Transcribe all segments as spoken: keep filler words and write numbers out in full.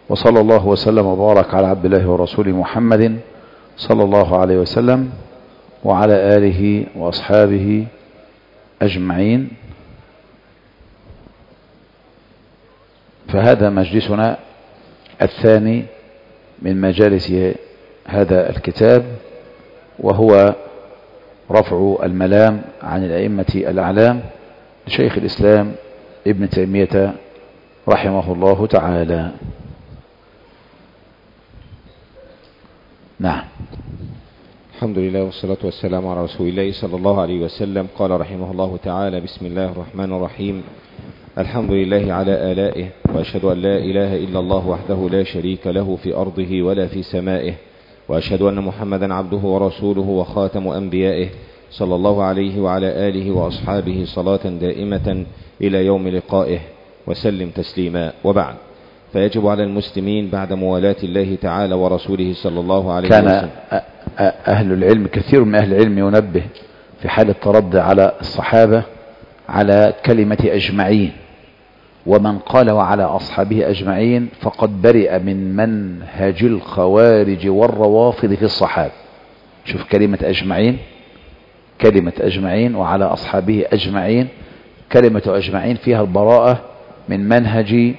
وصلى الله وسلم وبارك على عبد الله ورسوله محمد صلى الله عليه وسلم وعلى آله وأصحابه أجمعين. فهذا مجلسنا الثاني من مجالس هذا الكتاب، وهو رفع الملام عن الأئمة الأعلام لشيخ الإسلام ابن تيمية رحمه الله تعالى. نعم. الحمد لله والصلاة والسلام على رسول الله صلى الله عليه وسلم. قال رحمه الله تعالى: بسم الله الرحمن الرحيم. الحمد لله على آلائه، وأشهد أن لا إله إلا الله وحده لا شريك له في أرضه ولا في سمائه، وأشهد أن محمدا عبده ورسوله وخاتم أنبيائه صلى الله عليه وعلى آله وأصحابه صلاة دائمة إلى يوم لقائه، وسلم تسليما. وبعد، فيجب على المسلمين بعد موالاة الله تعالى ورسوله صلى الله عليه كان وسلم. كان أهل العلم، كثير من أهل العلم ينبه في حال التردي على الصحابة على كلمة أجمعين، ومن قال وعلى أصحابه أجمعين فقد برئ من منهج الخوارج والروافض في الصحابة. شوف كلمة أجمعين، كلمة أجمعين وعلى أصحابه أجمعين، كلمة أجمعين فيها البراءة من منهج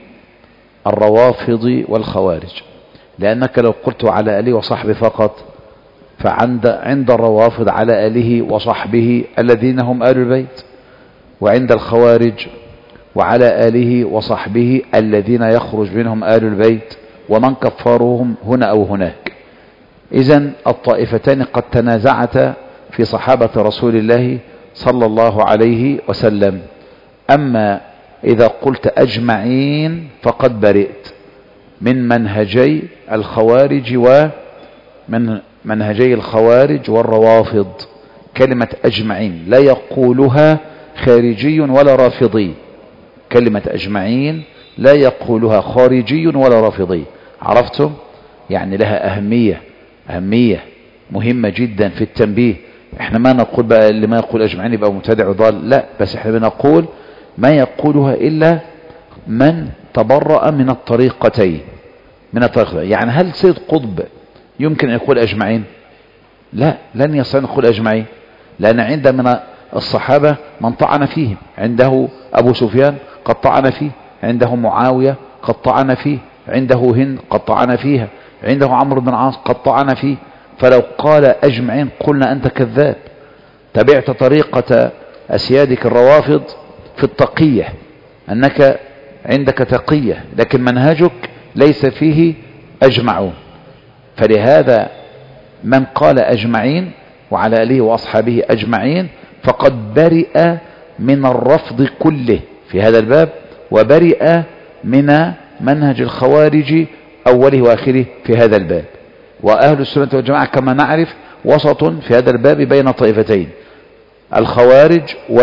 الروافض والخوارج، لأنك لو قلت على آله وصحبه فقط فعند عند الروافض على آله وصحبه الذين هم آل البيت، وعند الخوارج وعلى آله وصحبه الذين يخرج منهم آل البيت ومن كفرهم هنا أو هناك. إذن الطائفتان قد تنازعتا في صحابة رسول الله صلى الله عليه وسلم. أما إذا قلت أجمعين فقد برئت من منهجي الخوارج ومن منهجي الخوارج والروافض. كلمة أجمعين لا يقولها خارجي ولا رافضي، كلمة أجمعين لا يقولها خارجي ولا رافضي. عرفتم؟ يعني لها أهمية أهمية مهمة جدا في التنبيه. احنا ما نقول بقى اللي ما يقول أجمعين يبقى مبتدع وضال، لا، بس احنا بنقول ما يقولها إلا من تبرأ من الطريقتين من الطريقتين. يعني هل سيد قطب يمكن أن يقول أجمعين؟ لا، لن يستطيع أن يقول أجمعين، لأن عند من الصحابة من طعن فيهم. عنده أبو سفيان قد طعن فيه، عنده معاوية قد طعن فيه، عنده هند قد طعن فيها، عنده عمرو بن العاص قد طعن فيه. فلو قال أجمعين قلنا أنت كذاب، تبعت طريقة أسيادك الروافض في التقية، أنك عندك تقية لكن منهجك ليس فيه أجمعون. فلهذا من قال أجمعين وعلى آله وأصحابه أجمعين فقد برئ من الرفض كله في هذا الباب، وبرئ من منهج الخوارج أوله وآخره في هذا الباب. وأهل السنة والجماعة كما نعرف وسط في هذا الباب بين طائفتين، الخوارج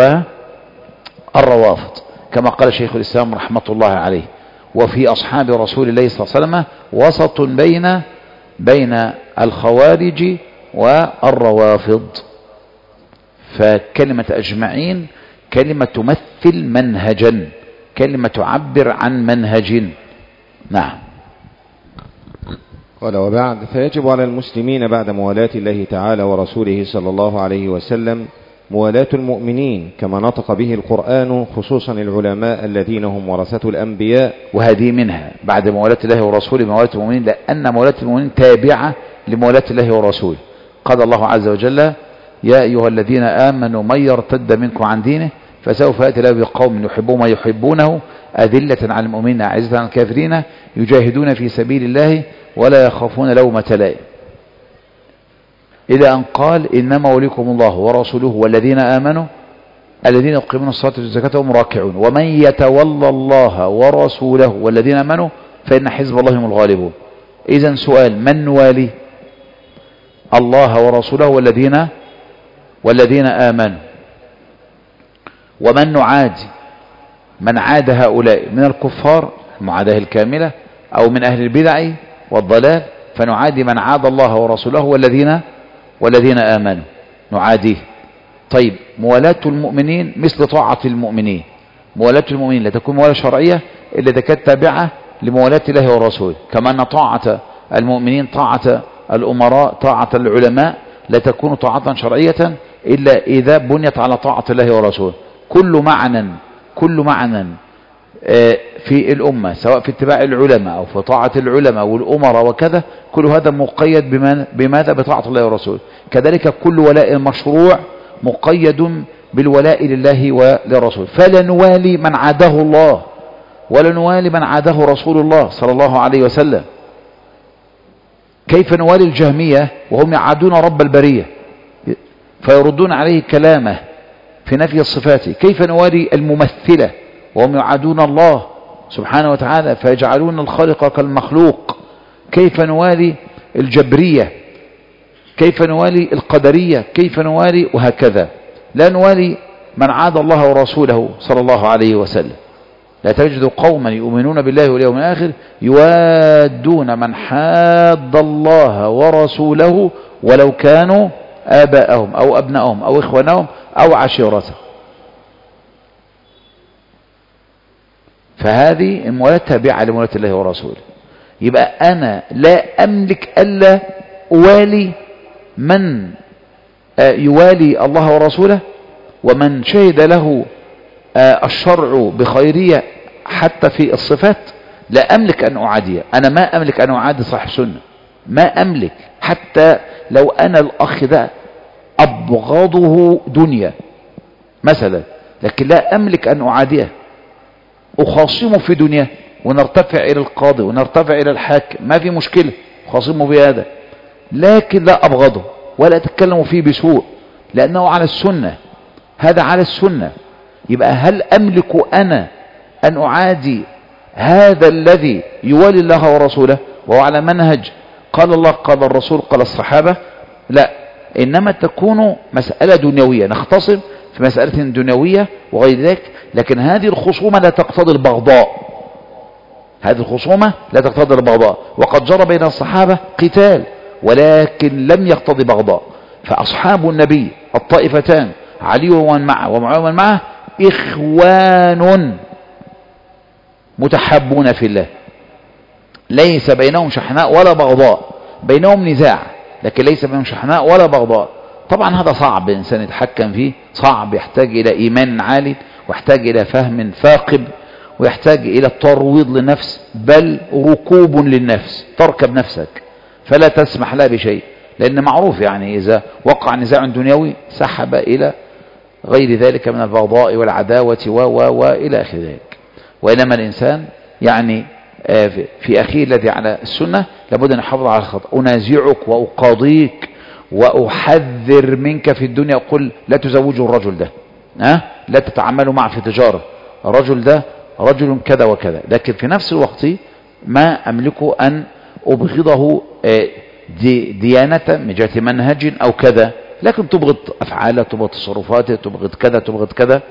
والروافض، كما قال شيخ الإسلام رحمة الله عليه. وفي أصحاب رسول الله صلى الله عليه وسلم وسط بين بين الخوارج والروافض. فكلمة أجمعين كلمة تمثل منهجا، كلمة تعبر عن منهج. نعم. قال: وبعد، فيجب على المسلمين بعد موالاة الله تعالى ورسوله صلى الله عليه وسلم موالاة المؤمنين كما نطق به القرآن، خصوصا العلماء الذين هم ورثة الأنبياء. وهذه منها بعد موالاة الله ورسوله موالاة المؤمنين، لأن موالاة المؤمنين تابعة لموالاة الله ورسوله. قال الله عز وجل: يا أيها الذين آمنوا من يرتد منكم عن دينه فسوف يأتي الله بقوم يحبون ما يحبونه أذلة على المؤمنين أعزة على الكافرين يجاهدون في سبيل الله ولا يخافون لومة لائم، إلى أن قال: إنما وليكم الله ورسوله والذين آمنوا الذين يقيمون الصلاة والزكاة وهم راكعون ومن يتولى الله ورسوله والذين آمنوا فإن حزب الله هم الغالبون. إذن سؤال: من نوالي؟ الله ورسوله والذين والذين آمنوا. ومن نعادي؟ من عاد هؤلاء من الكفار المعاداة الكاملة، أو من أهل البدع والضلال، فنعادي من عاد الله ورسوله والذين والذين آمنوا نعاديه. طيب، موالاة المؤمنين مثل طاعة المؤمنين. موالاة المؤمنين لا تكون موالاة شرعية إلا إذا كانت تابعة لموالاة الله ورسوله، كما أن طاعة المؤمنين طاعة الأمراء طاعة العلماء لا تكون طاعة شرعية إلا إذا بنيت على طاعة الله ورسوله. كل معنى كل معنى في الأمة سواء في اتباع العلماء أو في طاعة العلماء والأمراء وكذا، كل هذا مقيد بماذا؟ بطاعة الله ورسوله. كذلك كل ولاء مشروع مقيد بالولاء لله ولرسوله، فلا نوالي من عاده الله ولا نوالي من عاده رسول الله صلى الله عليه وسلم. كيف نوالي الجهمية وهم يعادون رب البرية فيردون عليه كلامه في نفي الصفات؟ كيف نوالي الممثلة وهم يعادون الله سبحانه وتعالى فيجعلون الخالق كالمخلوق؟ كيف نوالي الجبرية؟ كيف نوالي القدرية؟ كيف نوالي؟ وهكذا. لا نوالي من عاد الله ورسوله صلى الله عليه وسلم. لا تجد قوما يؤمنون بالله واليوم الآخر يوادون من حاد الله ورسوله ولو كانوا آباءهم أو أبنائهم أو إخوانهم أو عشيرتهم. فهذه المولاة تابعة لمولاة الله ورسوله. يبقى أنا لا أملك ألا أوالي من يوالي الله ورسوله ومن شهد له الشرع بخيرية حتى في الصفات. لا أملك أن أعاديه. أنا ما أملك أن أعادي صاحب سنة، ما أملك، حتى لو أنا الأخ ده أبغضه دنيا مثلا، لكن لا أملك أن أعاديه. أخاصمه في دنيا ونرتفع إلى القاضي ونرتفع إلى الحاكم، ما في مشكلة، أخاصمه بهذا، لكن لا أبغضه ولا أتكلم فيه بسوء لأنه على السنة، هذا على السنة. يبقى هل أملك أنا أن أعادي هذا الذي يوالي الله ورسوله وهو على منهج قال الله قال الرسول قال الصحابة؟ لا، إنما تكون مسألة دنيوية، نختصم في مسألة دنيوية وغير ذلك، لكن هذه الخصومة لا تقتضي البغضاء، هذه الخصومة لا تقتضي البغضاء. وقد جرى بين الصحابة قتال ولكن لم يقتضي بغضاء. فأصحاب النبي الطائفتان علي ومن معه ومعاوية ومن معه إخوان متحبون في الله، ليس بينهم شحناء ولا بغضاء، بينهم نزاع لكن ليس بينهم شحناء ولا بغضاء. طبعا هذا صعب إنسان يتحكم فيه، صعب، يحتاج إلى إيمان عالي ويحتاج إلى فهم ثاقب ويحتاج إلى ترويض للنفس، بل ركوب للنفس، تركب نفسك فلا تسمح لها بشيء، لأن معروف يعني إذا وقع نزاع دنيوي سحب إلى غير ذلك من البغضاء والعداوة و و وإلى آخر ذلك. وإنما الإنسان يعني في أخيه الذي على السنة لابد أن يحافظ على الخطأ. أنازعك وأقاضيك وأحذر منك في الدنيا، أقول لا تزوجوا الرجل ده، ها؟ لا تتعاملوا معه في تجارة، الرجل ده رجل كذا وكذا، لكن في نفس الوقت ما أملك أن أبغضه دي ديانة من جهة منهج أو كذا، لكن تبغض أفعاله، تبغض تصرفاته، تبغض كذا تبغض كذا،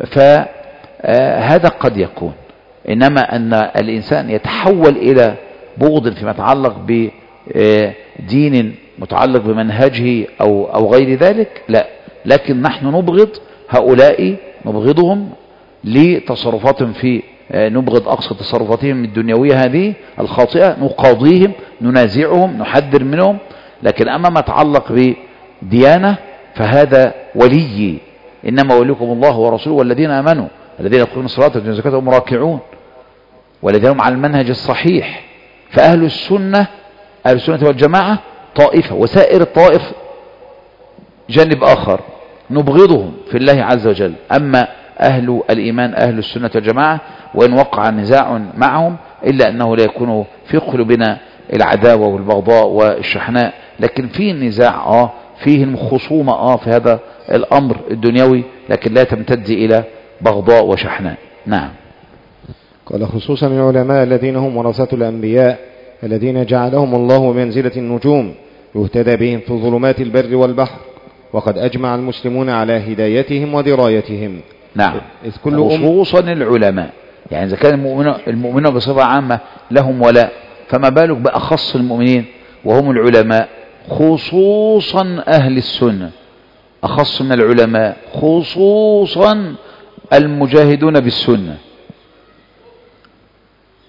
فهذا قد يكون. إنما أن الإنسان يتحول إلى بغض فيما يتعلق بدين متعلق بمنهجه أو أو غير ذلك، لا، لكن نحن نبغض هؤلاء، نبغضهم لتصرفاتهم في نبغض أقصى تصرفاتهم الدنيوية هذه الخاطئة، نقاضيهم، ننازعهم، نحذر منهم. لكن أما ما يتعلق بديانة فهذا ولي، إنما وليكم الله ورسوله والذين آمنوا الذين يقيمون الصلاة ويؤتون الزكاة وهم راكعون والذين هم على المنهج الصحيح. فأهل السنة أهل السنة والجماعة طائفة، وسائر الطائف جانب آخر نبغضهم في الله عز وجل. أما أهل الإيمان أهل السنة والجماعة وإن وقع نزاع معهم إلا أنه لا يكون في قلوبنا العداوة والبغضاء والشحناء، لكن فيه النزاع آه فيه الخصومة آه في هذا الأمر الدنيوي، لكن لا تمتد إلى بغضاء وشحناء. نعم. قال خصوصا العلماء الذين هم ورثة الأنبياء الذين جعلهم الله منزلة النجوم يهتدى بهم في ظلمات البر والبحر، وقد أجمع المسلمون على هدايتهم ودرايتهم. نعم. إذ كل خصوصا العلماء، يعني إذا كان المؤمنون المؤمنون بصفة عامة لهم ولاء، فما بالك بأخص المؤمنين وهم العلماء، خصوصا أهل السنة، أخص من العلماء، خصوصا المجاهدون بالسنة.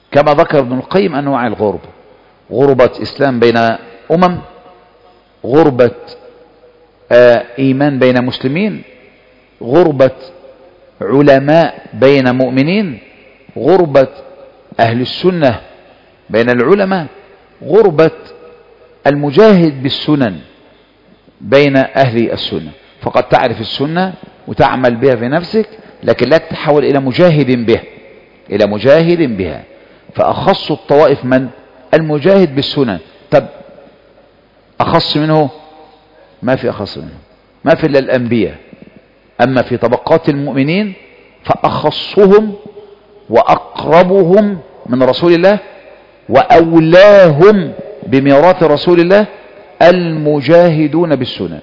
كما ذكر ابن القيم أنواع الغربة: غربة إسلام بين أمم، غربة آه إيمان بين مسلمين، غربة علماء بين مؤمنين، غربة أهل السنة بين العلماء، غربة المجاهد بالسنن بين أهل السنة. فقد تعرف السنة وتعمل بها في نفسك، لكن لا تتحول إلى مجاهد بها إلى مجاهد بها. فأخص الطوائف من؟ المجاهد بالسنن. طب أخص منه؟ ما في أخص منه، ما في إلا الأنبياء. أما في طبقات المؤمنين فأخصهم وأقربهم من رسول الله وأولاهم بميراث رسول الله المجاهدون بالسنن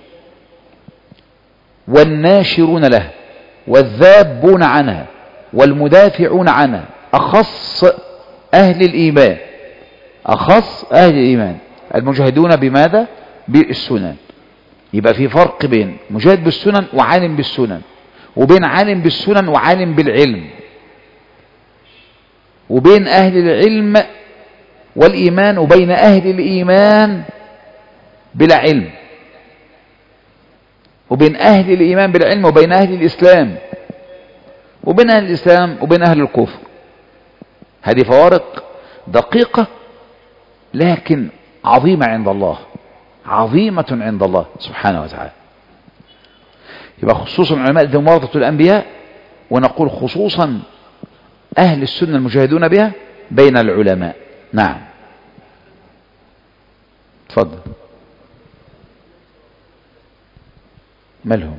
والناشرون له والذابون عنها والمدافعون عنها. أخص أهل الإيمان، أخص أهل الإيمان المجاهدون بماذا؟ بالسنن. يبقى في فرق بين مجاهد بالسنن وعالم بالسنن، وبين عالم بالسنن وعالم بالعلم، وبين أهل العلم والإيمان وبين أهل الإيمان بلا علم، وبين أهل الإيمان بالعلم وبين أهل الإسلام، وبين أهل الإسلام وبين أهل الكفر. هذه فوارق دقيقة لكن عظيمة عند الله، عظيمة عند الله سبحانه وتعالى. يبقى خصوصا العلماء ذو ورثة الأنبياء، ونقول خصوصا أهل السنة المجاهدون بها بين العلماء. نعم تفضل. مالهم؟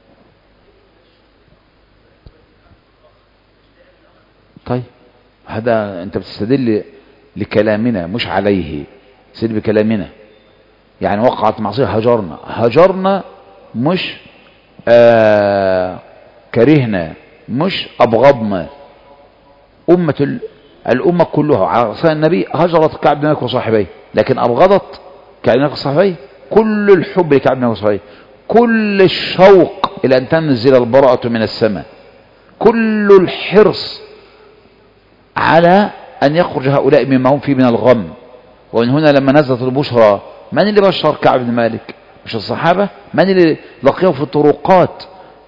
طيب هذا انت بتستدل لكلامنا مش عليه، تستدل بكلامنا. يعني وقعت معصية هجرنا، هجرنا مش آه كرهنا، مش أبغضنا. أمة الأمة كلها عصا النبي هجرت كعب بن مالك وصاحبيه، لكن أبغضت كعب بن مالك وصاحبيه. كل الحب لكعب بن مالك وصاحبيه، كل الشوق إلى أن تنزل البراءة من السماء، كل الحرص على أن يخرج هؤلاء مما هم فيه من الغم. ومن هنا لما نزلت البشرى، من اللي بشر كعب بن مالك؟ مش الصحابة؟ من اللي لقيه في الطرقات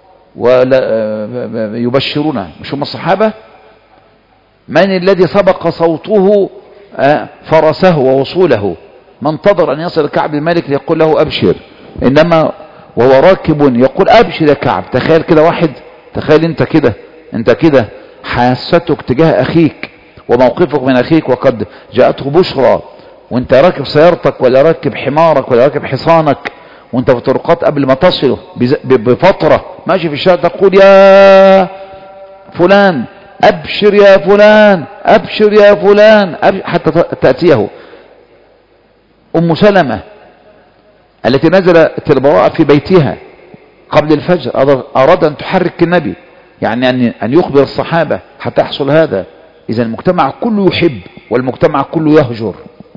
ويبشرونه؟ مش هم الصحابة؟ من الذي سبق صوته فرسه ووصوله؟ ما انتظر أن يصل كعب بن مالك ليقول له أبشر، إنما وهو راكب يقول أبشر يا كعب. تخيل كده واحد، تخيل انت كده، انت كده حاستك تجاه أخيك وموقفك من أخيك وقد جاءته بشرى، وانت راكب سيارتك ولا راكب حمارك ولا راكب حصانك، وانت في الطرقات قبل ما تصله بفترة ماشي في الشارع تقول يا فلان أبشر يا فلان، أبشر يا فلان، أبشر حتى تأتيه. أم سلمة التي نزلت البراءة في بيتها قبل الفجر أراد أن تحرك النبي، يعني أن يخبر الصحابة حتى يحصل هذا. إذا المجتمع كله يحب والمجتمع كله يهجر.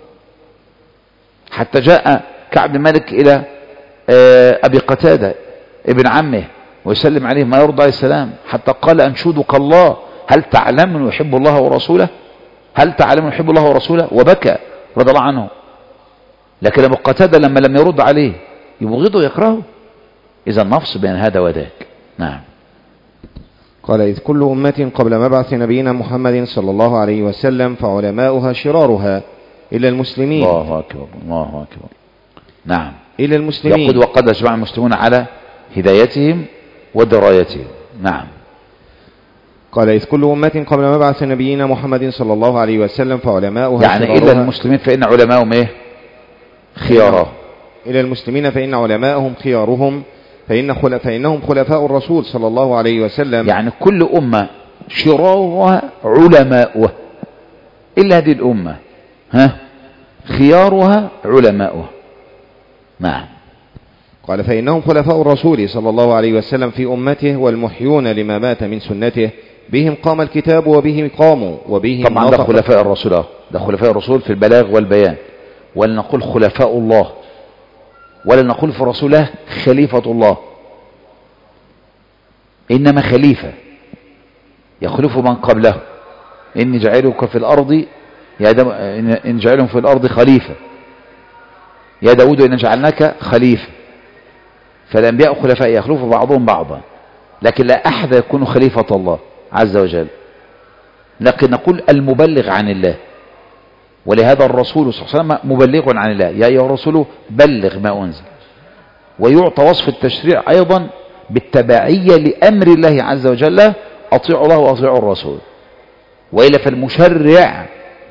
حتى جاء كعب بن مالك إلى أبي قتادة ابن عمه ويسلم عليه ما يرضى عليه السلام، حتى قال أنشدك الله، هل تعلم أنه يحب الله ورسوله؟ هل تعلم أنه يحب الله ورسوله؟ وبكى رضي الله عنه. لكن أبو قتادة لما لم يرد عليه يبغضه يكرهه. إذا النفس بين هذا وذاك. نعم. قال إذ كل أمة قبل مبعث نبينا محمد صلى الله عليه وسلم فعلماؤها شرارها إلا المسلمين. الله أكبر الله أكبر. نعم. إلا المسلمين. يقول وقد أجمع المسلمون على هدايتهم ودرايتهم. نعم. قال إذ كل أمة قبل مبعث نبينا محمد صلى الله عليه وسلم فعلماؤها يعني شرارها. إلا المسلمين فإن علماؤهم إيه؟ خيارهم. إلى المسلمين فإن علماءهم خيارهم، فإن خل... فإنهم خلفاء الرسول صلى الله عليه وسلم. يعني كل أمة شرارها علماؤها، إلا هذه الأمة ها خيارها علماؤها. نعم. قال فإنهم خلفاء الرسول صلى الله عليه وسلم في أمته والمحيون لما مات من سنته، بهم قام الكتاب وبهم قاموا وبهم طبعا ده خلفاء الرسول، ده خلفاء الرسول في البلاغ والبيان. ولا نقول خلفاء الله، ولا نقول في رسوله خليفة الله، إنما خليفة يخلف من قبله. إني جعلك في الأرض يا دم... إن جعلهم في الأرض خليفة، يا داود إن جعلناك خليفة. فالأنبياء خلفاء يخلف بعضهم بعضا، لكن لا أحد يكون خليفة الله عز وجل، لكن نقول المبلغ عن الله. ولهذا الرسول صلى الله عليه وسلم مبلغ عن الله، يا أيها الرسول بلغ ما أنزل. ويعطى وصف التشريع أيضا بالتبعية لأمر الله عز وجل، أطيعوا الله وأطيعوا الرسول. وإلا فالمشرع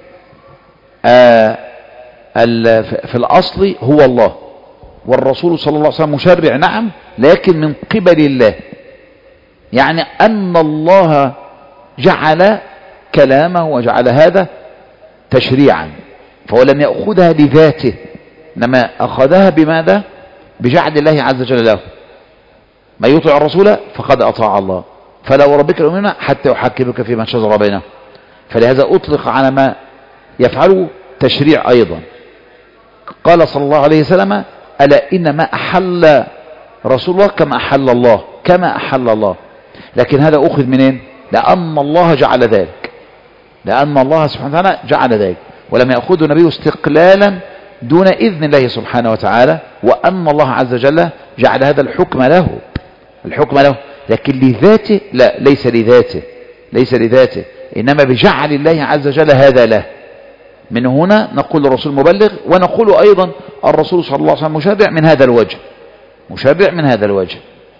آه في الأصل هو الله، والرسول صلى الله عليه وسلم مشرع نعم، لكن من قبل الله، يعني أن الله جعل كلامه وجعل هذا تشريعا، فهو لم يأخذها لذاته، إنما أخذها بماذا؟ بجعل الله عز وجل له. ما يطيع الرسول فقد أطاع الله، فلا وربك الأمين حتى يحكمك فيما شجر بينهم. فلهذا أطلق على ما يفعله تشريع أيضا. قال صلى الله عليه وسلم: ألا إنما أحل رسول الله كما أحل الله، كما أحل الله. لكن هذا أخذ منين؟ لأن الله جعل ذلك، لأن الله سبحانه وتعالى جعل ذلك، ولم يأخذه النبي استقلالا دون إذن الله سبحانه وتعالى، وأن الله عز وجل جعل هذا الحكم له، الحكم له، لكن لذاته لا، ليس لذاته، ليس لذاته، إنما بجعل الله عز وجل هذا له. من هنا نقول الرسول مبلغ، ونقول أيضا الرسول صلى الله عليه وسلم مشرع من هذا الوجه، مشرع من هذا الوجه.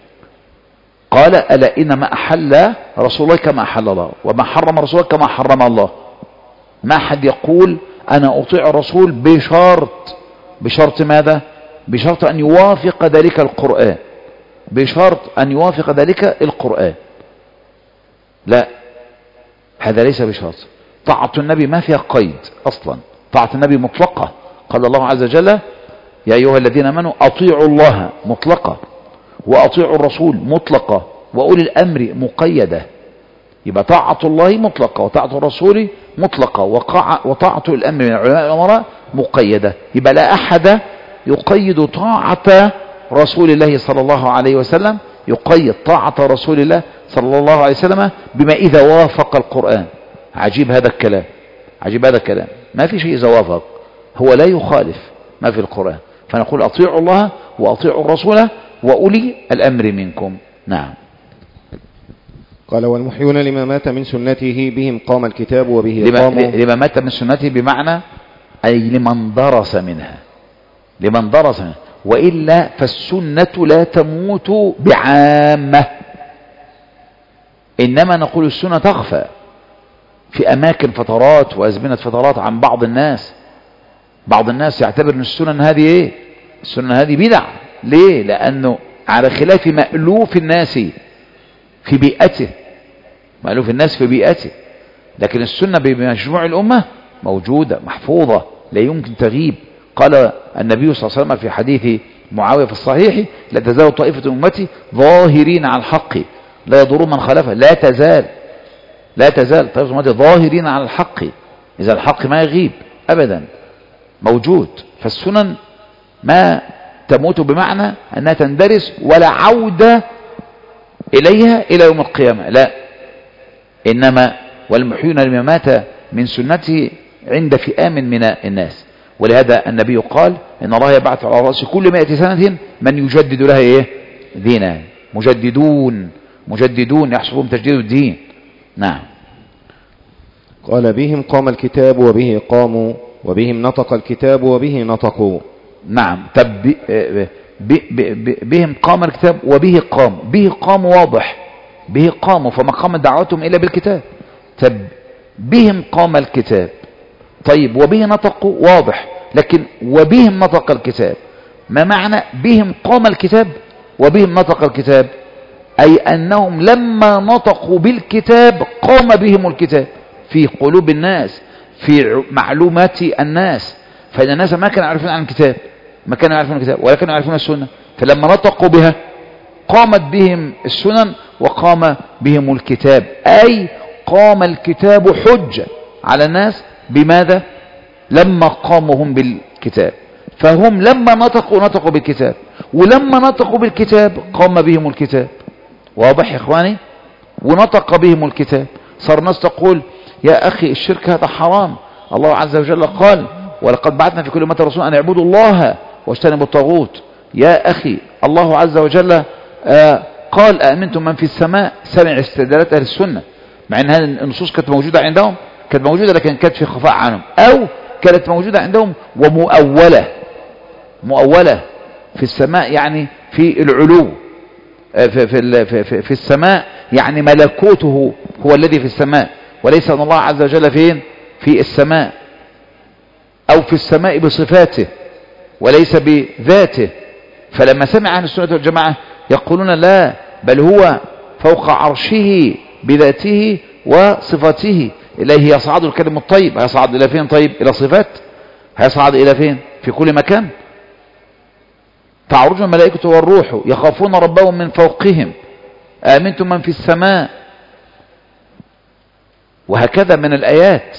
قال: ألا إنما أحل رسول الله كما أحل الله، وما حرم رسول الله كما حرم الله. ما حد يقول أنا أطيع الرسول بشرط، بشرط ماذا؟ بشرط أن يوافق ذلك القرآن، بشرط أن يوافق ذلك القرآن. لا، هذا ليس بشرط. طاعة النبي ما فيها قيد أصلا، طاعة النبي مطلقة. قال الله عز وجل: يا أيها الذين آمنوا أطيعوا الله مطلقة، وأطيعوا الرسول مطلقة، وأولي الأمر مقيدة. يبقى طاعة الله مطلقة، وطاعة الرسول مطلقة، وطاعة الأمر من العلماء والأمراء مقيدة. يبقى لا أحد يقيد طاعة رسول الله صلى الله عليه وسلم، يقيد طاعة رسول الله صلى الله عليه وسلم بما إذا وافق القرآن. عجيب هذا الكلام، عجيب هذا الكلام. ما في شيء إذا وافق، هو لا يخالف ما في القرآن. فنقول أطيعوا الله وأطيعوا الرسول وأولي الأمر منكم. نعم. قال: والمحيون لما مات من سنته بهم قام الكتاب وبه لما, قاموا. لما مات من سنته بمعنى أي لمن درس منها، لمن درس منها. وإلا فالسنة لا تموت بعامة، إنما نقول السنة تخفى في أماكن فترات وأزمنة فترات عن بعض الناس. بعض الناس يعتبر أن السنة هذه إيه؟ السنة هذه بدع. ليه؟ لأنه على خلاف مألوف الناس في بيئته، مألوف الناس في بيئته. لكن السنة بمجموع الأمة موجودة محفوظة لا يمكن تغيب. قال النبي صلى الله عليه وسلم في حديث معاوية في الصحيح: لا تزال طائفة أمتي ظاهرين على الحق لا يضرون من خلفه. لا تزال، لا تزال طائفة أمتي ظاهرين على الحق، إذا الحق ما يغيب أبدا، موجود. فالسنن ما تموت بمعنى أنها تندرس ولا عودة إليها إلى يوم القيامة، لا، إنما والمحيون لما مات من سنته عند فئام من الناس. ولهذا النبي قال: إن الله يبعث على رأس كل مائة سنة من يجدد لها إيه؟ دينا. مجددون، مجددون يحصلهم تجديد الدين. نعم. قال: بهم قام الكتاب وبه قاموا، وبهم نطق الكتاب وبه نطقوا. نعم. طب بهم قام الكتاب وبه قام، به قام واضح، به قاموا فما قامت دعوتهم إلا بالكتاب. طب بهم قام الكتاب، طيب وبه نطقوا واضح، لكن وبهم نطق الكتاب. ما معنى بهم قام الكتاب وبهم نطق الكتاب؟ أي أنهم لما نطقوا بالكتاب قام بهم الكتاب في قلوب الناس، في معلومات الناس. فإن الناس ما كانوا يعرفون عن الكتاب، ما كانوا يعرفون الكتاب ولا كانوا يعرفون السنة، فلما نطقوا بها قامت بهم السنن وقام بهم الكتاب. أي قام الكتاب حجة على الناس بماذا؟ لما قاموا هم بالكتاب. فهم لما نطقوا نطقوا بالكتاب، ولما نطقوا بالكتاب قام بهم الكتاب. واضح يا إخواني؟ ونطق بهم الكتاب. صار الناس تقول يا أخي الشرك هذا حرام، الله عز وجل قال ولقد بعثنا في كل أمة رسولا أن يعبدوا الله واجتنبوا الطاغوت. يا أخي الله عز وجل آه قال أأمنتم من في السماء، سمع استدلالات أهل السنة، مع أن هذه النصوص كانت موجودة عندهم، كانت موجودة لكن كانت في خفاء عنهم، أو كانت موجودة عندهم ومؤولة، مؤولة في السماء يعني في العلو، في, في, في, في السماء يعني ملكوته هو الذي في السماء، وليس أن الله عز وجل فين في السماء، أو في السماء بصفاته وليس بذاته. فلما سمع أهل السنة والجماعة يقولون لا، بل هو فوق عرشه بذاته وصفاته، إليه يصعد الكلم الطيب. هيصعد إلى فين؟ طيب إلى صفات، هيصعد إلى فين؟ في كل مكان. تعرج الملائكة والروح يخافون ربهم من فوقهم آمنتم من في السماء، وهكذا من الآيات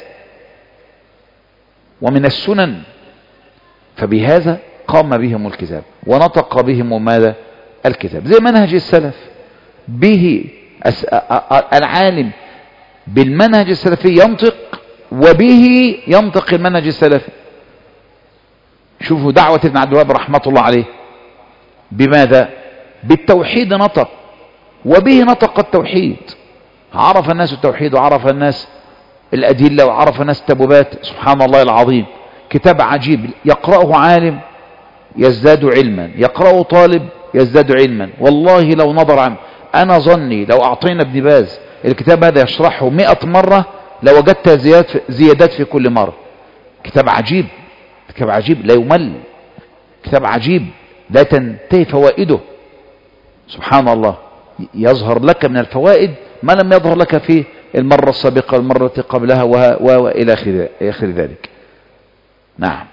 ومن السنن. فبهذا قام بهم الكتاب ونطق بهم ماذا؟ الكتاب، زي منهج السلف. به العالم بالمنهج السلفي ينطق، وبه ينطق المنهج السلفي. شوفوا دعوة ابن عبد الوهاب رحمة الله عليه بماذا؟ بالتوحيد نطق، وبه نطق التوحيد. عرف الناس التوحيد وعرف الناس الأدلة وعرف الناس التبوبات. سبحان الله العظيم، كتاب عجيب، يقرأه عالم يزداد علما، يقرأه طالب يزداد علما. والله لو نظر عنه، أنا ظني لو أعطينا ابن باز الكتاب هذا يشرحه مئة مرة لوجدت زيادات في كل مرة. كتاب عجيب، كتاب عجيب لا يمل، كتاب عجيب لا تنتهي فوائده. سبحان الله، يظهر لك من الفوائد ما لم يظهر لك في المرة السابقة والمرة قبلها وإلى آخر ذلك. نعم.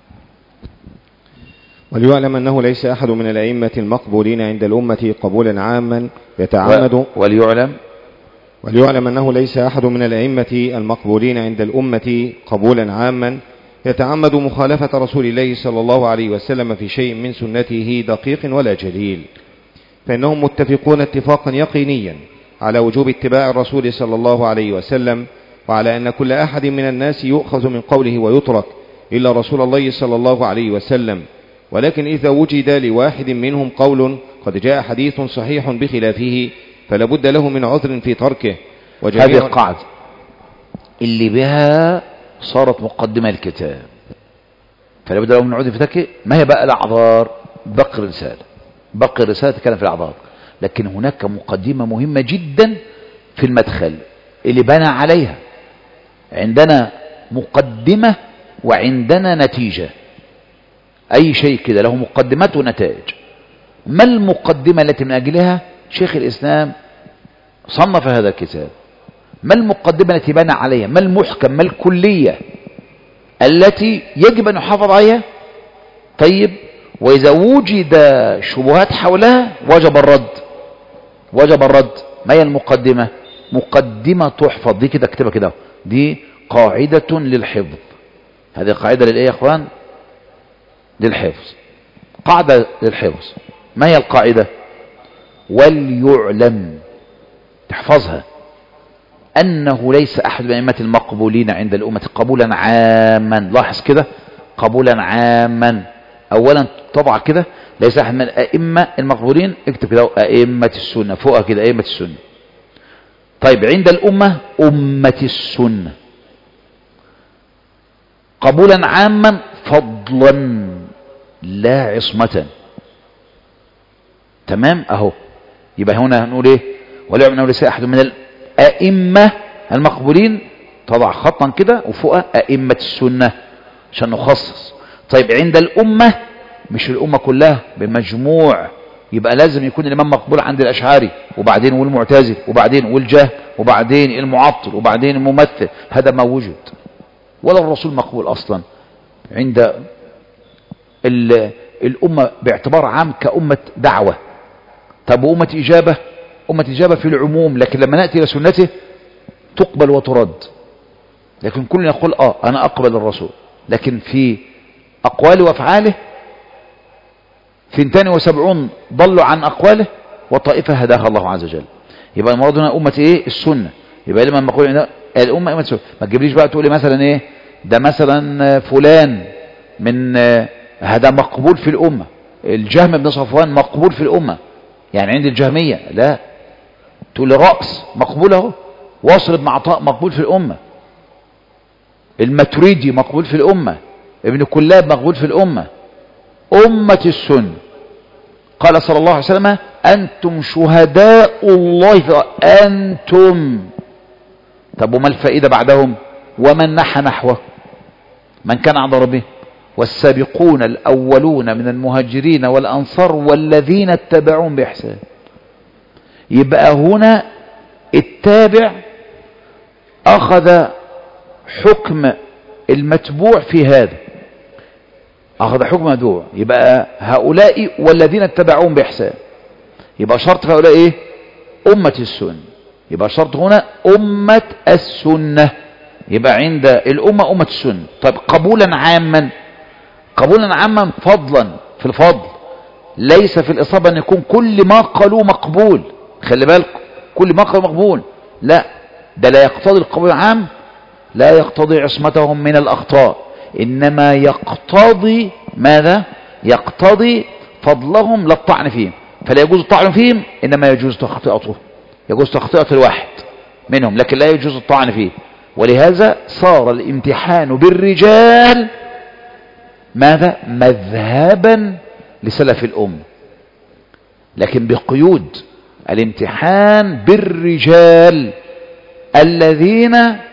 وليعلم أنه ليس أحد من الأئمة المقبولين عند الأمة قبولا عاما يتعمد وليعلم وليعلم أنه ليس أحد من الأئمة المقبولين عند الأمة قبولا عاما يتعمد مخالفة رسول الله صلى الله عليه وسلم في شيء من سنته دقيق ولا جليل، فإنهم متفقون اتفاقا يقينيا على وجوب اتباع الرسول صلى الله عليه وسلم، وعلى أن كل أحد من الناس يؤخذ من قوله ويترك إلا رسول الله صلى الله عليه وسلم. ولكن إذا وجد لواحد منهم قول قد جاء حديث صحيح بخلافه فلا بد له من عذر في تركه. هذه القاعدة اللي بها صارت مقدمة الكتاب، فلا بد له من عذر في تركه. ما هي بقى الأعذار؟ بقي الرسالة، بقي الرسالة تتكلم في الأعذار، لكن هناك مقدمة مهمة جدا في المدخل اللي بنى عليها. عندنا مقدمة وعندنا نتيجة، أي شيء كده له مقدمات ونتائج. ما المقدمة التي من أجلها شيخ الإسلام صنف هذا الكتاب؟ ما المقدمة التي بنى عليها؟ ما المحكم؟ ما الكلية التي يجب أن يحافظ عليها؟ طيب، وإذا وجد شبهات حولها وجب الرد، وجب الرد. ما هي المقدمة؟ مقدمة تحفظ، دي كده اكتبها كده، دي قاعدة للحفظ. هذه قاعدة للإيه يا أخوان؟ للحفظ، قاعدة للحفظ. ما هي القاعدة؟ وليعلم، تحفظها، أنه ليس أحد من الأئمة المقبولين عند الأمة قبولا عاما. لاحظ كده، قبولا عاما. أولا طبعا كده ليس أحد من الأئمة المقبولين، اكتب كده أئمة السنة فوقها كده، أئمة السنة. طيب عند الأمة أمة السنة قبولا عاما فضلا لا عصمة. تمام اهو. يبقى هنا هنقول ايه؟ ولا يعلم ليس احد من الائمه المقبولين، تضع خطا كده وفوقها ائمه السنه عشان نخصص. طيب عند الامه، مش الامه كلها بمجموع، يبقى لازم يكون الامام مقبول عند الاشعري وبعدين والمعتزل وبعدين والجهم وبعدين المعطل وبعدين الممثل. هذا ما وجد، ولا الرسول مقبول اصلا عند الامه باعتبار عام كأمة دعوة. طب وأمة إجابة؟ أمة إجابة في العموم، لكن لما نأتي إلى سنته تقبل وترد. لكن كل يقول آه أنا أقبل الرسول، لكن في أقواله وأفعاله ثنتان وسبعون ضلوا عن أقواله وطائفة هداها الله عز وجل. يبقى المراد هنا أمة إيه؟ السنة. يبقى لما نقول إن الأمة أئمة السنة، ما تجيبليش بقى تقولي مثلا إيه ده مثلا فلان من هذا مقبول في الأمة، الجهم بن صفوان مقبول في الأمة يعني عند الجهمية، لا تقول رأس مقبول اهو، واصل بن عطاء مقبول في الأمة، الماتريدي مقبول في الأمة، ابن كلاب مقبول في الأمة، أمة السنة. قال صلى الله عليه وسلم أنتم شهداء الله في أنتم. طب وما الفائدة بعدهم؟ ومن نحى نحوه من كان عند ربه والسابقون الأولون من المهاجرين والأنصار والذين اتبعون بإحسان. يبقى هنا التابع أخذ حكم المتبوع في هذا، أخذ حكم متبوع، يبقى هؤلاء والذين اتبعون بإحسان. يبقى شرط في هؤلاء إيه؟ أمة السنة. يبقى شرط هنا أمة السنة، يبقى عند الأمة أمة السنة. طيب قبولا عاما، قبولا عاما فضلا في الفضل، ليس في الإصابة أن يكون كل ما قالوا مقبول، خلي بالكم كل ما قالوا مقبول، لا ده لا يقتضي القبول العام، لا يقتضي عصمتهم من الأخطاء، إنما يقتضي ماذا؟ يقتضي فضلهم لا الطعن فيهم، فلا يجوز الطعن فيهم، إنما يجوز تخطئته، يجوز تخطئة الواحد منهم لكن لا يجوز الطعن فيه. ولهذا صار الامتحان بالرجال ماذا؟ مذهبا لسلف الأمة، لكن بقيود. الامتحان بالرجال الذين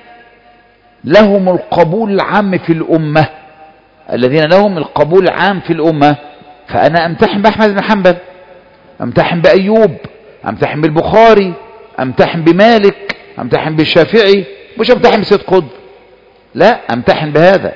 لهم القبول العام في الأمة، الذين لهم القبول العام في الأمة. فأنا أمتحن بأحمد بن حنبل، أمتحن بأيوب، أمتحن بالبخاري، أمتحن بمالك، أمتحن بالشافعي، مش أمتحن بسيد قطب، لا أمتحن بهذا.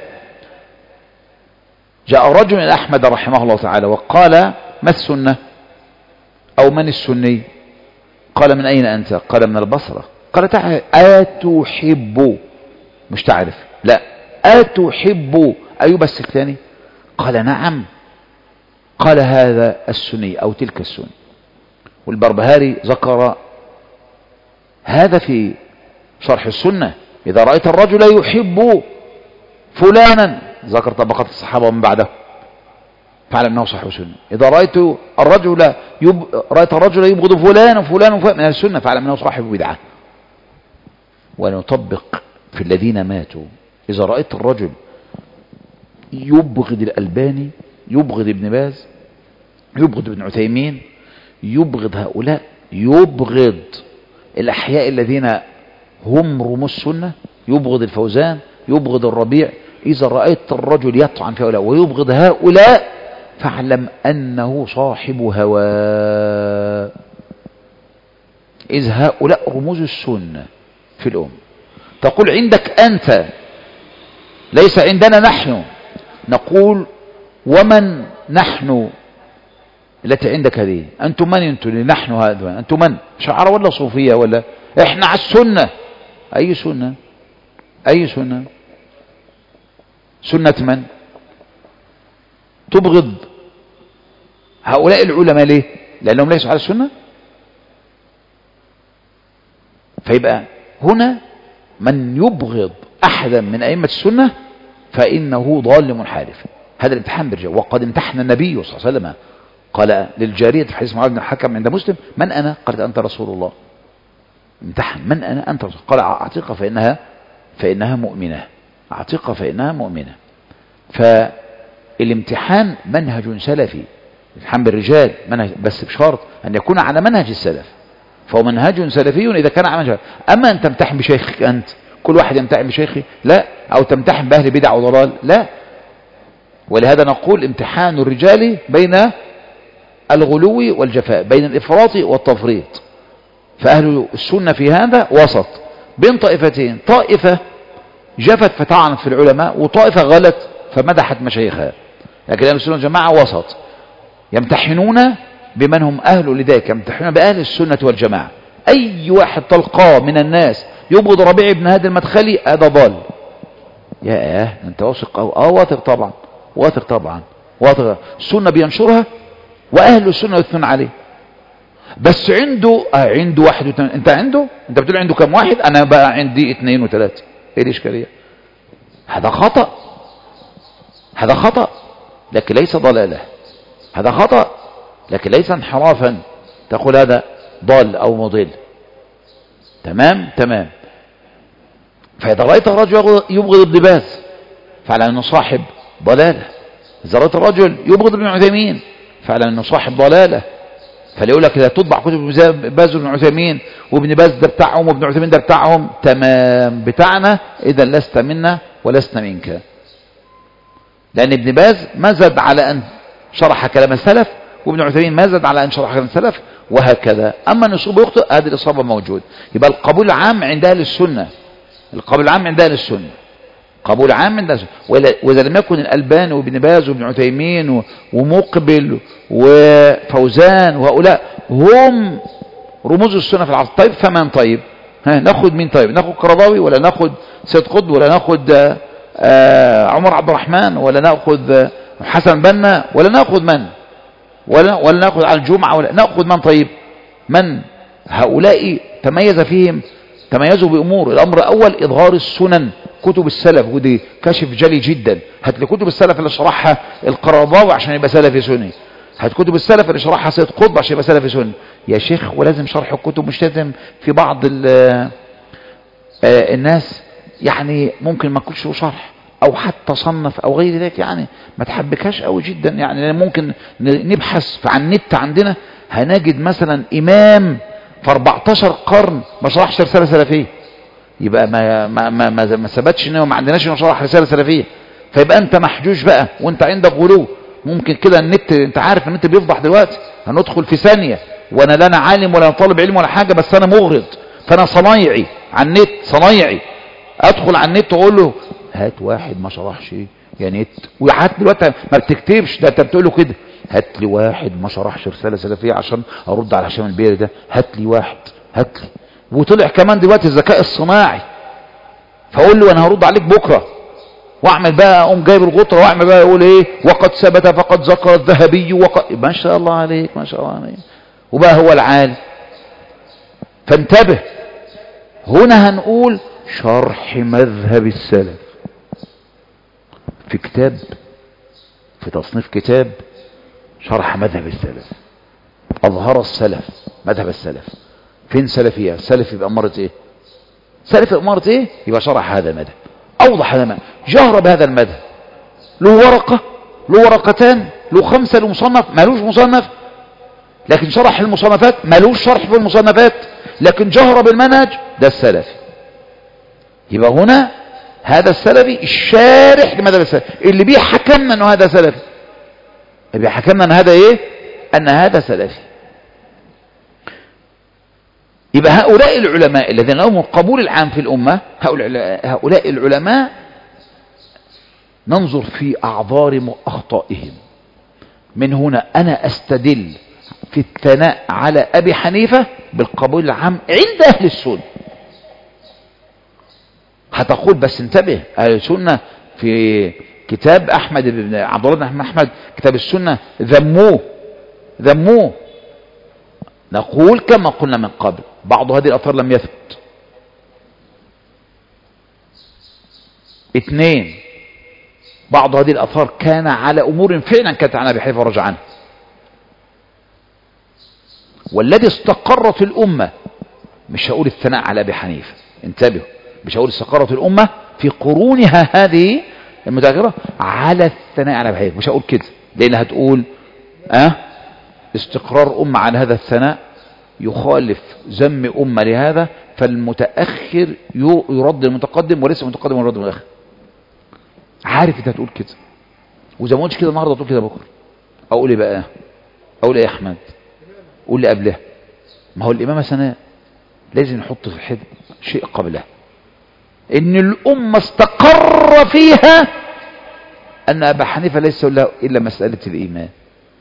جاء رجل إلى أحمد رحمه الله تعالى وقال ما السنة أو من السني؟ قال من أين أنت؟ قال من البصرة. قال تعالى أتحب، مش تعرف، لا أتحب أيوب السختاني؟ قال نعم. قال هذا السني أو تلك السنة. والبربهاري ذكر هذا في شرح السنة، إذا رأيت الرجل يحب فلانا، ذكر طبقات الصحابة ومن بعده، فعلم أنه صاحب سنة. إذا رأيت الرجل يب... رأيت الرجل يبغض فلان وفلان وفلان من السنة، فعلم أنه صاحب بدعة. ونطبق في الذين ماتوا، إذا رأيت الرجل يبغض الألباني، يبغض ابن باز، يبغض ابن عثيمين، يبغض هؤلاء، يبغض الأحياء الذين هم رموز السنة، يبغض الفوزان، يبغض الربيع، إذا رأيت الرجل يطعن في هؤلاء ويبغض هؤلاء فاعلم أنه صاحب هوى، إذ هؤلاء رموز السنة في الأمة. تقول عندك أنت، ليس عندنا نحن. نقول ومن نحن التي عندك هذه؟ أنتم من؟ أنتم نحن هذا، أنتم من؟ شعر ولا صوفية ولا؟ إحنا على السنة. أي سنة؟ أي سنة؟ سنة من؟ تبغض هؤلاء العلماء ليه؟ لأنهم ليسوا على السنة. فيبقى هنا من يبغض أحدا من أئمة السنة فإنه ضال منحرف. هذا الامتحان بالرجال، وقد امتحن النبي صلى الله عليه وسلم، قال للجارية في حديث معاذ بن الحكم عند مسلم من أنا؟ قالت أنت رسول الله. امتحن من أنا؟ أنت رسول. قال أعتقها فإنها فإنها مؤمنة، أعتقها فإنها مؤمنة. فالامتحان منهج سلفي، الامتحان بالرجال منهج، بس بشرط أن يكون على منهج السلف، فهو منهج سلفي إذا كان على منهج. أما أن تمتحن بشيخك أنت، كل واحد يمتحن بشيخه، لا، أو تمتحن بأهل بدع وضلال، لا. ولهذا نقول امتحان الرجال بين الغلو والجفاء، بين الإفراط والتفريط. فأهل السنة في هذا وسط بين طائفتين، طائفة جفت فطعنت في العلماء، وطائفة غلت فمدحت مشايخها. لكن أهل السنة والجماعة وسط، يمتحنون بمن هم أهل لذلك، يمتحنون بأهل السنة والجماعة. أي واحد تلقاه من الناس يبغض ربيع بن هادي المدخلي، هذا ضال. يا اه انت واثق؟ أو اه واثق طبعا، واثق طبعا، واثق. السنة بينشرها وأهل السنة يثنون عليه. بس عنده آه عنده واحد وتن... انت عنده انت بتقول عنده كم واحد؟ انا بقى عندي اثنين وثلاثة. ايه الاشكالية؟ هذا خطأ، هذا خطأ لكن ليس ضلالة، هذا خطأ لكن ليس انحرافا تقول هذا ضال او مضل. تمام تمام. فإذا رأيت الرجل يبغض ابن باز فعلى أنه صاحب ضلالة. إذا رأيت الرجل يبغض ابن عثيمين فعلى أنه صاحب ضلالة. فليقول لك إذا تطبع كتب ابن باز وابن عثيمين وابن باز ده بتاعهم وابن عثيمين ده بتاعهم، تمام بتاعنا، إذا لست منا ولسنا منك. لأن ابن باز ما زاد على أن شرح كلام السلف، وابن عثيمين ما زاد على أن شرح كلام السلف، وهكذا. أما النصوب يخطئ هذه الإصابة موجود. يبقى القبول العام عند أهل السنة، القبول العام عند أهل السنة، قبول عام عند أهل السنة. وإذا لم يكن الألباني وابن باز وابن عثيمين ومقبل وفوزان وهؤلاء هم رموز السنة في العصر، طيب فمن طيب؟ ها ناخد مين طيب؟ ناخد قرضاوي ولا ناخد سيد قطب ولا ناخد آه عمر عبد الرحمن ولا ناخد حسن بنا ولا ناخد من؟ ولا ولا ناخد على الجمعة ولا ناخد من طيب؟ من هؤلاء تميز فيهم، تميزوا بأمور. الأمر الأول إظهار السنن، كتب السلف، ودي كشف جلي جدا. هات لي كتب السلف اللي شرحها القرضاوي عشان يبقى سلفي سني، هات كتب السلف اللي شرحها سيد قطب عشان يبقى سلفي سني. يا شيخ ولازم شرح الكتب، مش لازم في بعض الناس يعني ممكن ما كلش شرح او حتى صنف او غير ذلك، يعني ما تحبكهاش قوي جدا. يعني ممكن نبحث عن النت عندنا هنجد مثلا امام في أربعتاشر قرن ما شرحش رساله سلفيه، يبقى ما ما ما ما, ما ثبتش انه ما عندناش انه شرح رساله سلفيه، فيبقى انت محجوج بقى وانت عندك غلو. ممكن كده النت، انت عارف النت بيفضح دلوقتي، هندخل في ثانيه وانا لا انا عالم ولا طالب علم ولا حاجه، بس انا مغرض، فانا صنايعي على النت، صنايعي ادخل على النت واقول له هات واحد ما شرحش يا نت. وحتى دلوقتي ما بتكتبش ده، انت بتقول له كده هات لي واحد ما شرحش رساله سلفيه عشان ارد على هشام البيري ده، هات لي واحد، هات لي. وطلع كمان دلوقتي الذكاء الصناعي، فاقول له انا هرد عليك بكره، واعمل بقى اقوم جايب الغطره واعمل بقى يقول ايه وقد ثبت فقد ذكر الذهبي وقد، ما شاء الله عليك ما شاء الله عليك، وبقى هو العالم. فانتبه، هنا هنقول شرح مذهب السلف في كتاب، في تصنيف كتاب شرح مذهب السلف، اظهر السلف مذهب السلف. فين سلفيه؟ سلف يبقى اماره ايه؟ سلف اماره ايه؟ يبقى شرح هذا المذهب، اوضح هذا المذهب، جهر بهذا المذهب، له ورقه، له ورقتان، له خمسه، له مصنف، مالوش مصنف لكن شرح المصنفات، مالوش شرح في المصنفات لكن جهر بالمنهج، ده السلفي. يبقى هنا هذا السلفي الشارح لمذهب السلف، اللي بيه حكمنا انه هذا سلفي، اللي بيه حكمنا ان هذا ايه؟ ان هذا سلفي. يبقى هؤلاء العلماء الذين لهم القبول العام في الامه، هؤلاء العلماء ننظر في اعذار اخطائهم. من هنا انا استدل في الثناء على ابي حنيفه بالقبول العام عند اهل السنه. هتقول بس انتبه، اهل السنه في كتاب احمد بن عبد الله بن احمد كتاب السنه ذموه ذموه نقول كما قلنا من قبل بعض هذه الاثار لم يثبت. اثنين، بعض هذه الاثار كان على امور فعلا كانت عن ابي حنيفه ورجع عنها. والذي استقرت الامه، مش هقول الثناء على ابي حنيفه، انتبهوا، مش هقول استقرت الامه في قرونها هذه المتاخره على الثناء على ابي حنيفه، مش هقول كده، لان هتقول اه استقرار امه على هذا الثناء يخالف ذم امه لهذا، فالمتاخر يرد المتقدم وليس المتقدم يرد المتاخر. عارف انت هتقول كده، واذا ما قلتش كده النهارده تقول كده بكره. اقول ايه بقى؟ اقول ايه يا احمد؟ قول لي قبلها. ما هو الامامه ثناء، لازم نحط في الحد شيء قبلها، ان الامه استقر فيها ان ابا حنيفه ليس له الا مساله الايمان،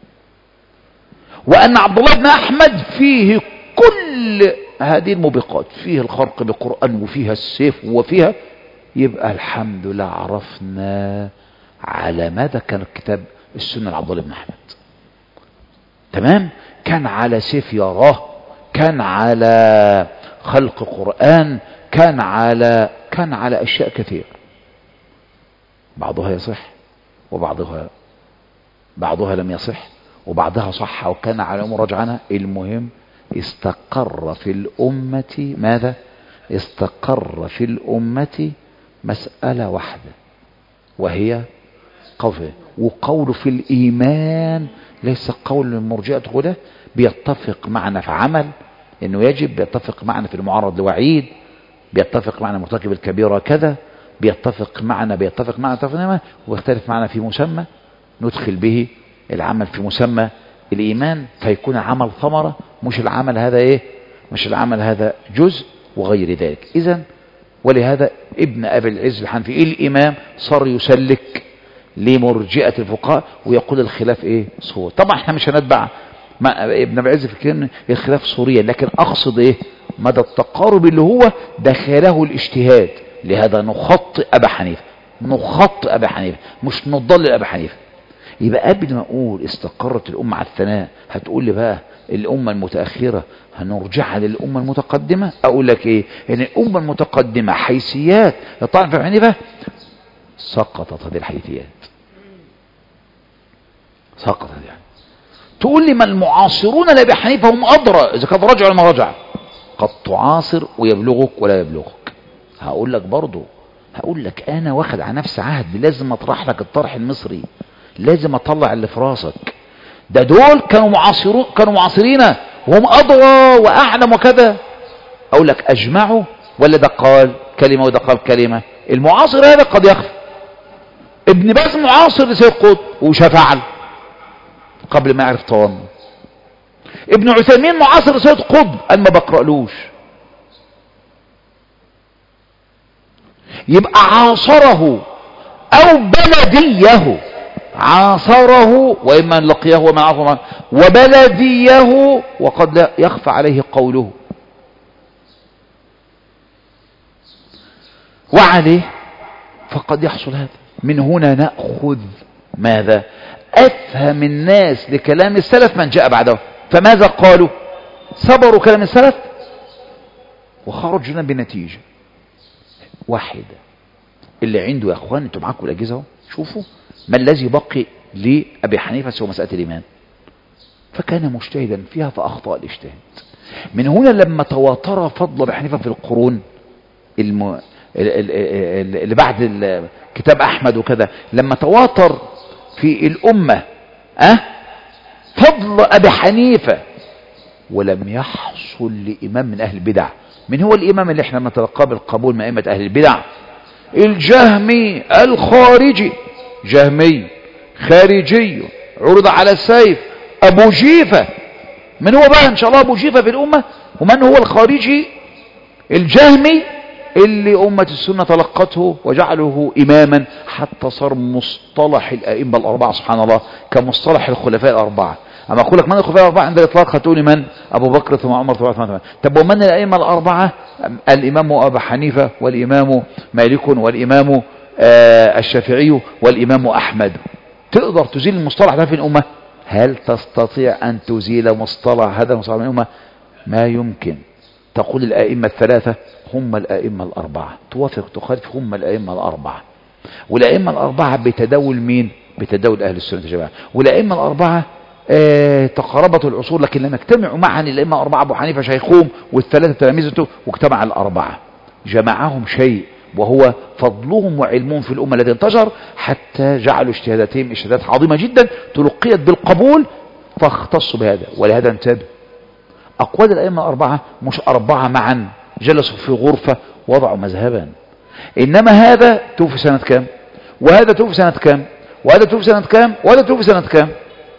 وان عبد الله بن احمد فيه كل هذه الموبقات، فيه الخرق بالقران وفيها السيف وفيها. يبقى الحمد لله عرفنا على ماذا كان الكتاب السنه لعبد الله بن احمد. تمام، كان على سيف يراه، كان على خلق قرآن، كان على كان على أشياء كثيرة، بعضها يصح وبعضها بعضها لم يصح وبعضها صح وكان على أمور رجعنا. المهم استقر في الأمة ماذا؟ استقر في الأمة مسألة واحدة، وهي قول وقول في الإيمان، ليس قول المرجئة غدا، بيتفق معنا في عمل انه يجب، بيتفق معنا في المعرض لوعيد، بيتفق معنا مرتكب الكبيرة كذا، بيتفق معنا بيتفق معنا تفنما، ويختلف معنا في مسمى ندخل به العمل في مسمى الإيمان، فيكون العمل ثمرة، مش العمل هذا ايه مش العمل هذا جزء وغير ذلك. إذن ولهذا ابن أبي العز الحنفي الإمام صار يسلك لمرجئة الفقهاء ويقول الخلاف ايه صور. طبعا احنا مش هنتبع ابن أبي العز في كلمة الخلاف صوريا، لكن اقصد ايه مدى التقارب اللي هو دخله الاجتهاد. لهذا نخطئ أبا حنيفة، نخطئ أبا حنيفة مش نضل أبا حنيفة. يبقى قبل ما اقول استقرت الأمة على الثناء، هتقول لي بقى الأمة المتأخرة هنرجعها للأمة المتقدمة؟ أقول لك إيه؟ إن الأمة المتقدمة حيثيات الطعن في أبي حنيفة سقطت هذه الحيثيات، سقطت يعني. تقول لي ما المعاصرون لأبي حنيفة هم أدرى إذا كان رجع ولا ما رجع؟ قد تعاصر ويبلغك ولا يبلغك. هقول لك برضو، هقول لك أنا واخد على نفس عهد، لازم أطرح لك الطرح المصري، لازم أطلع اللي في راسك. ده دول كانوا معاصرون، كانوا معاصرين وهم أدرى وأعلم وكذا. أقول لك أجمعوا ولا ده قال كلمة وده قال كلمة؟ المعاصر هذا قد يخفى. ابن باز معاصر لسيد قطب وشفعل قبل ما يعرف طوام. ابن عثيمين معاصر لسيد قطب أنا ما بقرألوش. يبقى عاصره أو بلديه، عاصره وإما لقيه وما عاصره، وبلديه وقد لا يخفى عليه قوله. وعليه فقد يحصل هذا. من هنا نأخذ ماذا؟ أفهم الناس لكلام السلف من جاء بعده. فماذا قالوا؟ صبروا كلام السلف وخرجنا بنتيجة واحدة. اللي عنده يا اخوان، انتوا معاكم الاجهزه اهو، شوفوا ما الذي بقي لأبي حنيفة سوى مسألة الإيمان، فكان مجتهدا فيها فأخطأ الاجتهاد. من هنا لما تواتر فضل أبي حنيفة في القرون الم... اللي بعد كتاب أحمد وكذا، لما تواتر في الأمة أه؟ فضل أبي حنيفة، ولم يحصل لإمام من أهل البدع. من هو الإمام اللي احنا نتلقاه بالقبول من أئمة أهل البدع؟ الجهمي الخارجي، جهمي خارجي عرض على السيف، أبو جيفة. من هو بقى إن شاء الله أبو جيفة في الأمة؟ ومن هو الخارجي؟ الجهمي اللي أمة السنة تلقته وجعله إماما حتى صار مصطلح الأئمة الأربعة سبحان الله كمصطلح الخلفاء الأربعة. أما أقول لك من الخلفاء الأربعة عند الإطلاق هتقولي من؟ أبو بكر ثم عمر ثم عثمان. طب ومن الأئمة الأربعة؟ الإمام أبو حنيفة والإمام مالك والإمام آه الشافعي والإمام أحمد. تقدر تزيل المصطلح ده في الأمة؟ هل تستطيع أن تزيل مصطلح هذا المصطلح من الأمة؟ ما يمكن. تقول الأئمة الثلاثة هم الأئمة الأربعة، توافق تخالف هم الأئمة الأربعة. والأئمة الأربعة بتداول مين؟ بتداول أهل السنة والجماعة. والأئمة الأربعة اه تقاربت العصور، لكن لما اجتمعوا معا الأئمة الأربعة أبو حنيفة شيخهم والثلاثة تلاميذته، واجتمع الأربعة جمعهم شيء وهو فضلهم وعلمهم في الأمة الذي انتشر حتى جعلوا اجتهاداتهم اجتهادات عظيمة جدا تلقيت بالقبول فاختصوا بهذا. ولهذا انتبه، أقوال الأئمة الأربعة مش أربعة معا جلسوا في غرفة وضعوا مذهبا، إنما هذا توفي سنة كام وهذا توفي سنة كام وهذا توفي سنة كام وهذا توفي سنة كام.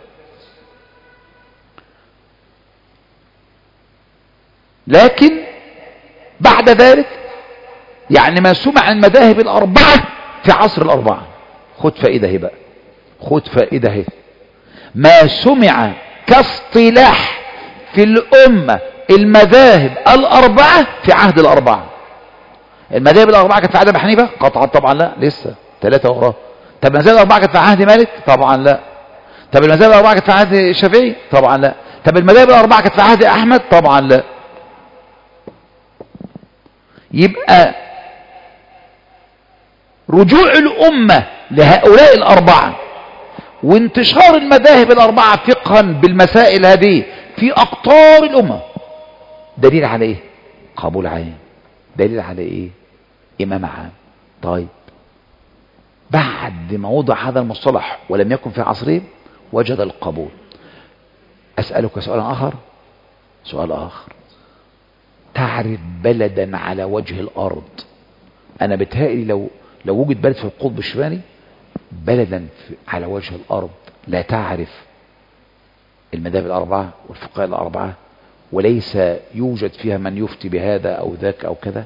لكن بعد ذلك يعني ما سمع المذاهب الأربعة في عصر الأربعة. خد فائدة هي بقى، خد فائدة هي. ما سمع كاصطلاح في الأمة المذاهب الأربعة في عهد الأربعة. المذاهب الأربعة كانت في عهد أبي حنيفة؟ قطعا طبعا لا، لسه ثلاثة وراه. طب المذاهب الأربعة كانت في عهد مالك؟ طبعا لا. طب المذاهب الأربعة كانت في عهد الشافعي؟ طبعا لا. طب المذاهب الأربعة كانت في عهد أحمد؟ طبعا لا. يبقى رجوع الأمة لهؤلاء الأربعة وانتشار المذاهب الأربعة فقها بالمسائل هذه في أقطار الأمة دليل على إيه؟ قبول عام. دليل على إيه؟ إمام عام. طيب بعد ما وضع هذا المصطلح ولم يكن في عصرهم وجد القبول. أسألك سؤالا آخر، سؤال آخر، تعرف بلدا على وجه الأرض، أنا بتهيألي لو لو وجد بلد في القطب الشمالي، بلدا على وجه الأرض لا تعرف المذاهب الأربعة والفقهاء الأربعة وليس يوجد فيها من يفتي بهذا أو ذاك أو كذا،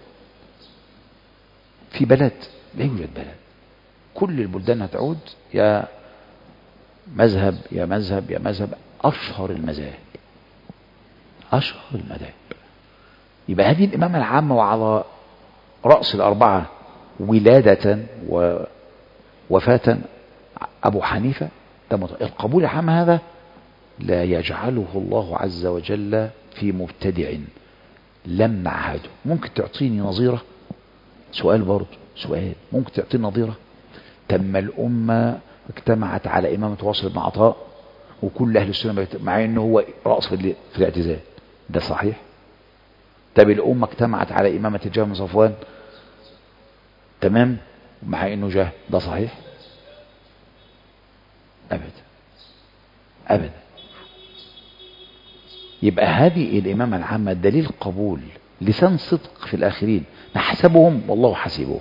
في بلد لا يوجد بلد. كل البلدان هتعود يا مذهب يا مذهب يا مذهب، أشهر المذاهب أشهر المذاهب. يبقى هذه الإمامة العامة وعلى رأس الأربعة ولادة ووفاة أبو حنيفة، القبول العام هذا لا يجعله الله عز وجل في مبتدع لم نعهده. ممكن تعطيني نظيرة؟ سؤال برضه، سؤال، ممكن تعطيني نظيرة؟ تم الأمة اجتمعت على إمامة واصل بن عطاء وكل أهل السنة مع أنه هو رأس في الاعتزال، ده صحيح؟ طب الأمة اجتمعت على إمامة الجهم بن صفوان، تمام، مع أنه جاه، ده صحيح؟ أبدا أبدا. يبقى هذه الإمامة العامة دليل قبول، لسان صدق في الآخرين، نحسبهم والله حسيبهم.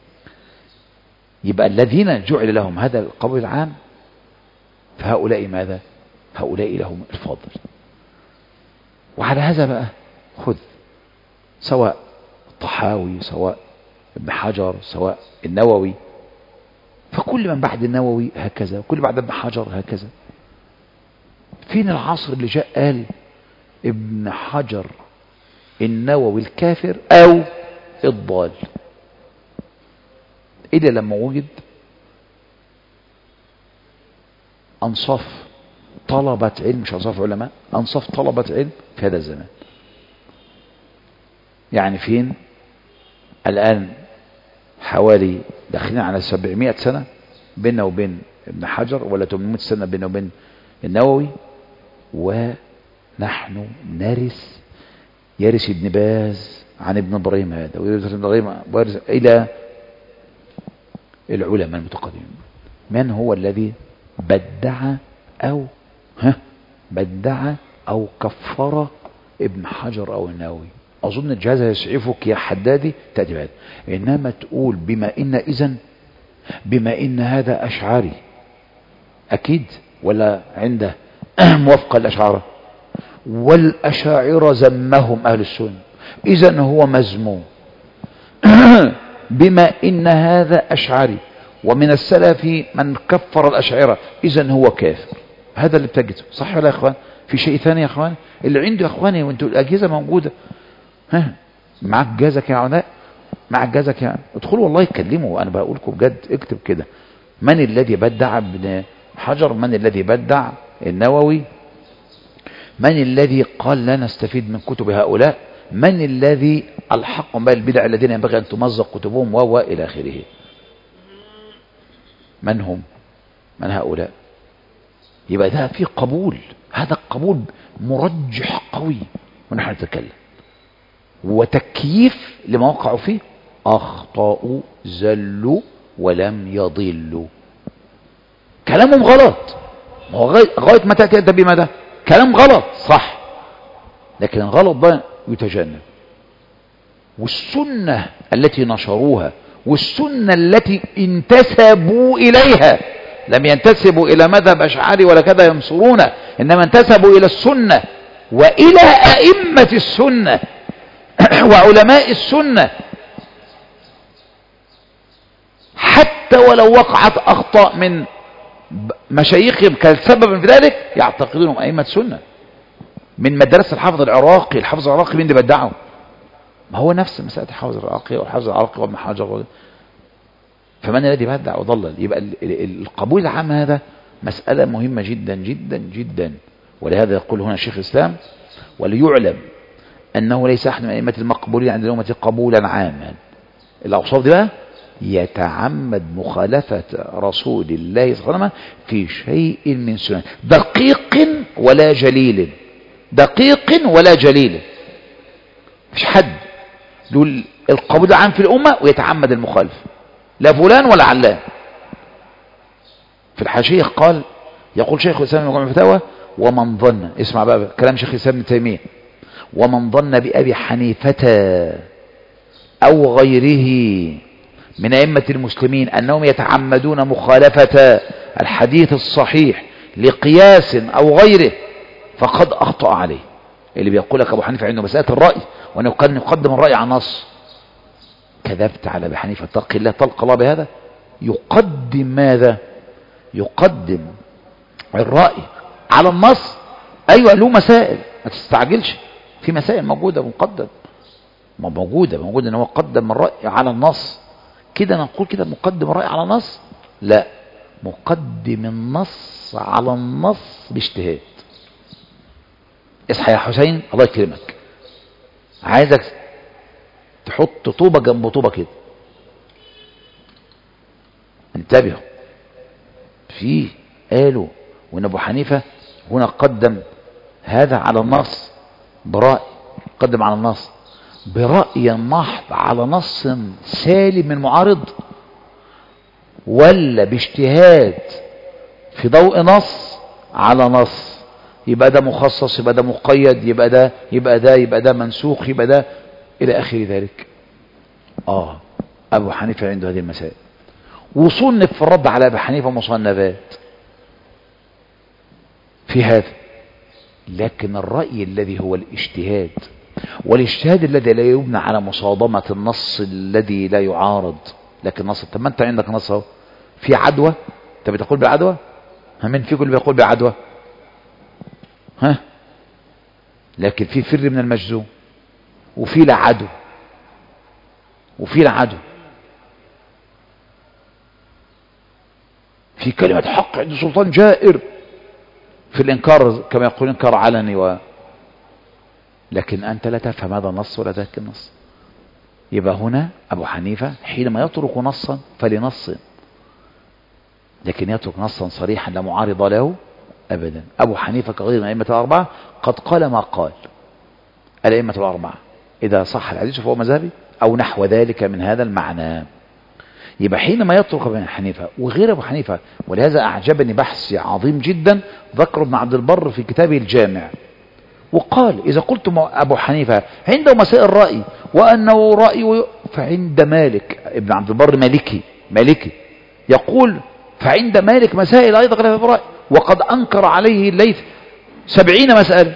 يبقى الذين جعل لهم هذا القبول العام فهؤلاء ماذا؟ هؤلاء لهم الفضل. وعلى هذا بقى خذ سواء الطحاوي سواء ابن حجر سواء النووي، فكل من بعد النووي هكذا وكل بعد ابن حجر هكذا. فين العصر اللي جاء قال ابن حجر النووي الكافر او الضال؟ إلا لما وجد أنصاف طلبة علم، مش أنصاف علماء، أنصاف طلبة علم في هذا الزمان. يعني فين الآن حوالي داخلين على سبعمائة سنة بيننا وبين ابن حجر، ولا ثمانمائة سنة بيننا وبين النووي، ونحن نرث يرث ابن باز عن ابن ابراهيم هذا ويرث ابن ابراهيم ويرث إلى العلماء المتقدمين. من هو الذي بدع أو ها بدع أو كفر ابن حجر أو النووي؟ أظن الجهاز يسعفك يا حدادي تأتي بهذا. إنما تقول بما إن إذن بما إن هذا أشعري أكيد ولا عنده موافقة الأشعار، والأشاعرة زمهم أهل السنة إذن هو مذموم. بما إن هذا أشعري ومن السلف من كفر الأشاعرة إذن هو كافر. هذا اللي بتجده، صح ولا يا أخوان؟ في شيء ثاني يا أخوان؟ اللي عنده يا أخواني وانتوا الأجهزة موجودة، ها معك جازك يا علاء، معك جازك يا ادخلوا والله اتكلموا، أنا بقول لكم بجد، اكتب كده من الذي بدع ابن حجر، من الذي بدع النووي، من الذي قال لا نستفيد من كتب هؤلاء، من الذي الحق بين البدع الذين ينبغي أن تمزق كتبهم و إلى آخره. من هم؟ من هؤلاء؟ يبقى ده في قبول، هذا القبول مرجح قوي ونحن نتكلم، وتكييف لما وقعوا فيه. أخطأوا زلوا ولم يضلوا، كلامهم غلط، ما هو غاية ما تأتي أنت بماذا؟ كلام غلط صح، لكن الغلط ده يتجنب. والسنة التي نشروها والسنة التي انتسبوا إليها، لم ينتسبوا إلى مذهب أشعري ولا كذا ينصرونه، إنما انتسبوا إلى السنة وإلى أئمة السنة وعلماء السنة، حتى ولو وقعت أخطاء من مشايخهم كالسبب في ذلك يعتقدونهم أئمة سنة. من مدرسة الحافظ العراقي، الحافظ العراقي مين اللي بدعه؟ ما هو نفس مسألة الحافظ العراقي والحافظ العراقي وابن حجر. فمن الذي بدع وضلل؟ يبقى القبول العام هذا مسألة مهمة جدا جدا جدا. ولهذا يقول هنا شيخ الإسلام: وليعلم أنه ليس أحد من أئمة المقبولين عند الأمة قبولا عاما. الأوصاف دي بقى: يتعمد مخالفة رسول الله صلى الله عليه وسلم في شيء من سنن، دقيق ولا جليل، دقيق ولا جليل. مش حد دول القبول عام في الأمة ويتعمد المخالفة، لا فلان ولا علان. في الحاشية قال، يقول شيخ الإسلام ابن مجموع الفتاوى: ومن ظن، اسمع بقى كلام شيخ الإسلام ابن تيمية، ومن ظن بأبي حنيفة أو غيره من أئمة المسلمين أنهم يتعمدون مخالفة الحديث الصحيح لقياس أو غيره فقد أخطأ عليه. اللي بيقول لك أبو حنيفة عنده مسألة الرأي وأنه كان يقدم الرأي على النص، كذبت على أبي حنيفة، تلقي الله تلقى الله بهذا. يقدم ماذا؟ يقدم الرأي على النص. أيوة له مسائل، ما تستعجلش، في مسائل موجودة مقدم، ما موجودة موجودة ان هو قدم الرأي على النص. كده نقول كده مقدم الرأي على النص؟ لا، مقدم النص على النص باجتهاد. اصحى يا حسين، الله يكرمك، عايزك تحط طوبة جنب طوبة كده. انتبهوا، فيه قالوا وان ابو حنيفة هنا قدم هذا على النص برأي، قدم على النص برأي محض على نص سالم من معارض، ولا باجتهاد في ضوء نص على نص؟ يبقى ده مخصص، يبقى ده مقيد، يبقى ده يبقى ده يبقى ده منسوخ، يبقى ده إلى آخر ذلك. آه أبو حنيفة عنده هذه المسائل، وصنف في الرد على أبي حنيفة مصنفات في هذا. لكن الرأي الذي هو الاجتهاد، والاجتهاد الذي لا يبنى على مصادمة النص الذي لا يعارض، لكن نص، طب ما انت عندك نص اهو في عدوى، انت بتقول بعدوى؟ ها، من فيكم اللي بيقول بعدوى؟ ها، لكن في فر من المجذوم، وفي لا عدو، وفي لا عدو، في كلمة حق عند سلطان جائر، في الانكار كما يقول انكار علني و... لكن أنت لا تفهم هذا النص ولا ذاك النص. يبقى هنا أبو حنيفة حينما يترك نصا فلنص، لكن يترك نصا صريحا لا معارض له أبدا. أبو حنيفة كغير من الأئمة الأربعة قد قال ما قال الأئمة الأربعة، إذا صح الحديث فهو مذهبي أو نحو ذلك من هذا المعنى. يبقى حينما يترك ابن حنيفة وغير أبو حنيفة، ولهذا أعجبني بحث عظيم جدا ذكر ابن عبد البر في كتابه الجامع، وقال: إذا قلت أبو حنيفة عنده مسائل الرأي وأنه رأي، فعند مالك، ابن عبد البر مالكي مالكي يقول: فعند مالك مسائل أيضا خلاف الرأي، وقد أنكر عليه الليث سبعين مسألة.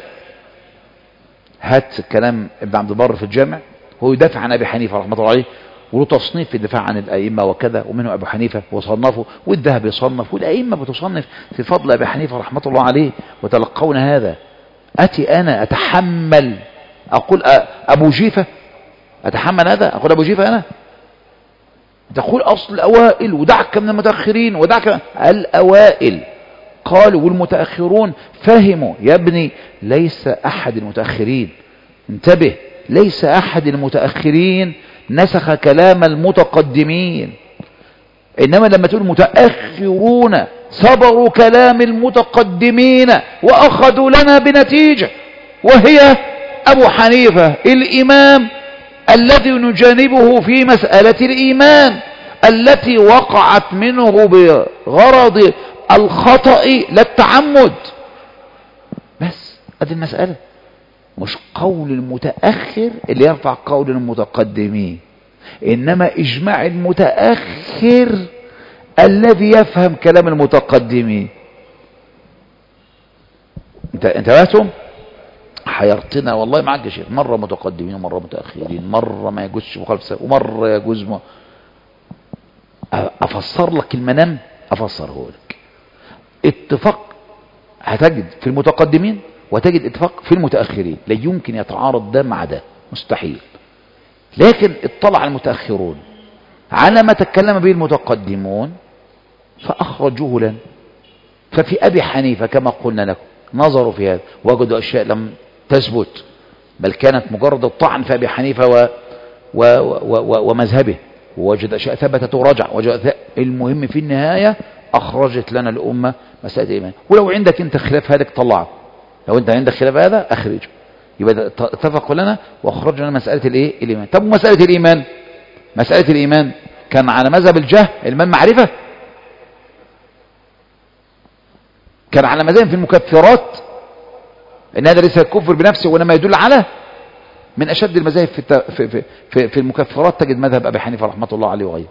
هات كلام ابن عبد البر في الجامع، هو يدافع عن أبي حنيفة رحمة الله عليه، وله تصنيف في الدفاع عن الأئمة وكذا، ومنه أبو حنيفة وصنفه، والذهبي يصنف، والأئمة بتصنف في فضل أبي حنيفة رحمة الله عليه، وتلقون هذا. أتي أنا أتحمل أقول أبو جيفة، أتحمل هذا؟ أقول أبو جيفة أنا؟ تقول أصل الأوائل ودعك من المتأخرين ودعك الأوائل. قالوا والمتأخرون فهموا. يا ابني ليس أحد المتأخرين، انتبه، ليس أحد المتأخرين نسخ كلام المتقدمين، إنما لما تقول متأخرون صبروا كلام المتقدمين وأخذوا لنا بنتيجة، وهي أبو حنيفة الإمام الذي نجانبه في مسألة الإيمان التي وقعت منه بغرض الخطأ لا التعمد. بس هذه المسألة، مش قول المتأخر اللي يرفع قول المتقدمين، إنما إجماع المتأخر الذي يفهم كلام المتقدمين. انت انتبهتم؟ حيرتنا والله معاك يا شيخ، مرة متقدمين ومرة متأخرين، مرة ما يجوزش مخالفة ومرة يجوز م... أفسر لك المنام، أفسره لك. اتفاق هتجد في المتقدمين وتجد اتفاق في المتأخرين، لا يمكن يتعارض ده مع ده، مستحيل. لكن اطلع المتأخرون على ما تكلم به المتقدمون فأخرجوه لنا، ففي أبي حنيفة كما قلنا لكم نظروا في هذا وجدوا أشياء لم تثبت، بل كانت مجرد الطعن في أبي حنيفة و و و و ومذهبه، ووجد أشياء ثبتت ورجع وجد. المهم في النهاية أخرجت لنا الأمة مسألة الإيمان. ولو عندك أنت خلاف هذا طلعه، لو أنت عندك خلاف هذا أخرجه، يبقى اتفقوا لنا وأخرجنا مسألة الإيه؟ الإيمان. طب مسألة الإيمان، مسألة الإيمان كان على مذهب الجهل الإيمان معرفة، كان على مذهب في المكفرات ان هذا ليس الكفر بنفسه وانما يدل على من اشد المذاهب في في في في المكفرات تجد مذهب ابي حنيفه رحمه الله عليه وغيره.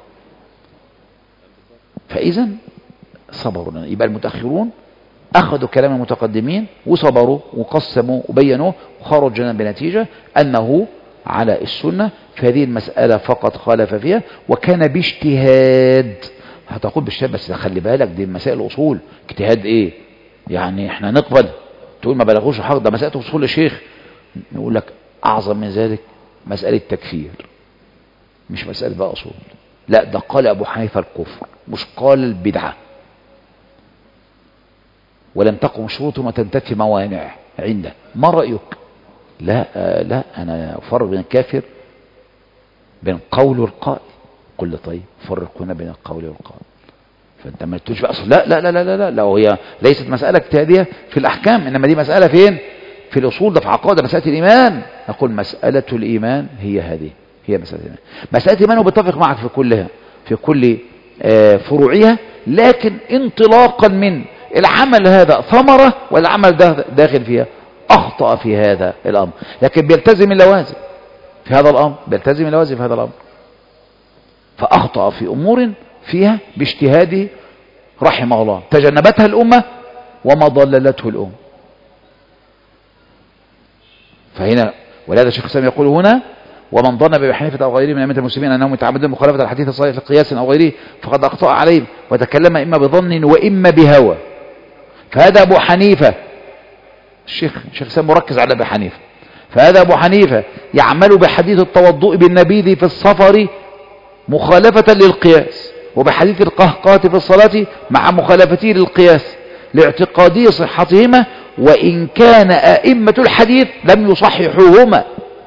فاذا صبروا لنا، يبقى المتاخرون اخذوا كلام المتقدمين وصبروا وقسموا وبينوا وخرج لنا بنتيجه انه على السنه في هذه المساله فقط خالف فيها، وكان باجتهاد. هتقول باجتهاد بس خلي بالك دي مسائل الاصول، اجتهاد ايه يعني؟ احنا نقبل تقول ما بلغوش حق، ده مسألة أصول الشيخ. نقول لك أعظم من ذلك مسألة تكفير، مش مسألة بقى أصول. لا، ده قال أبو حنيفة الكفر مش قال البدعة. ولم تقم شروط وتنتفي موانع عنده. ما رأيك؟ لا آه لا أنا أفرق بين الكافر بين القول والقائل. قل طيب فرقنا بين القول والقائل. فانت ما تقولش بقى لا لا لا لا لا لو هي ليست مسألة اجتهادية في الأحكام، إنما دي مسألة فين؟ في الأصول، ده في عقائد، مسألة الإيمان. نقول مسألة الإيمان هي هذه، هي مسألة الإيمان. مسألة الإيمان وبتفق معك في كلها في كل آه فروعها، لكن انطلاقا من العمل هذا ثمرة والعمل ده داخل فيها، أخطأ في هذا الأمر، لكن بيلتزم اللوازم في هذا الأمر، بيلتزم اللوازم في هذا الأمر، فأخطأ في أمور فيها باجتهاده رحمه الله تجنبتها الأمة وما ضللته الأمة. فهنا ولهذا الشيخ الإسلام يقول هنا: ومن ظن بأبي حنيفة أو غيره من أئمة المسلمين أنهم يتعمدون مخالفة الحديث الصحيح في قياس أو غيره فقد أخطأ عليهم وتكلم إما بظن وإما بهوى. فهذا أبو حنيفة، الشيخ الشيخ الإسلام مركز على أبي حنيفة، فهذا أبو حنيفة يعمل بحديث التوضؤ بالنبيذ في السفر مخالفة للقياس، وبحديث القهقهة في الصلاة مع مخالفته للقياس لاعتقادي صحتهما، وإن كان أئمة الحديث لم يصححوهما.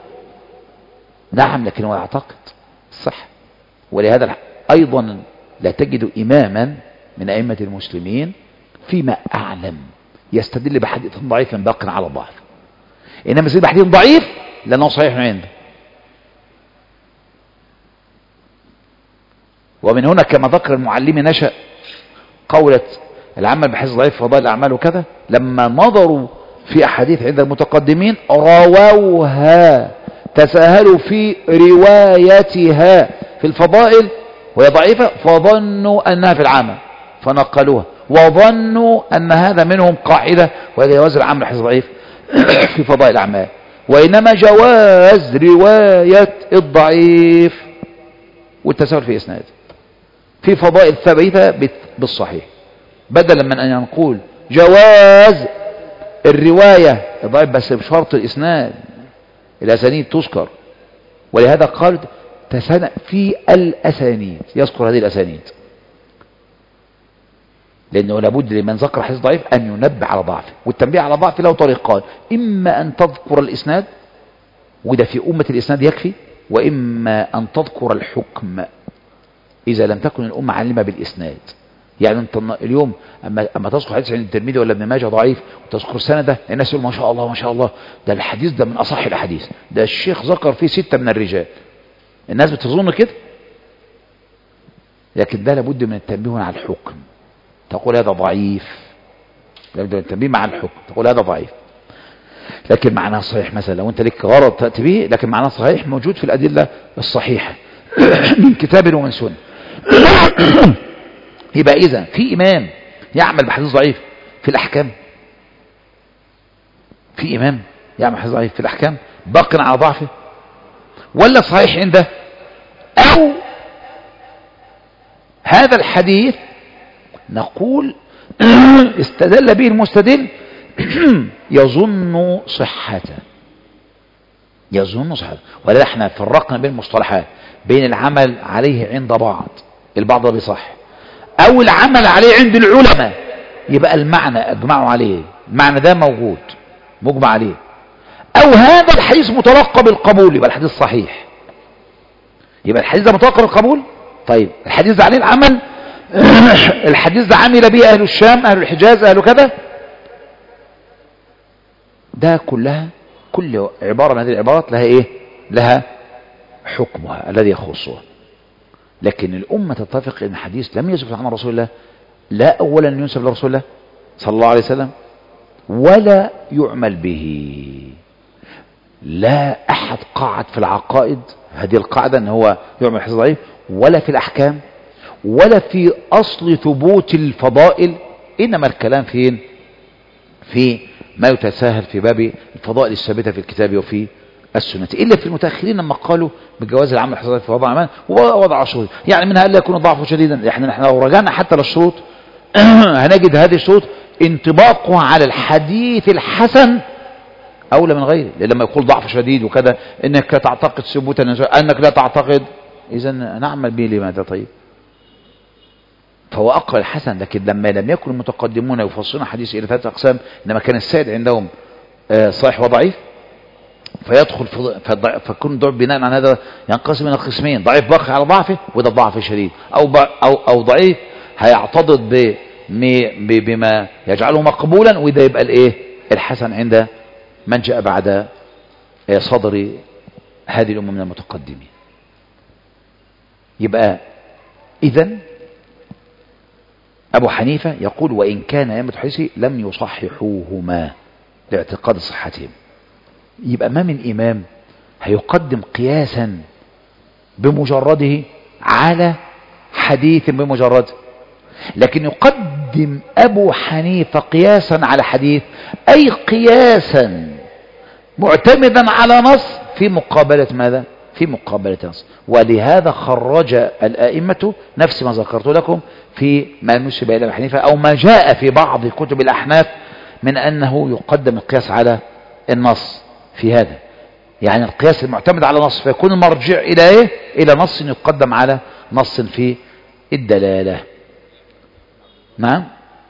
نعم، لكن هو يعتقد صح. ولهذا أيضا لا تجد إماما من أئمة المسلمين فيما أعلم يستدل بحديث ضعيف باق على الضعف، إنما يستدل بحديث ضعيف لأنه صحيح عنده. ومن هنا كما ذكر المعلم نشأ قولة العمل بحديث ضعيف فضائل الأعمال وكذا، لما نظروا في أحاديث عند المتقدمين رووها تساهلوا في روايتها في الفضائل وهي ضعيفة، فظنوا أنها في العمل فنقلوها، وظنوا أن هذا منهم قاعدة وهذا جواز العمل بحديث ضعيف في فضائل الأعمال، وإنما جواز رواية الضعيف والتساهل في إسناده في فضائل ثابتة بالصحيح، بدلا من أن نقول جواز الرواية الضعيف بس بشرط الإسناد، الأسانيد تذكر. ولهذا قال تسنى في الأسانيد، يذكر هذه الأسانيد، لأنه لابد لمن ذكر حديث ضعيف أن ينبه على ضعفه، والتنبيه على ضعفه له طريقان: إما أن تذكر الإسناد وده في أمة الإسناد يكفي، وإما أن تذكر الحكم إذا لم تكن الأمة عالمة بالإسناد. يعني أنت اليوم أما, أما تذكر حديث عند الترمذي ولا ابن ماجه ضعيف وتذكر سنده، الناس يقول ما شاء الله ما شاء الله ده الحديث ده من أصح الأحاديث، ده الشيخ ذكر فيه ستة من الرجال، الناس بتظن كده، لكن ده لابد من التنبيه على الحكم، تقول هذا ضعيف، لابد من التنبيه مع الحكم، تقول هذا ضعيف لكن معناه صحيح. مثلا لو أنت لك غرض تأتي به لكن معناه صحيح موجود في الأدلة الصحيحة من كتاب ومن سنة. يبقى إذا في إمام يعمل بحديث ضعيف في الأحكام، في إمام يعمل بحديث ضعيف في الأحكام باق على ضعفه ولا صحيح عنده، أو هذا الحديث نقول استدل به المستدل يظن صحته، يظن صحته. ولا احنا فرقنا بين المصطلحات، بين العمل عليه عند بعض، البعض بيصح، او العمل عليه عند العلماء، يبقى المعنى اجمعوا عليه، المعنى ده موجود مجمع عليه، او هذا الحديث متلقى بالقبول يبقى الحديث صحيح. يبقى الحديث ده متلقى بالقبول. طيب الحديث ده عليه العمل الحديث ده عمل به اهل الشام، اهل الحجاز، اهل كذا، ده كلها كل عبارة من هذه العبارات لها ايه؟ لها حكمها الذي يخصها. لكن الأمة تتفق ان الحديث لم يثبت عن رسول الله، لا أولا ينسب لرسول الله صلى الله عليه وسلم ولا يعمل به. لا أحد قاعد في العقائد هذه القاعدة ان هو يعمل حديث ضعيف، ولا في الأحكام، ولا في أصل ثبوت الفضائل. إنما الكلام فين؟ في ما يتساهل في باب الفضائل الثابتة في الكتاب وفي السنة، إلا في المتأخرين لما قالوا بجواز العمل الحصري في وضع عمل ووضع شروط، يعني منها ألا يكون ضعفه شديدا. احنا احنا لو رجعنا حتى للشروط هنجد هذه الشروط انطباقها على الحديث الحسن أولى من غيره. لما يقول ضعف شديد وكذا إنك تعتقد ثبوتا أنك لا تعتقد، إذا نعمل به لماذا؟ طيب فهو أقرأ الحسن. لكن لما لم يكن المتقدمون يفصلون حديث إلى ثلاثة أقسام، إنما كان السائد عندهم صحيح وضعيف، فيدخل في فكون ضعف بناء على هذا ينقسم إلى قسمين: ضعيف باقي على ضعفه وده ضعف شديد، أو أو أو ضعيف هيعتضد بما يجعله مقبولا، وده يبقى الإيه؟ الحسن عند من جاء بعد صدر هذه الأمة من المتقدمين. يبقى إذن أبو حنيفة يقول: وإن كان أئمة الحديث لم يصححوهما لاعتقاد صحتهم. يبقى ما من إمام هيقدم قياسا بمجرده على حديث بمجرده، لكن يقدم أبو حنيفة قياسا على حديث، أي قياسا معتمدا على نص في مقابلة ماذا؟ في مقابلة نص. ولهذا خرج الآئمة نفس ما ذكرت لكم في ما نسب إلى أبي حنيفة، أو ما جاء في بعض كتب الأحناف من أنه يقدم القياس على النص في هذا، يعني القياس المعتمد على نص فيكون المرجع إلى إيه؟ إلى نص يقدم على نص في الدلالة. نعم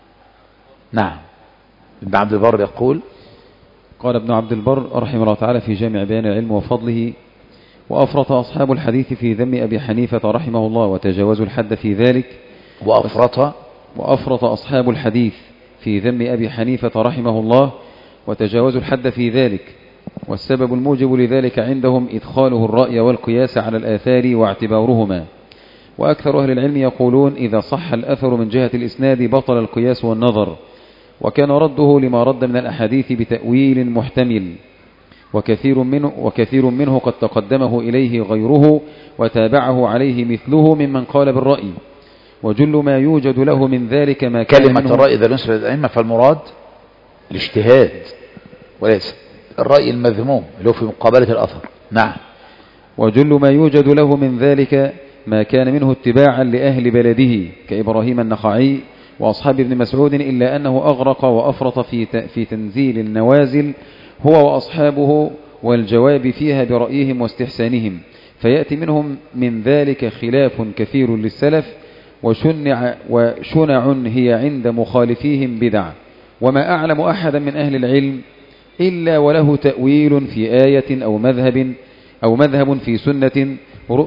نعم. ابن عبد البر يقول: قال ابن عبد البر رحمه الله تعالى في جامع بيان العلم وفضله: وأفرط أصحاب الحديث في ذم أبي حنيفة رحمه الله وتجاوزوا الحد في ذلك. وأفرط وأفرط أصحاب الحديث في ذم أبي حنيفة رحمه الله وتجاوزوا الحد في ذلك، والسبب الموجب لذلك عندهم إدخاله الرأي والقياس على الآثار واعتبارهما. وأكثر أهل العلم يقولون: إذا صح الأثر من جهة الإسناد بطل القياس والنظر، وكان رده لما رد من الأحاديث بتأويل محتمل، وكثير منه, وكثير منه قد تقدمه إليه غيره وتابعه عليه مثله ممن قال بالرأي، وجل ما يوجد له من ذلك ما كان كلمة الرأي إذا نسبت للأئمة فالمراد الاجتهاد وليس الرأي المذموم اللي هو في مقابلة الأثر. نعم. وجل ما يوجد له من ذلك ما كان منه اتباعا لأهل بلده كإبراهيم النخعي وأصحاب ابن مسعود، إلا أنه أغرق وأفرط في في تنزيل النوازل هو وأصحابه والجواب فيها برأيهم واستحسانهم، فيأتي منهم من ذلك خلاف كثير للسلف، وشنع, وشنع هي عند مخالفيهم بدع. وما أعلم أحدا من أهل العلم إلا وله تأويل في آية أو مذهب أو مذهب في سنة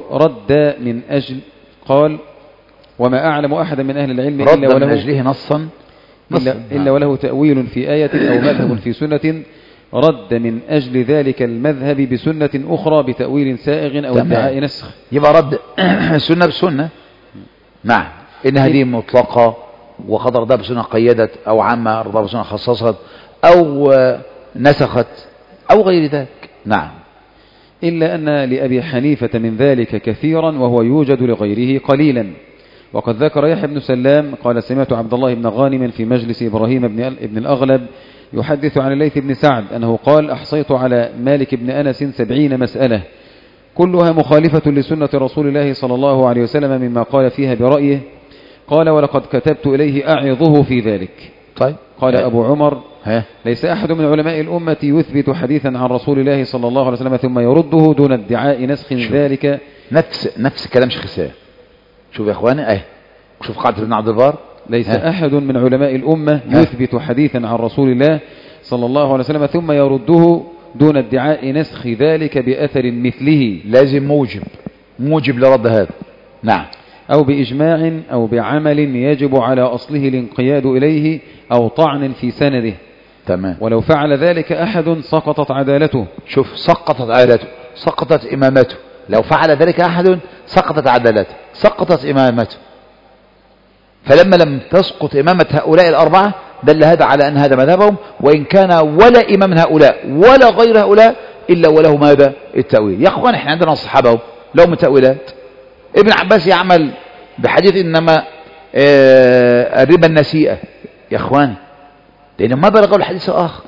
رد من أجل قال وما أعلم أحدا من أهل العلم رد إلا وله من أجله نصا, نصا إلا, إلا وله تأويل في آية أو مذهب في سنة رد من أجل ذلك المذهب بسنة أخرى بتأويل سائغ أو ادعاء نسخ. يبقى رد سنة بسنة. نعم. إن هذه مطلقة وقد رضى بسنة قيدت، أو عامة رضى بسنة خصصت، أو نسخت، أو غير ذلك. نعم. إلا أن لأبي حنيفة من ذلك كثيرا وهو يوجد لغيره قليلا. وقد ذكر يحيى بن سلام قال: سمعت عبد الله بن غانم في مجلس إبراهيم بن ابن الأغلب يحدث عن الليث بن سعد أنه قال: أحصيت على مالك بن أنس سبعين مسألة كلها مخالفة لسنة رسول الله صلى الله عليه وسلم مما قال فيها برأيه. قال: ولقد كتبت إليه أعظه في ذلك. طيب. قال أبو عمر: ها. ليس أحد من علماء الأمة يثبت حديثا عن رسول الله صلى الله عليه وسلم ثم يرده دون ادعاء نسخ ذلك. نفس نفس كلام شيخ سام. شوف يا اخواني اهي، شوف قاعدة ابن عبد البر ليس ها. أحد من علماء الأمة ها. يثبت حديثا عن رسول الله صلى الله عليه وسلم ثم يرده دون ادعاء نسخ ذلك بأثر مثله، لازم موجب موجب لرد هذا. نعم. أو بإجماع أو بعمل يجب على أصله الانقياد إليه أو طعن في سنده. تمام. ولو فعل ذلك أحد سقطت عدالته. شوف، سقطت عدالته، سقطت إمامته. لو فعل ذلك أحد سقطت عدالته، سقطت إمامته. فلما لم تسقط إمامة هؤلاء الأربعة دل هذا على أن هذا مذهبهم، وإن كان ولا إمام من هؤلاء ولا غير هؤلاء إلا وله ماذا؟ التأويل. يا أخوان إحنا عندنا الصحابة لهم تأويلات. ابن عباس يعمل بحديث إنما آه الربا النسيئة يا أخواني، لأنه ما بلغوا الحديث الآخر.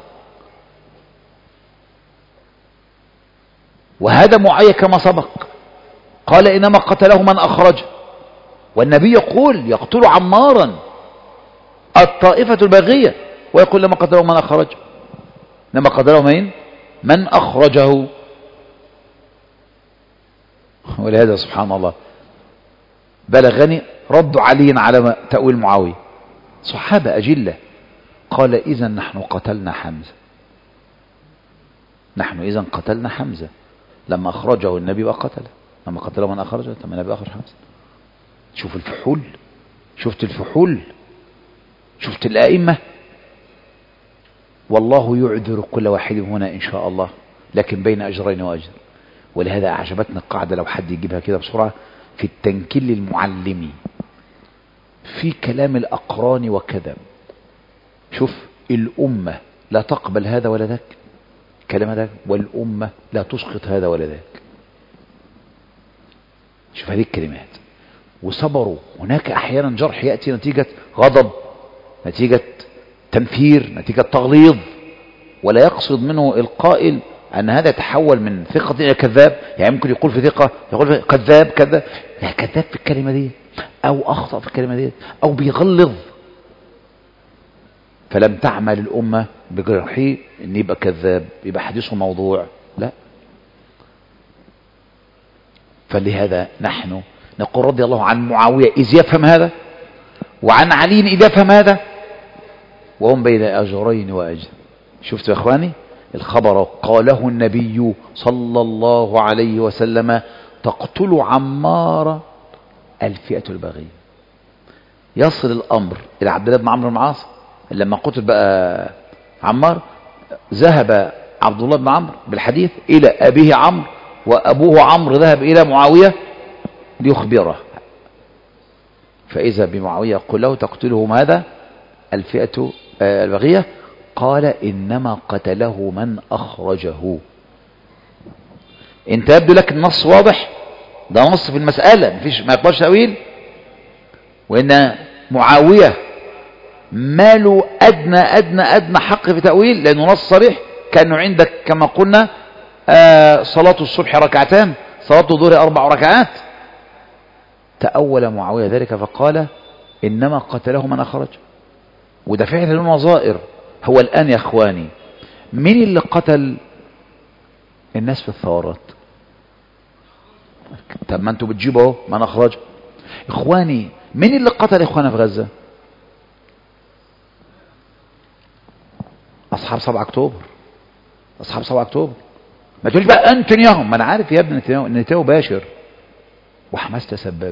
وهذا معين كما سبق، قال إنما قتله من أخرجه، والنبي يقول يقتل عمارا الطائفة الباغية، ويقول لما قتله من أخرجه، لما قتله من من أخرجه. ولهذا سبحان الله بلغني رد علي على تأويل معاوية، صحابة أجلة، قال إذا نحن قتلنا حمزة، نحن إذا قتلنا حمزة لما أخرجه النبي وقتله، لما قتله من أخرجه لما النبي أخرج حمزة. شوف الفحول، شفت الفحول، شفت الأئمة. والله يعذر كل واحد هنا إن شاء الله، لكن بين أجرين وأجر. ولهذا أعجبتنا القاعدة، لو حد يجيبها كده بسرعة، في التنكيل المعلمي في كلام الأقران وكذا. شوف، الأمة لا تقبل هذا ولا ذاك كلام ذاك، والأمة لا تسقط هذا ولا ذاك. شوف هذه الكلمات، وصبروا. هناك أحيانا جرح يأتي نتيجة غضب، نتيجة تنفير، نتيجة تغليظ، ولا يقصد منه القائل أن هذا يتحول من ثقة إلى كذاب. يعني ممكن يقول في ثقة يقول في كذاب كذاب، لا، كذاب في الكلمة دي، أو أخطأ في الكلمة دي، أو بيغلظ. فلم تعمل الأمة بجرحه أن يبقى كذاب، يبقى حديثه موضوع، لا. فلهذا نحن نقول رضي الله عن معاوية إذ يفهم هذا، وعن علي إذ يفهم هذا، وهم بين أجرين وأجر. شفتوا يا أخواني الخبر؟ قاله النبي صلى الله عليه وسلم: تقتل عمار الفئة البغية. يصل الأمر إلى عبد الله بن عمرو بن العاص، لما قتل بقى عمار ذهب عبد الله بن عمرو بالحديث إلى أبيه عمرو، وأبوه عمرو ذهب إلى معاوية ليخبره، فإذا بمعاوية يقول له: تقتله ماذا؟ الفئة البغية. قال: إنما قتله من أخرجه. انت يبدو لك النص واضح، ده نص في المسألة، مفيش ما يقبلش تأويل. وإن معاوية ما له أدنى أدنى أدنى حق في تأويل، لأنه نص صريح. كأنه عندك كما قلنا آه صلاة الصبح ركعتان، صلاة الظهر أربع ركعات. تأول معاوية ذلك فقال: إنما قتله من أخرج. وده فعلا له نظائر. هو الآن يا إخواني مين اللي قتل الناس في الثورات؟ طب ما انتوا بتجيبوا اهو من أخرج. إخواني مين اللي قتل إخوانا في غزة؟ أصحاب سبعة أكتوبر، أصحاب سبعة أكتوبر. ما تقولش بقى نتنياهو، ما أنا عارف يا ابن نتنياهو، نتنياهو باشر وحماس تسببت،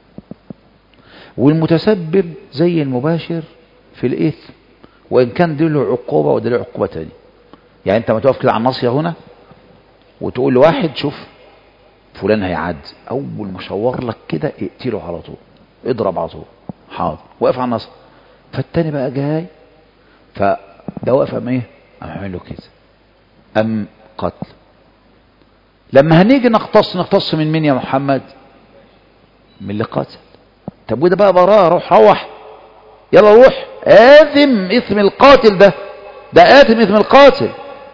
والمتسبب زي المباشر في الإثم، وإن كان دي له عقوبة وده له عقوبة تانية. يعني أنت ما تقف كده على الناصية هنا وتقول لواحد: شوف فلان هيعدي، أول ما شاور لك كده اقتله على طول، اضرب على طول، حاضر، واقف على الناصية. فالتاني بقى جاي، فده واقف أم إيه؟ أم عمل له كده، أم قتل. لما هنيجي نقتص نقتص من مين يا محمد؟ من اللي قتل. طب وده بقى براءة، روح روح يلا روح، آثم إثم القاتل، ده ده آثم إثم القاتل.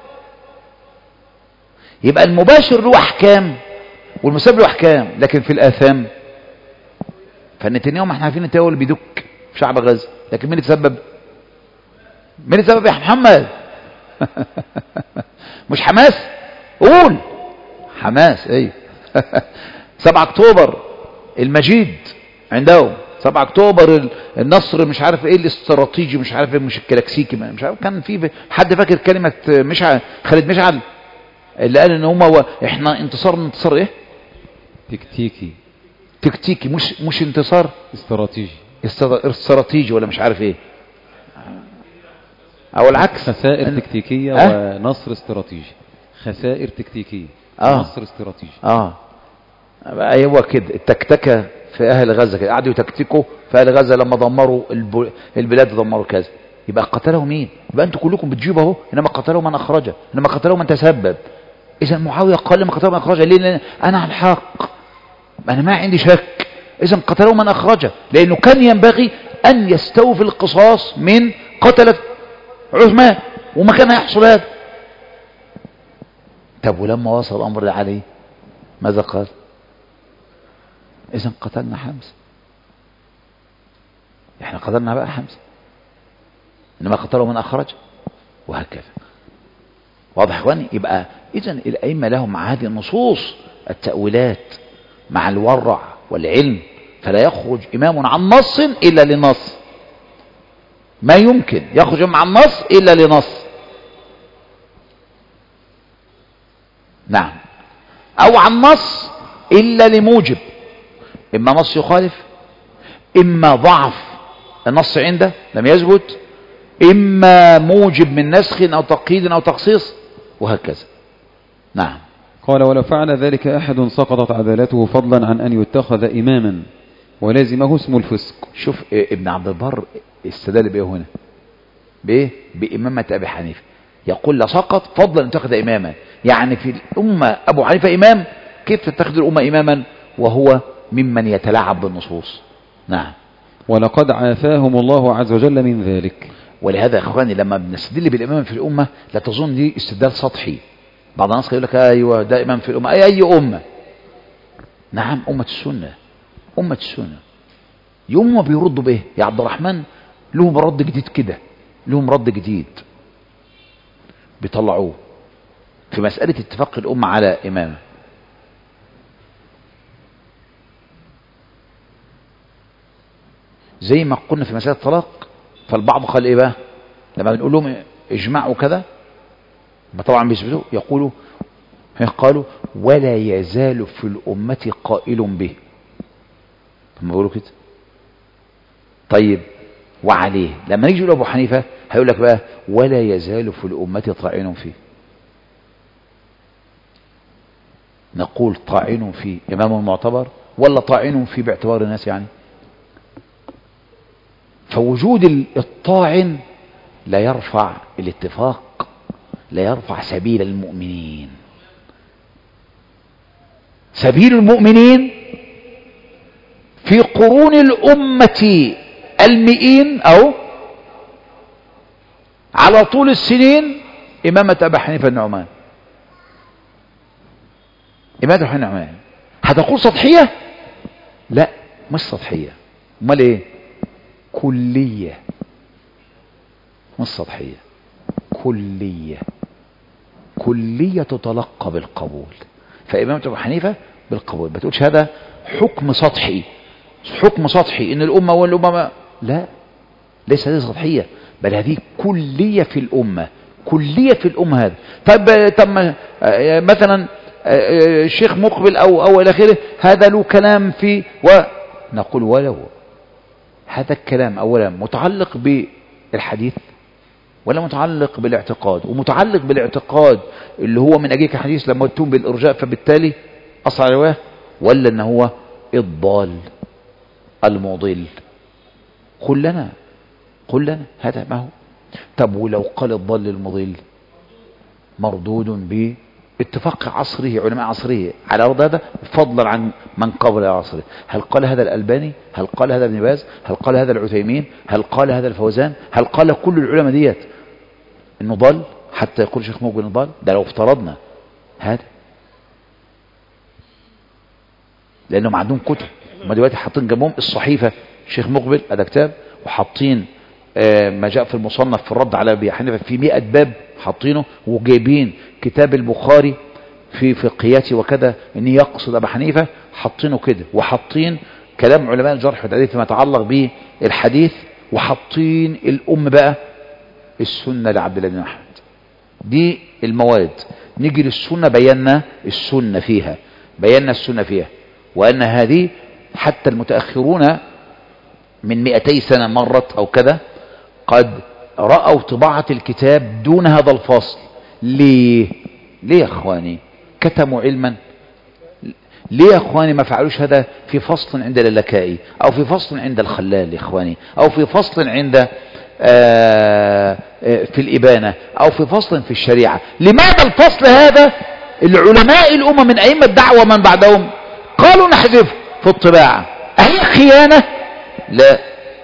يبقى المباشر له أحكام والمسبب له أحكام، لكن في الآثام فالنتنياهو ما احنا عارفين نتنياهو اللي بيدك في شعب غزة، لكن مين يتسبب؟ مين يتسبب يا محمد؟ مش حماس؟ قول حماس. ايه سبعة اكتوبر المجيد عندهم سبعة اكتوبر، النصر مش عارف ايه الاستراتيجي، مش عارف ايه، مش الكلاكسيكي، مش عارف. كان في حد فاكر كلمة مشعل، خالد مشعل اللي قال ان هم هو احنا انتصارنا انتصار ايه؟ تكتيكي. تكتيكي، مش مش انتصار استراتيجي. استراتيجي ولا مش عارف ايه، او العكس. خسائر تكتيكية أه؟ ونصر استراتيجي. خسائر تكتيكية آه. ونصر استراتيجي. اه ايوه كده. التكتكة في اهل غزة كده، قعدوا يتكتكوا في اهل غزة لما دمروا البلاد، دمروا كذا. يبقى قتله مين؟ يبقى انتوا كلكم بتجيبوا اهو، انما قتله من اخرجه، انما قتله من تسبب. اذا معاوية قال لما قتله من اخرجه، ليه؟ لأن انا على الحق، انا ما عندي شك. اذا قتله من اخرجه، لانه كان ينبغي ان يستوفي القصاص من قتلة عثمان، وما كان يحصل هذا. طب ولما وصل الامر لعلي ماذا قال؟ اذا قتلنا حمزة، احنا قتلنا بقى حمزة، انما قتله من اخرج، وهكذا. واضح اخواني؟ يبقى اذا الائمه لهم هذه النصوص التاويلات مع الورع والعلم، فلا يخرج امام عن نص الا لنص، ما يمكن يخرج عن نص الا لنص. نعم، او عن نص الا لموجب، اما نص يخالف، اما ضعف النص عنده لم يثبت، اما موجب من نسخ او تقييد او تخصيص، وهكذا. نعم. قال ولو فعل ذلك احد سقطت عدالته فضلا عن ان يتخذ اماما ولازمه اسم الفسق. شوف ابن عبد البر استدل بايه هنا؟ بايه؟ بامامه ابي حنيفه. يقول لا سقط فضلا ان يتخذ اماما، يعني في الامه ابو حنيفه امام، كيف تتخذ الامه اماما وهو ممن يتلاعب بالنصوص؟ نعم. ولقد عافاهم الله عز وجل من ذلك. ولهذا يا اخواني لما بنستدل بالامامه في الامه لا تظن دي استدلال سطحي. بعض الناس يقول لك ايوه ده امام في الامه، اي اي امه. نعم، امه السنه، امه السنه. يوم ما بيردوا بايه يا عبد الرحمن؟ لهم رد جديد كده، لهم رد جديد بيطلعوه في مساله اتفاق الامه على امامه. زي ما قلنا في مساله الطلاق، فالبعض قال ايه بقى لما بنقول لهم اجمعوا كذا، طبعا بيثبتوا يقولوا قالوا ولا يزال في الامه قائل به. هم بيقولوا كده. طيب وعليه لما نيجي لابو حنيفه هيقول لك بقى ولا يزال في الامه طاعن فيه. نقول طاعن فيه امام معتبر ولا طاعن فيه باعتبار الناس؟ يعني فوجود الطاعن لا يرفع الاتفاق، لا يرفع سبيل المؤمنين. سبيل المؤمنين في قرون الأمة المئين أو على طول السنين إمامة أبي حنيفة النعمان. إمامة أبي حنيفة النعمان هتقول سطحية؟ لا مش سطحية. امال ايه؟ كلية، مش سطحية، كلية. كلية تتلقى بالقبول. فإمامة أبو حنيفة بالقبول، ما تقولش هذا حكم سطحي، حكم سطحي إن الأمة والأمة، لا، ليس هذه سطحية، بل هذه كلية في الأمة، كلية في الأمة. هذا طب طب مثلا الشيخ مقبل أو أو إلى آخره، هذا له كلام في، ونقول ولو هذا الكلام أولا متعلق بالحديث ولا متعلق بالاعتقاد؟ ومتعلق بالاعتقاد اللي هو من أجيك حديث لما تتم بالإرجاء فبالتالي أصع رواه، ولا أنه هو الضال المضل؟ قل لنا قل لنا هذا ما هو. طب ولو قال الضال المضل مردود باتفاق عصره، علماء عصره على أرض هذا، فضلا عن من قبل عصره. هل قال هذا الألباني؟ هل قال هذا ابن باز؟ هل قال هذا العثيمين؟ هل قال هذا الفوزان؟ هل قال كل العلماء ديت انه ضل حتى يقول شيخ مقبل ضل؟ ده لو افترضنا هذا، لانهم عندهم كتب. هم دلوقتي حاطين جنبهم الصحيفه شيخ مقبل هذا كتاب، وحاطين آه ما جاء في المصنف في الرد على ابي حنيفه في مئة باب حاطينه، وجايبين كتاب البخاري في فقهياته وكذا ان يقصد ابي حنيفه، حاطينه كده، وحاطين كلام علماء الجرح والتعديل فيما يتعلق بالحديث، وحاطين الأم بقى السنة لعبد الله بن أحمد. دي المواد. نيجي للسنة، بينا السنة فيها بينا السنة فيها وأن هذه حتى المتأخرون من مئتي سنة مرت أو كذا قد رأوا طباعة الكتاب دون هذا الفصل. ليه ليه يا أخواني؟ كتموا علما. ليه يا أخواني ما فعلوش هذا في فصل عند اللالكائي أو في فصل عند الخلال يا أخواني، أو في فصل عند آه في الإبانة، أو في فصل في الشريعة؟ لماذا الفصل هذا؟ العلماء الأمة من أئمة الدعوة من بعدهم قالوا نحذفه في الطباعة. أهي خيانة؟ لا،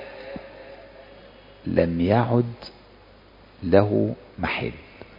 لم يعد له محل.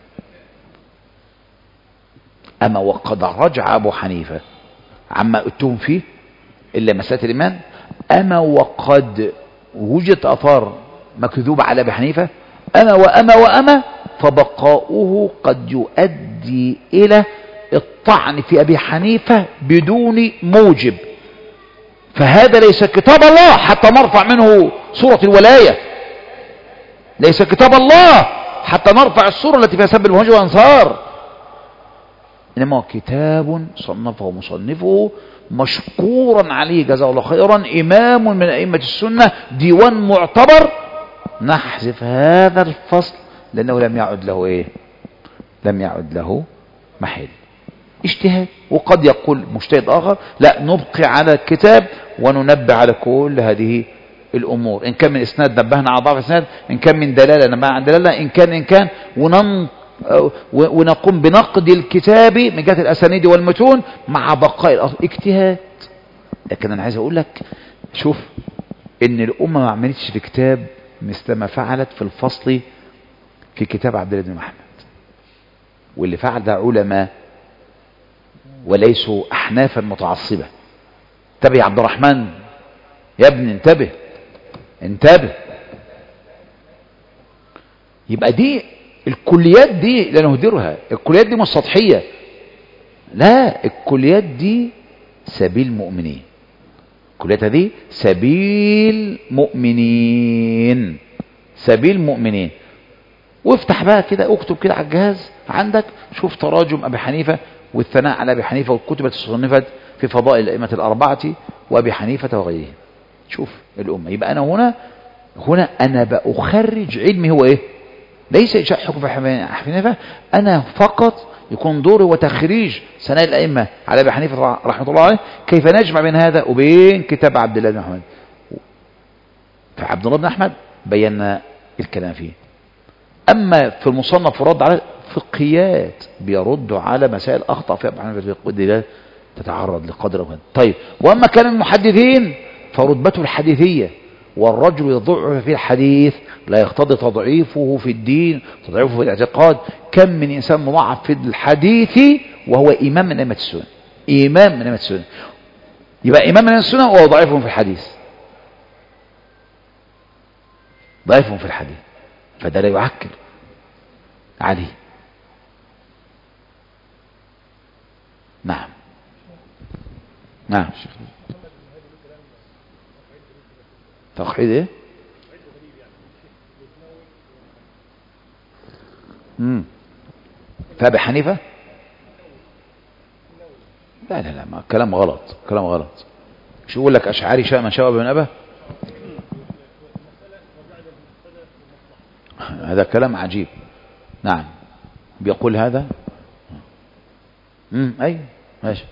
أما وقد رجع أبو حنيفة عما اتهم فيه إلا مسألة الإيمان. أما وقد وجدت أثار مكذوبة على أبي حنيفة. أما وأما وأما فبقاؤه قد يؤدي إلى الطعن في أبي حنيفة بدون موجب. فهذا ليس كتاب الله حتى نرفع منه سورة الولاية، ليس كتاب الله حتى نرفع السورة التي فيها سب المهاجر والأنصار، إنما هو كتاب صنفه مصنفه مشكورا عليه جزاه الله خيرا، إمام من أئمة السنة، ديوان معتبر. نحذف هذا الفصل لأنه لم يعد له إيه؟ لم يعد له محل. اجتهاد. وقد يقول مجتهد آخر لا، نبقي على الكتاب وننبه على كل هذه الأمور، إن كان من إسناد نبهنا على ضعف إسناد، إن كان من دلالة نبهنا عن دلالة، إن كان إن كان ونن ونقوم بنقد الكتاب من جهة الأسانيد والمتون مع بقاء الأصل. اجتهاد. لكن أنا عايز أقول لك شوف إن الأمة ما عملتش في كتاب مثل ما فعلت في الفصل في كتاب عبد الله بن محمد، واللي فعل ده علماء وليسوا أحنافا متعصبة. انتبه يا عبد الرحمن يا ابني، انتبه انتبه. يبقى دي الكليات دي لا نهدرها، الكليات دي مش سطحية، لا، الكليات دي سبيل مؤمنين، الكليات دي سبيل مؤمنين، سبيل مؤمنين. وافتح بقى كده، اكتب كده على الجهاز عندك، شوف تراجم أبي حنيفة والثناء على أبي حنيفة والكتب التي صنفت في فضائل الأئمة الأربعة وأبي حنيفة وغيره. شوف الأمة. يبقى أنا هنا هنا أنا بأخرج علمي هو إيه؟ ليس إنشاء حكم في حنيفة، أنا فقط يكون دوري وتخريج ثناء الأئمة على أبي حنيفة رحمة الله عليه، كيف نجمع بين هذا وبين كتاب عبد الله بن أحمد. فعبد الله بن أحمد بينا الكلام فيه. أما في المصنف رد على فقهيات بيرد على مسائل أخطأ في أبي حنيفة لا تتعرض لقدر وقدر. طيب، وأما كان المحدثين فرتبته الحديثية، والرجل يضعف في الحديث لا يقتضي تضعيفه في الدين، تضعيفه في الاعتقاد. كم من إنسان مضاعف في الحديث وهو إمام من أئمة السنة، إمام من أئمة السنة، يبقى إمام من أئمة السنة وهو ضعيف في الحديث، ضعيف في الحديث، فده لا يعكر عليه. نعم نعم. تقعيد ايه؟ امم فأبي حنيفة لا لا لا، ما كلام غلط، كلام غلط. شو يقول لك أشعري شاء من شاء من أبه؟ هذا كلام عجيب. نعم بيقول هذا. امم ايوه ماشي.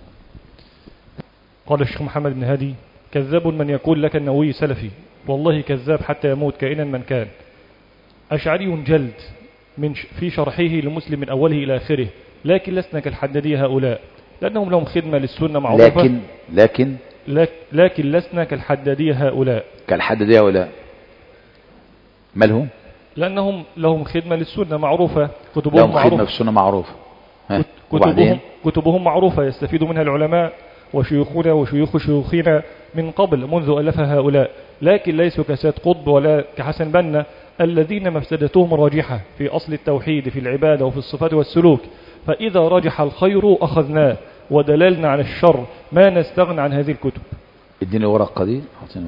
قال الشيخ محمد بن هادي: كذاب من يقول لك النووي سلفي، والله كذاب حتى يموت كائنا من كان. أشعري جلد من في شرحه لمسلم من أوله إلى آخره، لكن لسنا كالحدادية هؤلاء لأنهم لهم خدمة للسنة معروفة. لكن لكن لكن لسنا كالحدادية هؤلاء. كالحدادية هؤلاء مالهم؟ لأنهم لهم خدمة للسنة معروفة، كتبهم لهم معروفة، خدمة في السنة معروفة. كتبهم, كتبهم معروفة يستفيد منها العلماء وشيوخنا وشيوخ شيوخنا من قبل منذ ألفها هؤلاء، لكن ليسوا كساد قطب ولا كحسن بنا الذين مفسدتهم راجحة في أصل التوحيد في العبادة وفي الصفات والسلوك، فإذا رجح الخير أخذناه ودللنا عن الشر ما نستغنى عن هذه الكتب. اديني الورقة دي.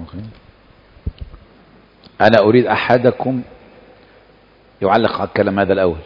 أنا أريد أحدكم يعلق على الكلام هذا الأول.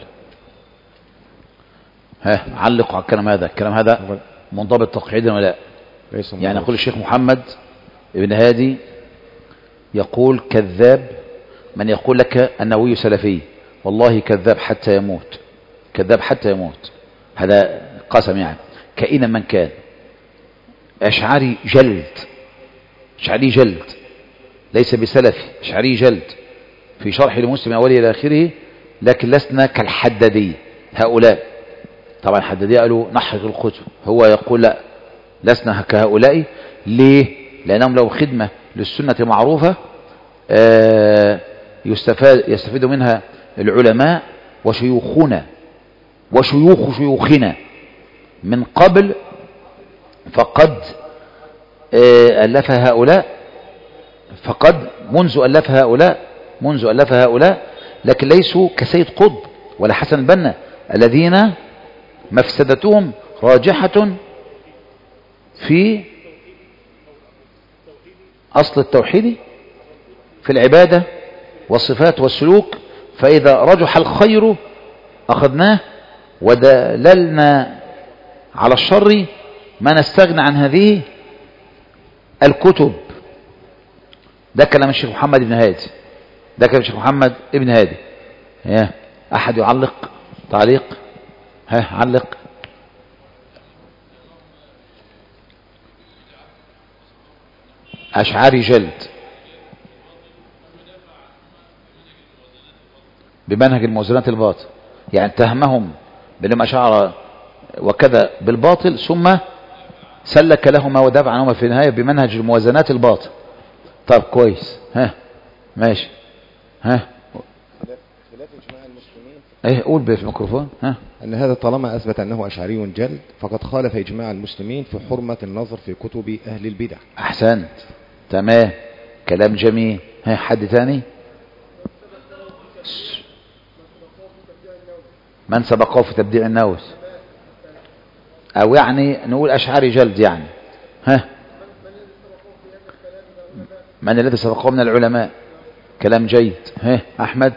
ها علقوا على الكلام هذا. الكلام هذا منضبط تقعيدا ولا لا؟ يعني يقول الشيخ محمد ابن هادي يقول كذاب من يقول لك النووي سلفي، والله كذاب حتى يموت، كذاب حتى يموت. هذا قسم يعني كائنا من كان. أشعري جلد، أشعري جلد ليس بسلفي، أشعري جلد في شرح لمسلم أوله إلى آخره، لكن لسنا كالحدادية هؤلاء. طبعا الحدادية قالوا نحرق الكتب، هو يقول لا لسنا كهؤلاء. ليه؟ لأنهم لو خدمة للسنة معروفة يستفاد يستفيد منها العلماء وشيوخنا وشيوخ شيوخنا من قبل، فقد ألف هؤلاء، فقد منذ ألف هؤلاء منذ ألف هؤلاء لكن ليسوا كسيد قطب ولا حسن البنا الذين مفسدتهم راجحة في أصل التوحيد في العبادة والصفات والسلوك. فإذا رجح الخير أخذناه ودللنا على الشر ما نستغنى عن هذه الكتب. ده كلام الشيخ محمد بن هادي، ده كلام الشيخ محمد بن هادي. ها أحد يعلق تعليق؟ ها علق. أشعري جلد بمنهج الموازنات الباطل، يعني اتهمهم بأنهم أشعر وكذا بالباطل، ثم سلك لهما ودافع عنهما في النهاية بمنهج الموازنات الباطل. طب كويس. ها ماشي. ها خلاف إجماع المسلمين. ايه قول في الميكروفون. ها أن هذا طالما أثبت أنه أشعري جلد فقد خالف إجماع المسلمين في حرمة النظر في كتب أهل البدع. أحسنت، تمام، كلام جميل. ها حد ثاني؟ من سبقه في تبديع النووي، أو يعني نقول أشعري جلد يعني. ها من الذي سبقه من العلماء؟ كلام جيد. ها أحمد.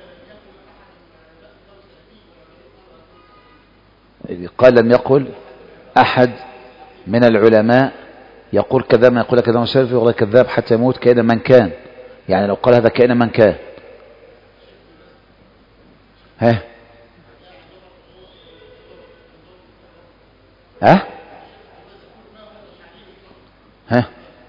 قال لم يقل أحد من العلماء يقول كذاب، من يقول كذاب سلفي ولا كذاب حتى يموت كائنا من كان. يعني لو قال هذا كائنا من كان. ها ها ها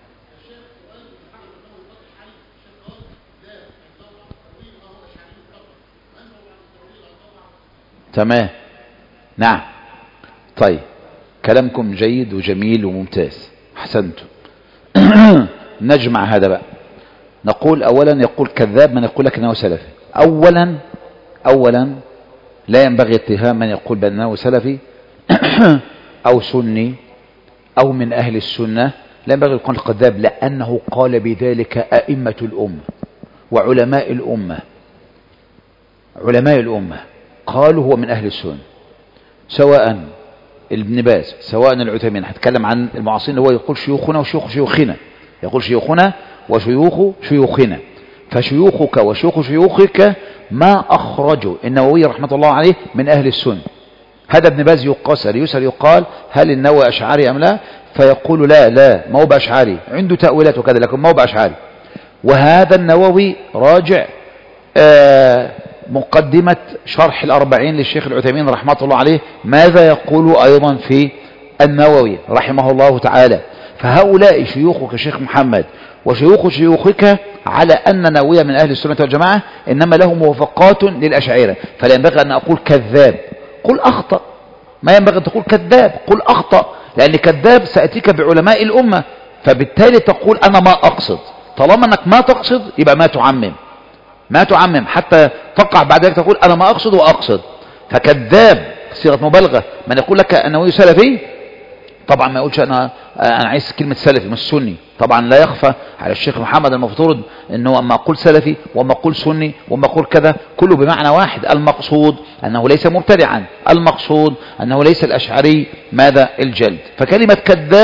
تمام، نعم. طيب كلامكم جيد وجميل وممتاز، احسنتم. نجمع هذا بقى، نقول اولا يقول كذاب من يقول لك انه سلفي. اولا اولا لا ينبغي اتهام من يقول بانه سلفي او سني او من اهل السنة، لا ينبغي يكون كذاب، لانه قال بذلك ائمة الامة وعلماء الامة. علماء الامة قالوا هو من اهل السنة، سواء ابن باز سواء العثيمين. هتكلم عن المعاصرين، هو يقول شيوخنا وشيوخ شيوخنا، يقول شيوخنا وشيوخ شيوخنا. فشيوخك وشيوخ شيوخك ما أخرجوا النووي رحمة الله عليه من أهل السنة. هذا ابن باز يقصر يسأل يقال هل النووي أشعري أم لا، فيقول لا لا ما هو بأشعري، عنده تأويلات وكذا لكن ما هو بأشعري. وهذا النووي راجع آه مقدمة شرح الأربعين للشيخ العثيمين رحمة الله عليه، ماذا يقول أيضا في النووي رحمه الله تعالى. فهؤلاء شيوخك شيخ محمد وشيوخ شيوخك على أن نووي من أهل السنة والجماعة، إنما له موافقات للأشاعرة. فلا ينبغي أن أقول كذاب، قل أخطأ. ما ينبغي أن تقول كذاب، قل أخطأ، لأن كذاب سأتيك بعلماء الأمة، فبالتالي تقول أنا ما أقصد. طالما أنك ما تقصد يبقى ما تعمم، ما تعمم حتى تقع بعد ذلك تقول أنا ما أقصد وأقصد. فكذاب صيغة مبالغة من يقول لك النووي سلفي، طبعا ما يقولش أنا أنا عايز كلمة سلفي مش سني. طبعا لا يخفى على الشيخ محمد المفترض أنه أما أقول سلفي وأما أقول سني وأما أقول كذا كله بمعنى واحد. المقصود أنه ليس مبتدعا، المقصود أنه ليس الأشعري ماذا الجلد. فكلمة كذاب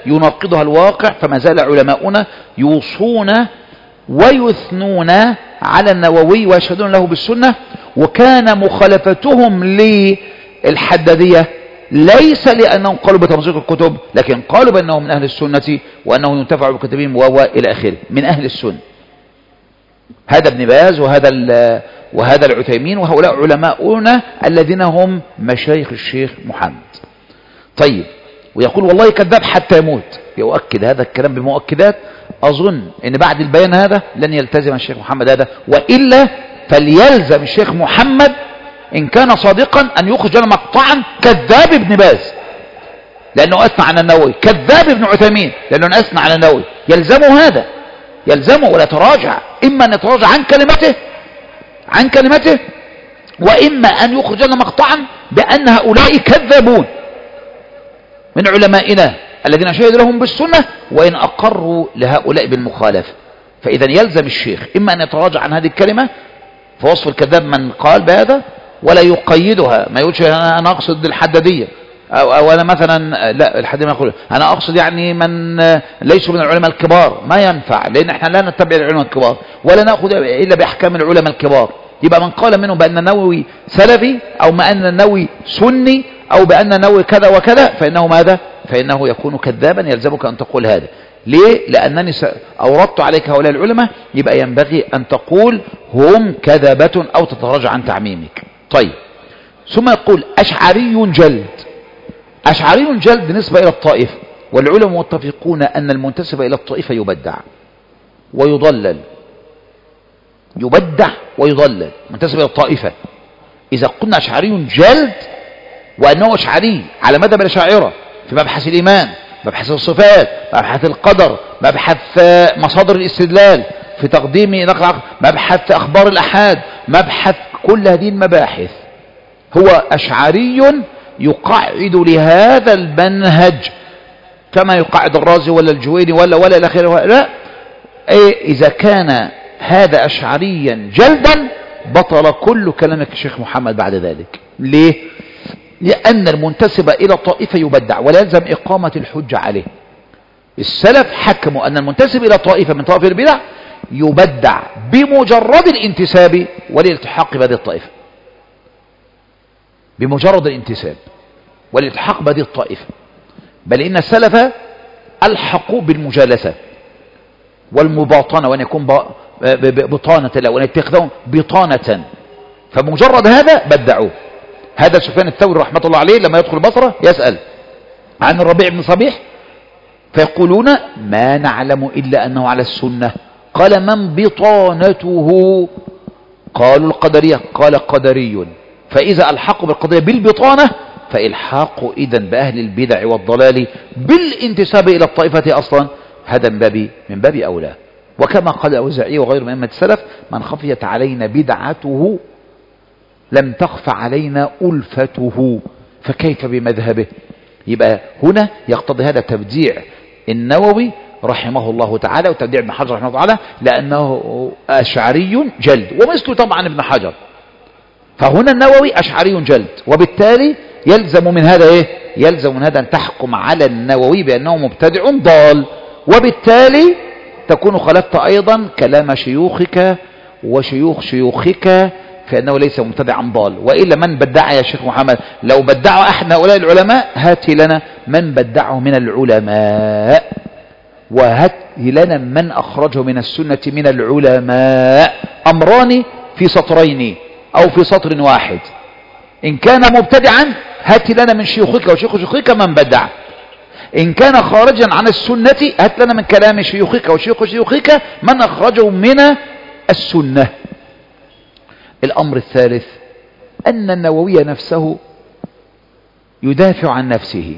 يناقضها الواقع. فما زال علماؤنا يوصون ويثنون على النووي ويشهدون له بالسنة. وكان مخالفتهم للحدادية ليس لأنهم قالوا بتمزيق الكتب، لكن قالوا بأنهم من أهل السنة وأنه ينتفع بكتبهم وهو إلى آخره من أهل السنة. هذا ابن باز وهذا وهذا العثيمين، وهؤلاء علماؤنا الذين هم مشايخ الشيخ محمد. طيب، ويقول والله كذاب حتى يموت، يؤكد هذا الكلام بمؤكدات. أظن أن بعد البيان هذا لن يلتزم الشيخ محمد هذا، وإلا فليلزم الشيخ محمد إن كان صادقا أن يخرج لنا مقطعا كذاب ابن باز لأنه أثنى على النووي، كذاب ابن عثيمين لأنه أثنى على النووي. يلزمه هذا، يلزمه ولا تراجع، إما أن يتراجع عن كلمته عن كلمته وإما أن يخرج لنا مقطعا بأن هؤلاء كذابون من علمائنا الذين شهدوا لهم بالسنة وإن أقروا لهؤلاء بالمخالفة. فإذا يلزم الشيخ إما أن يتراجع عن هذه الكلمة فوصف الكذاب من قال بهذا ولا يقيدها، ما يقولش أنا أقصد الحدادية أو, أو أنا مثلا لا الحدادية ما يقول أنا أقصد يعني من ليسوا من العلماء الكبار، ما ينفع، لأن احنا لا نتبع العلماء الكبار ولا نأخذ إلا بأحكام العلماء الكبار. يبقى من قال منهم بأن النووي سلفي أو ما أن النووي سني أو بأن النووي كذا وكذا فإنه ماذا؟ فإنه يكون كذابا. يلزمك أن تقول هذا. ليه؟ لأنني أوردت عليك هؤلاء العلماء، يبقى ينبغي أن تقول هم كذبة أو تتراجع عن تعميمك. طيب، ثم يقول أشعري جلد. أشعري جلد بالنسبة إلى الطائفة، والعلماء متفقون أن المنتسب إلى الطائفة يبدع ويضلل، يبدع ويضلل منتسب إلى الطائفة. إذا قلنا أشعري جلد وأنه أشعري على مذهب الأشاعرة في مبحث الإيمان، مبحث الصفات، مبحث القدر، مبحث مصادر الاستدلال في تقديم نقل عقل، مبحث أخبار الأحاد، مبحث كل هذه المباحث، هو أشعري يقعد لهذا المنهج كما يقعد الرازي ولا الجويني ولا ولا إلى آخره. لا، إيه إذا كان هذا أشعريا جلدا بطل كل كلامك الشيخ محمد بعد ذلك. ليه؟ لأن المنتسب إلى طائفة يبدع ولا يلزم إقامة الحجة عليه. السلف حكموا أن المنتسب إلى طائفة من طائفة البدع يبدع بمجرد الانتساب والالتحاق بهذه الطائفة، بمجرد الانتساب والالتحاق بهذه الطائفة. بل إن السلف ألحقوا بالمجالسة والمباطنة، وأن يكون بطانة لا وأن يتخذون بطانة، فمجرد هذا بدعوه. هذا سفيان الثوري رحمة الله عليه لما يدخل البصرة يسأل عن الربيع بن صبيح فيقولون ما نعلم إلا أنه على السنة. قال من بطانته؟ قالوا القدرية. قال قدري. فإذا ألحقوا بالقضية بالبطانة فإلحاق إذن بأهل البدع والضلال بالانتساب إلى الطائفة أصلا هذا من باب من باب أولى. وكما قال الأوزاعي وغير من أئمة السلف من خفيت علينا بدعته لم تخف علينا ألفته فكيف بمذهبه. يبقى هنا يقتضي هذا تبديع النووي رحمه الله تعالى وتبديع ابن حجر رحمه الله تعالى لأنه أشعري جلد، ومثله طبعا ابن حجر. فهنا النووي أشعري جلد، وبالتالي يلزم من هذا إيه؟ يلزم من هذا أن تحكم على النووي بأنه مبتدع ضال، وبالتالي تكون خلفت أيضا كلام شيوخك وشيوخ شيوخك في أنه ليس مبتدعا ضال. وإلا من بدع يا شيخ محمد؟ لو بدع أحد هؤلاء العلماء هات لنا من بدعه من العلماء، وهات لنا من أخرجه من السنة من العلماء. أمران في سطرين أو في سطر واحد. إن كان مبتدعا هات لنا من شيوخك وشيوخ شيوخك من بدع. إن كان خارجا عن السنة هات لنا من كلام شيوخك وشيوخ شيوخك من أخرجه من السنة. الأمر الثالث أن النووي نفسه يدافع عن نفسه،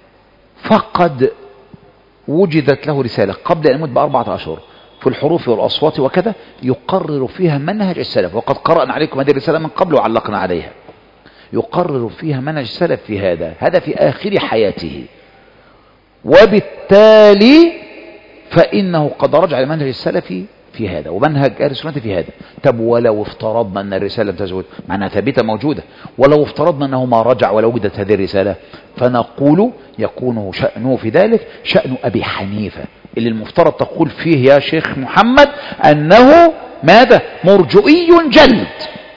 فقد وجدت له رسالة قبل أن يموت بأربعة أشهر في الحروف والأصوات وكذا يقرر فيها منهج السلف، وقد قرأنا عليكم هذه الرسالة من قبل وعلقنا عليها. يقرر فيها منهج السلف في هذا هذا في آخر حياته، وبالتالي فإنه قد رجع لمنهج السلف في هذا ومنهج أهل السنة في هذا. طب ولو افترضنا أن الرسالة لم تزول معناها ثابتة موجودة، ولو افترضنا أنه ما رجع ولو وجدت هذه الرسالة، فنقول يكون شأنه في ذلك شأن أبي حنيفة اللي المفترض تقول فيه يا شيخ محمد أنه ماذا؟ مرجئي جلد.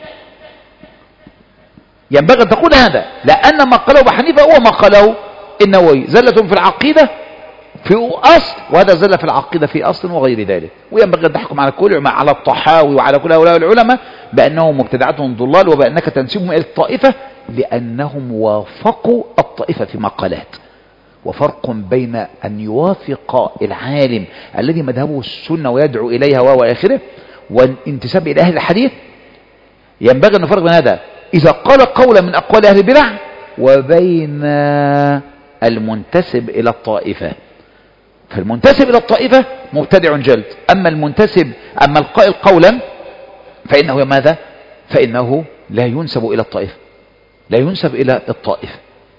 ينبغي أن تقول هذا، لأن ما قاله أبو حنيفة هو ما قاله النووي، زلة في العقيدة في أصل، وهذا زل في العقيدة في أصل وغير ذلك. وينبغي أن تحكم على كل على الطحاوي وعلى كل هؤلاء العلماء بأنهم مبتدعتهم ضلال، وبأنك تنسبهم إلى الطائفة لأنهم وافقوا الطائفة في مقالات. وفرق بين أن يوافق العالم الذي مذهبه السنة ويدعو إليها وهو آخره، والانتساب إلى أهل الحديث. ينبغي أن نفرق بين هذا إذا قال قولا من أقوال أهل البدع، وبين المنتسب إلى الطائفة. فالمنتسب إلى الطائفة مبتدع جلد، أما المنتسب أما القائل قولا فإنه ماذا؟ فإنه لا ينسب إلى الطائفة، لا ينسب إلى الطائفة.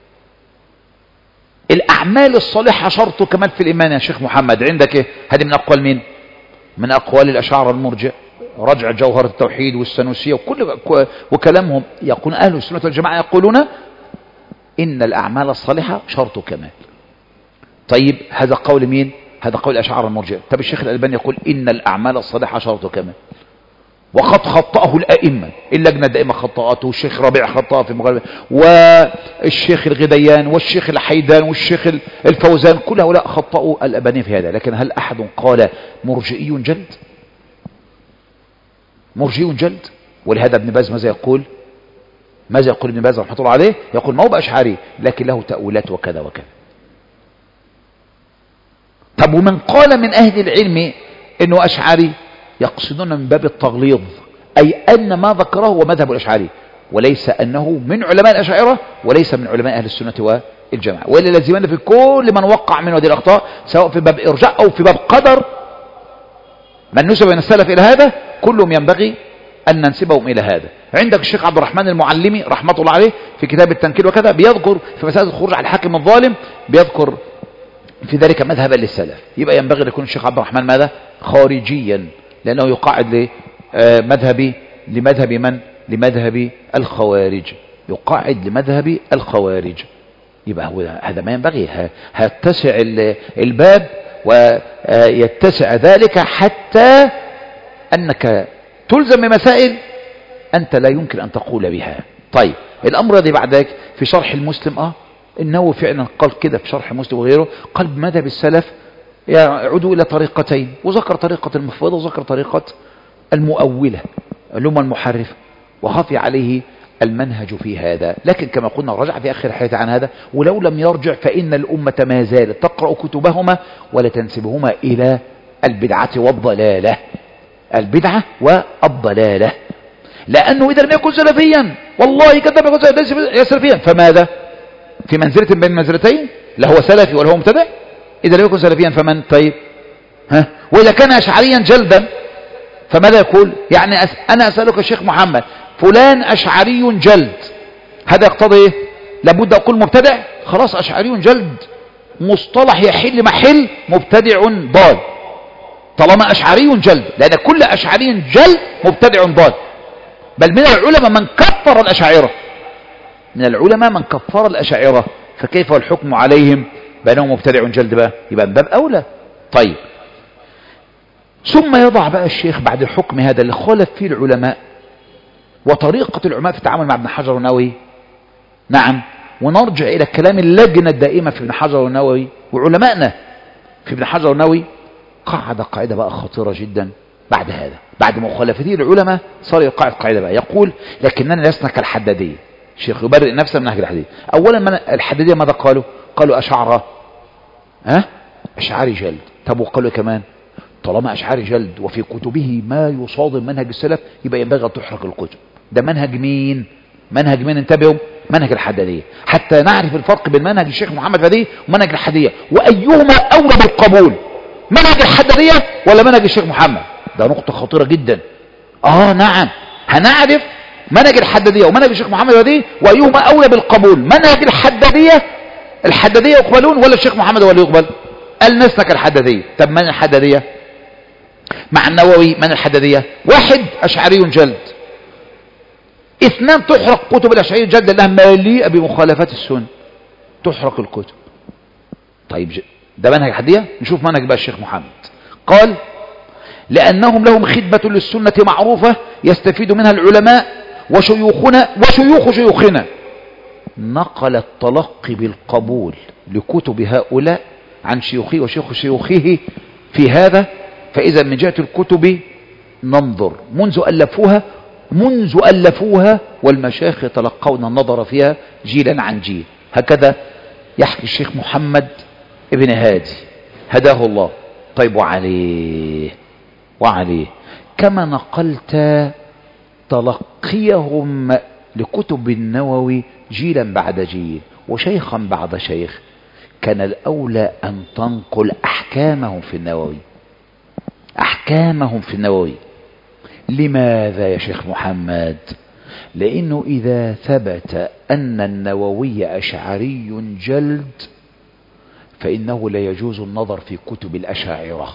الأعمال الصالحة شرط كمال في الإيمان يا شيخ محمد، عندك إيه؟ هذه من أقوال مين؟ من أقوال الأشاعرة المرجئة، رجع جوهر التوحيد والسنوسية وكل وكلامهم. يقول أهل السنة والجماعة يقولون إن الأعمال الصالحة شرط كمال. طيب هذا قول مين؟ هذا قول الأشاعرة المرجئة. طب الشيخ الألباني يقول إن الأعمال الصالحة شرط كمال، وقد خطأه الأئمة، اللجنة الدائمة خطأته، والشيخ ربيع خطأه في مغالبة، والشيخ الغديان والشيخ الحيدان والشيخ الفوزان، كل هؤلاء خطأوا الألباني في هذا. لكن هل أحد قال مرجئي جلد؟ مرجئي جلد. ولهذا ابن باز ماذا يقول؟ ماذا يقول ابن باز رحمه الله عليه؟ يقول ما هو بأشعري لكن له تأويلات وكذا وكذا. طب ومن قال من أهل العلم إنه أشعري يقصدون من باب التغليظ، أي أن ما ذكره هو مذهب الأشعري، وليس أنه من علماء الأشاعرة وليس من علماء أهل السنة والجماعة. وإلا لازمنا في كل من وقع من هذه الأخطاء سواء في باب إرجاء أو في باب قدر من نسب من السلف إلى هذا كلهم ينبغي أن ننسبهم إلى هذا. عندك الشيخ عبد الرحمن المعلمي رحمة الله عليه في كتاب التنكيل وكذا بيذكر في مسألة الخروج على الحاكم الظالم، بيذكر في ذلك مذهبا للسلف. يبقى ينبغي أن يكون الشيخ عبد الرحمن ماذا؟ خارجيا، لأنه يقاعد لمذهب لمذهب من؟ لمذهب الخوارج، يقاعد لمذهب الخوارج. يبقى هو هذا ما ينبغي، هيتسع الباب ويتسع ذلك حتى أنك تلزم بمسائل أنت لا يمكن أن تقول بها. طيب الأمر الذي بعدك في شرح المسلم اه إنه فعلا قال كده في شرح مسلم وغيره، قال بمذهب السلف يعودوا إلى طريقتين، وذكر طريقة المفوضة وذكر طريقة المؤولة اللي هم المحرف، وخفي عليه المنهج في هذا. لكن كما قلنا رجع في آخر الحديث عن هذا، ولو لم يرجع فإن الأمة ما زالت تقرأ كتبهما ولا تنسبهما إلى البدعة والضلالة، البدعة والضلالة. لأنه إذا لم يكن سلفيا والله كذب يكون ليس سلفيا، فماذا؟ في منزلة بين منزلتين، لا هو سلفي ولا هو مبتدع. إذا لم يكن سلفيا فمن؟ طيب ها؟ وإذا كان أشعريا جلدا فماذا يقول؟ يعني أس... أنا أسألك يا شيخ محمد فلان أشعري جلد، هذا يقتضي إيه؟ لابد أقول مبتدع؟ خلاص أشعري جلد مصطلح يحل محل مبتدع ضال، طالما أشعري جلد، لأن كل أشعري جلد مبتدع ضال. بل من العلماء من كفر الأشاعرة، من العلماء من كفر الأشاعرة، فكيف الحكم عليهم بأنهم مبتدع جلد بقى؟ يبقى من باب أولى. طيب ثم يضع بقى الشيخ بعد الحكم هذا اللي خالف فيه العلماء وطريقة العلماء في التعامل مع ابن حجر والنووي، نعم، ونرجع إلى كلام اللجنة الدائمة في ابن حجر والنووي وعلمائنا في ابن حجر والنووي، قاعدة قاعدة بقى خطيرة جدا. بعد هذا بعد مخالفته العلماء صار يقاعد قاعدة بقى، يقول لكننا لسنا كالحدادية. الشيخ يبرئ نفسه من نهج الحديث. أولا من الحدادية ماذا قالوا؟ قالوا أشعر ها أشعري جلد. طب وقالوا كمان طالما أشعري جلد وفي كتبه ما يصادم منهج السلف يبقى ينبغي أن تحرق الكتب. ده منهج مين؟ منهج مين؟ انتبهوا، منهج الحدادية، حتى نعرف الفرق بين منهج الشيخ محمد فدي ومنهج الحدادية، وأيهما أولى بالقبول، منهج الحدادية ولا منهج الشيخ محمد؟ ده نقطة خطيرة جدا. آه نعم، هنعرف منهج الحدادية ومنهج الشيخ محمد فدي وأيهما أولى بالقبول. منهج الحدادية، الحدادية يقبلون ولا الشيخ محمد هو اللي يقبل؟ قال نسلك الحدادية. طب من الحدادية؟ مع النووي من الحدادية؟ واحد أشعري جلد، اثنان تحرق كتب الأشعري الجلد لأنها مليئة بمخالفات السنة، تحرق الكتب. طيب ده منهج الحدادية. نشوف منهج بقى الشيخ محمد. قال لأنهم لهم خدمة للسنة معروفة يستفيد منها العلماء وشيوخنا وشيوخ شيوخنا. نقل التلقي بالقبول لكتب هؤلاء عن شيوخه وشيوخ شيوخه في هذا. فإذا من جهة الكتب ننظر منذ ألفوها منذ ألفوها والمشايخ يتلقون النظر فيها جيلا عن جيل. هكذا يحكي الشيخ محمد ابن هادي هداه الله. طيب وعليه وعليه كما نقلت تلقيهم لكتب النووي جيلا بعد جيل وشيخا بعد شيخ، كان الأولى أن تنقل أحكامهم في النووي أحكامهم في النووي. لماذا يا شيخ محمد؟ لأنه إذا ثبت أن النووي أشعري جلد فإنه لا يجوز النظر في كتب الأشاعرة.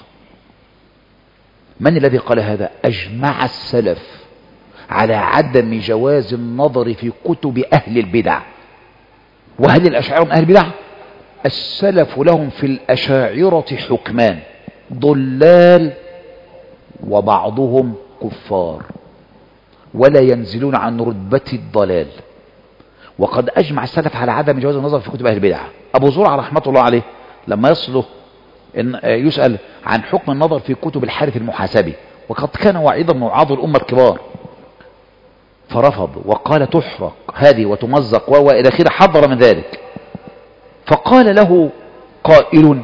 من الذي قال هذا؟ أجمع السلف على عدم جواز النظر في كتب أهل البدع. وهل الأشاعرة من أهل البدع؟ السلف لهم في الأشاعرة حكمان: ضلال وبعضهم كفار، ولا ينزلون عن رتبة الضلال. وقد أجمع السلف على عدم جواز النظر في كتب أهل البدع. أبو زرعة رحمة الله عليه لما يصله إن يسأل عن حكم النظر في كتب الحارث المحاسبي، وقد كان واعظا من وعاظ الأمة الكبار، فرفض وقال تحرق هذه وتمزق وإلى آخره، حذر من ذلك. فقال له قائل: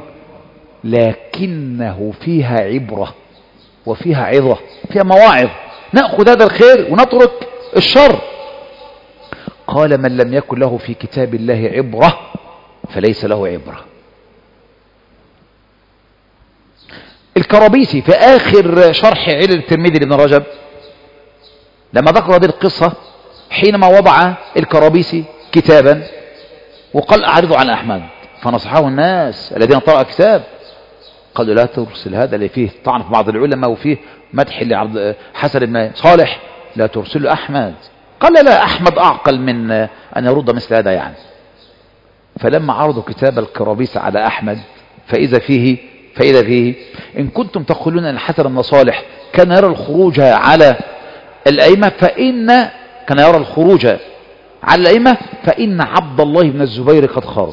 لكنه فيها عبرة وفيها عظة، فيها مواعظ، نأخذ هذا الخير ونترك الشر. قال: من لم يكن له في كتاب الله عبرة فليس له عبرة. الكرابيسي في آخر شرح علل الترمذي لابن رجب لما ذكر هذه القصة، حينما وضع الكرابيسي كتابا وقال أعرضه عن أحمد، فنصحه الناس الذين طرأوا كتاب قالوا: لا ترسل هذا اللي فيه طعن في بعض العلماء وفيه مدح لعبد حسن بن صالح، لا ترسل أحمد. قال: لا، أحمد أعقل من أن يرد مثل هذا يعني. فلما عرضوا كتاب الكرابيس على أحمد فإذا فيه فإذا فيه إن كنتم تقولون أن الحسن بن صالح كان يرى الخروج على الأئمة فإن كان يرى الخروج على الأئمة فإن عبد الله بن الزبير قد خرج.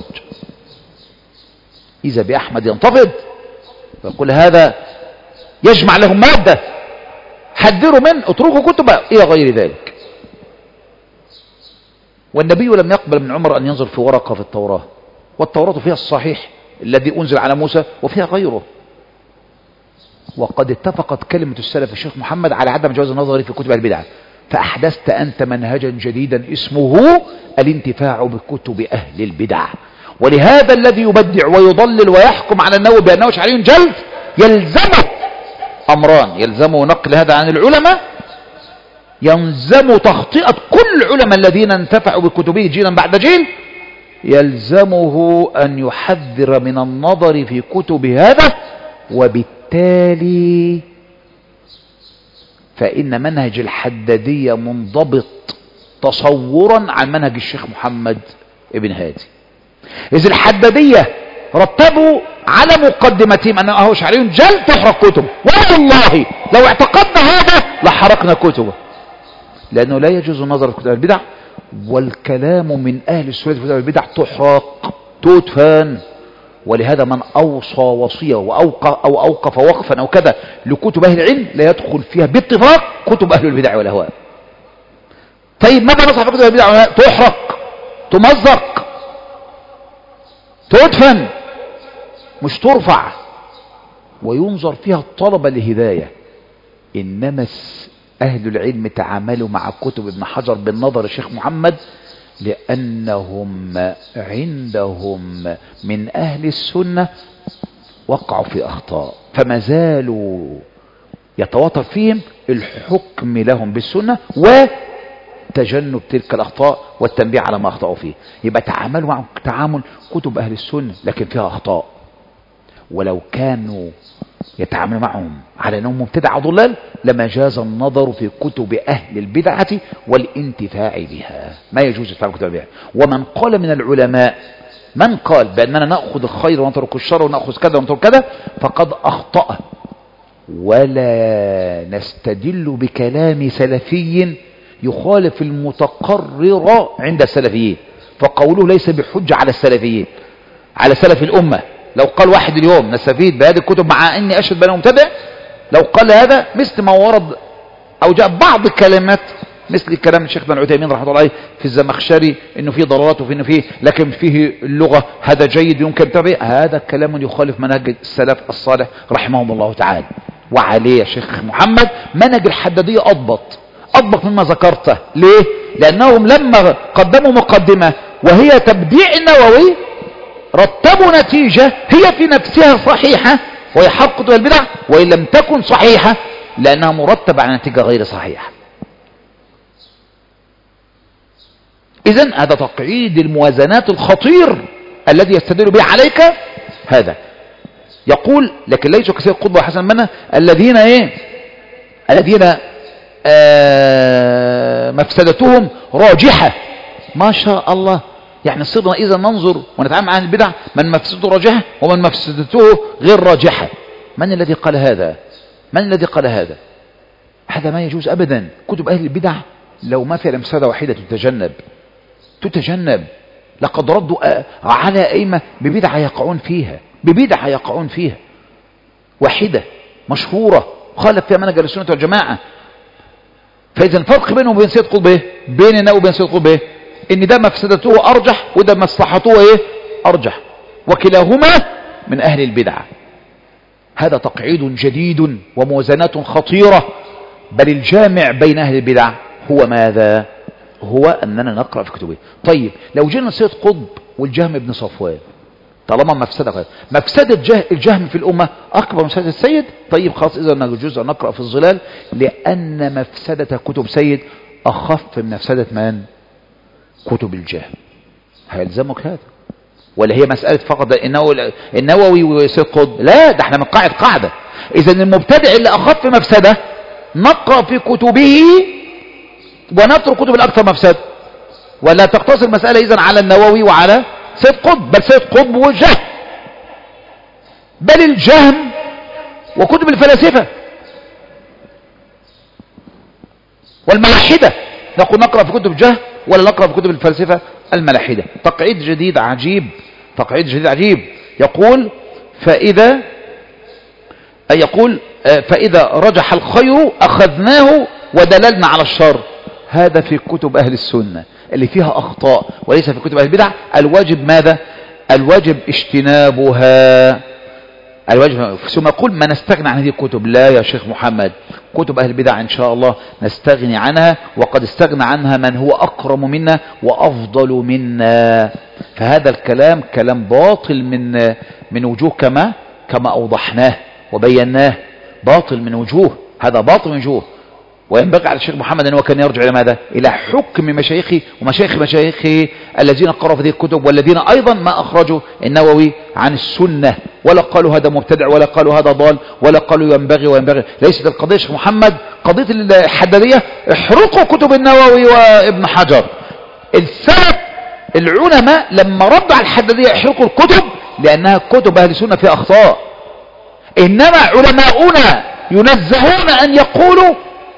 إذا بأحمد ينتفض ويقول: هذا يجمع لهم مادة، حذروا منه، اتركوا كتبه إلى غير ذلك. والنبي لم يقبل من عمر أن ينظر في ورقة في التوراة، والتوراة فيها الصحيح الذي أنزل على موسى وفيها غيره. وقد اتفقت كلمة السلف الشيخ محمد على عدم جواز النظر في كتب البدع، فأحدثت أنت منهجا جديدا اسمه الانتفاع بكتب أهل البدع. ولهذا الذي يبدع ويضلل ويحكم على النووي بأنه أشعري جلد يلزمه أمران: يلزمه نقل هذا عن العلماء، يلزم تخطئة كل العلماء الذين انتفعوا بكتبه جيلا بعد جيل، يلزمه أن يحذر من النظر في كتب هذا. وبالتالي فإن منهج الحدادية منضبط تصورا عن منهج الشيخ محمد ابن هادي. إذ الحدادية رتبوا على مقدمتهم أنه أشعري جل تحرق كتبه، والله لو اعتقدنا هذا لحرقنا كتبه، لأنه لا يجوز النظر في كتب البدع، والكلام من أهل السنة في كتب البدع تحرق تدفن. ولهذا من أوصى وصية وأوقف أو أوقف وقفا أو كذا لكتب أهل العلم لا يدخل فيها باتفاق كتب أهل البدع والأهواء. طيب ماذا نصح في كتب البدع والأهواء؟ تحرق، تمزق، تدفن، مش ترفع وينظر فيها الطلبة لهداية. إنما أهل العلم تعاملوا مع كتب ابن حجر بالنظر الشيخ محمد لأنهم عندهم من أهل السنة وقعوا في أخطاء، فما زالوا يتواتر فيهم الحكم لهم بالسنة وتجنب تلك الأخطاء والتنبيه على ما أخطأوا فيه. يبقى تعاملوا مع تعامل كتب أهل السنة لكن فيها أخطاء، ولو كانوا يتعامل معهم على أنهم مبتدع ضلال لما جاز النظر في كتب أهل البدعة والانتفاع بها. ما يجوز الانتفاع بكتب بها. ومن قال من العلماء من قال بأننا نأخذ الخير ونترك الشر ونأخذ كذا ونترك كذا فقد أخطأ. ولا نستدل بكلام سلفي يخالف المتقرر عند السلفيين، فقوله ليس بحجة على السلفيين على سلف الأمة. لو قال واحد اليوم نستفيد بهذه الكتب مع أني أشهد بأنه مبتدع، لو قال هذا مثل ما ورد أو جاء بعض الكلمات مثل كلام الشيخ ابن عثيمين رحمه الله عليه في الزمخشري انه فيه ضرورات وفي انه فيه لكن فيه اللغة هذا جيد يمكن تبعه، هذا كلام يخالف منهج السلف الصالح رحمهم الله تعالى. وعليه يا شيخ محمد منهج الحدادية أضبط أضبط مما ذكرته. ليه؟ لأنهم لما قدموا مقدمة وهي تبديع النووي رتبوا نتيجة هي في نفسها صحيحة وهي حق كتب البدع وإن لم تكن صحيحة لأنها مرتبة على نتيجة غير صحيحة. إذن هذا تقعيد الموازنات الخطير الذي يستدل به عليك هذا. يقول لكن ليسوا كثير قطب وحسن منا الذين ايه الذين آه مفسدتهم راجحة. ما شاء الله، يعني صرنا إذا ننظر ونتعامل مع البدع من مفسدته راجحة ومن مفسدته غير راجحة. من الذي قال هذا؟ من الذي قال هذا؟ هذا ما يجوز أبدا. كتب أهل البدع لو ما في مفسدة واحدة تتجنب تتجنب. لقد ردوا على أئمة ببدعة يقعون فيها ببدعة يقعون فيها واحدة مشهورة خالف فيها منهج السنة والجماعة. فإذا الفرق بينه وبين سيد قطب ايه؟ بين النووي وبين سيد قطب ايه؟ ان ده مفسدته ارجح وده مصلحته ايه؟ ارجح، وكلاهما من اهل البدعة. هذا تقعيد جديد وموازنات خطيرة. بل الجامع بين اهل البدع هو ماذا؟ هو اننا نقرأ في كتبه. طيب لو جينا سيد قطب والجهم بن صفوان، طالما مفسدة غير مفسدة جه الجهم في الأمة أكبر من مفسدة السيد، طيب خلاص إذا نجوز أن نقرأ في الظلال لأن مفسدة كتب سيد أخف من مفسدة من؟ كتب الجهم. هيلزمك هذا ولا هي مسألة فقط النووي وسيد قطب؟ لا، ده احنا من قاعد قاعدة. إذا المبتدع اللي أخف مفسدة نقرأ في كتبه ونترك كتب الأكثر مفسدة، ولا تقتصر المسألة إذن على النووي وعلى سيد قطب. بل سيد قطب والجهم، بل الجهم وكتب الفلاسفة والملاحدة. نقول نقرأ في كتب الجهم ولا نقرأ في كتب الفلاسفة الملاحدة. تقعيد جديد عجيب، تقعيد جديد عجيب. يقول فإذا يقول فإذا رجح الخير أخذناه ودللنا على الشر. هذا في كتب أهل السنة اللي فيها أخطاء وليس في كتب أهل البدع. الواجب ماذا؟ الواجب اجتنابها. الواجب ثم يقول ما نستغنى عن هذه الكتب. لا يا شيخ محمد، كتب أهل البدع إن شاء الله نستغني عنها، وقد استغنى عنها من هو أكرم منا وأفضل منا. فهذا الكلام كلام باطل من من وجوه كما كما أوضحناه وبيناه. باطل من وجوه، هذا باطل من وجوه. وينبغي على الشيخ محمد أنه كان يرجع إلى ماذا؟ إلى حكم مشايخه ومشايخ مشايخه الذين قرأوا في هذه الكتب، والذين أيضا ما أخرجوا النووي عن السنة ولا قالوا هذا مبتدع ولا قالوا هذا ضال ولا قالوا ينبغي وينبغي. ليست القضية الشيخ محمد قضية الحدادية احرقوا كتب النووي وابن حجر. السلف العلماء لما ردوا على الحدادية احرقوا الكتب لأنها كتب أهل السنة فيها أخطاء. إنما علماؤنا ينزهون أن يقولوا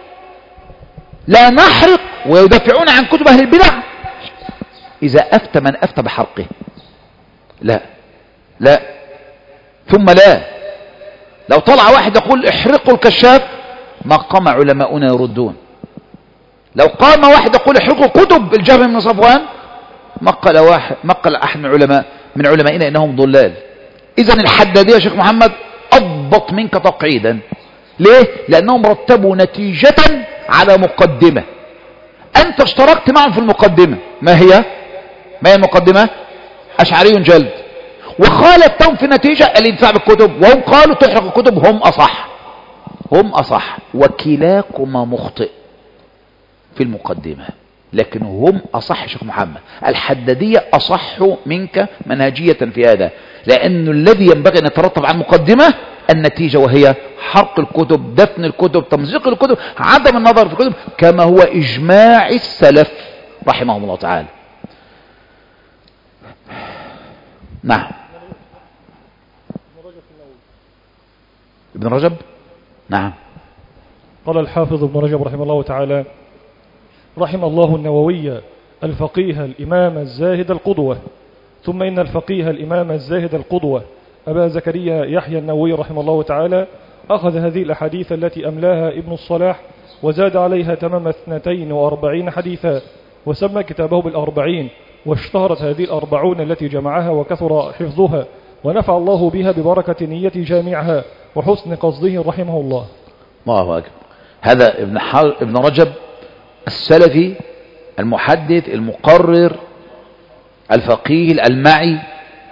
لا نحرق ويدافعون عن كتب أهل البدع إذا أفتى من أفتى بحرقه. لا لا ثم لا. لو طلع واحد يقول احرقوا الكشاف ما قام علماؤنا يردون. لو قام واحد يقول احرقوا كتب الجهم بن صفوان ما قال واحد ما قال أحد من علماء من علمائنا إنهم ضلال. إذا الحدادية يا شيخ محمد أضبط منك تقعيدا. ليه؟ لأنهم رتبوا نتيجة على مقدمة. أنت اشتركت معهم في المقدمة. ما هي؟ ما هي المقدمة؟ أشعري جلد. وخالفتهم في النتيجة الانتفاع بالكتب، وهم قالوا تحرق الكتب. هم أصح هم أصح وكلاكما مخطئ في المقدمة، لكن هم أصح. شيخ محمد الحدادية أصح منك منهجية في هذا، لأن الذي ينبغي أن يترتب عن مقدمة النتيجة، وهي حرق الكتب، دفن الكتب، تمزيق الكتب، عدم النظر في الكتب، كما هو إجماع السلف رحمهم الله تعالى. نعم. ابن رجب. نعم. قال الحافظ ابن رجب رحمه الله تعالى: رحم الله النووي الفقيه الإمام الزاهد القدوة. ثم إن الفقيه الإمام الزاهد القدوة أبا زكريا يحيى النووي رحمه الله تعالى أخذ هذه الأحاديث التي أملاها ابن الصلاح وزاد عليها تمام اثنتين وأربعين حديثا، وسمى كتابه بالأربعين، واشتهرت هذه الأربعون التي جمعها وكثر حفظها، ونفع الله بها ببركة نية جامعها وحسن قصده رحمه الله. الله أكبر. هذا ابن, ابن رجب السلفي المحدث المقرر الفقيه الألمعي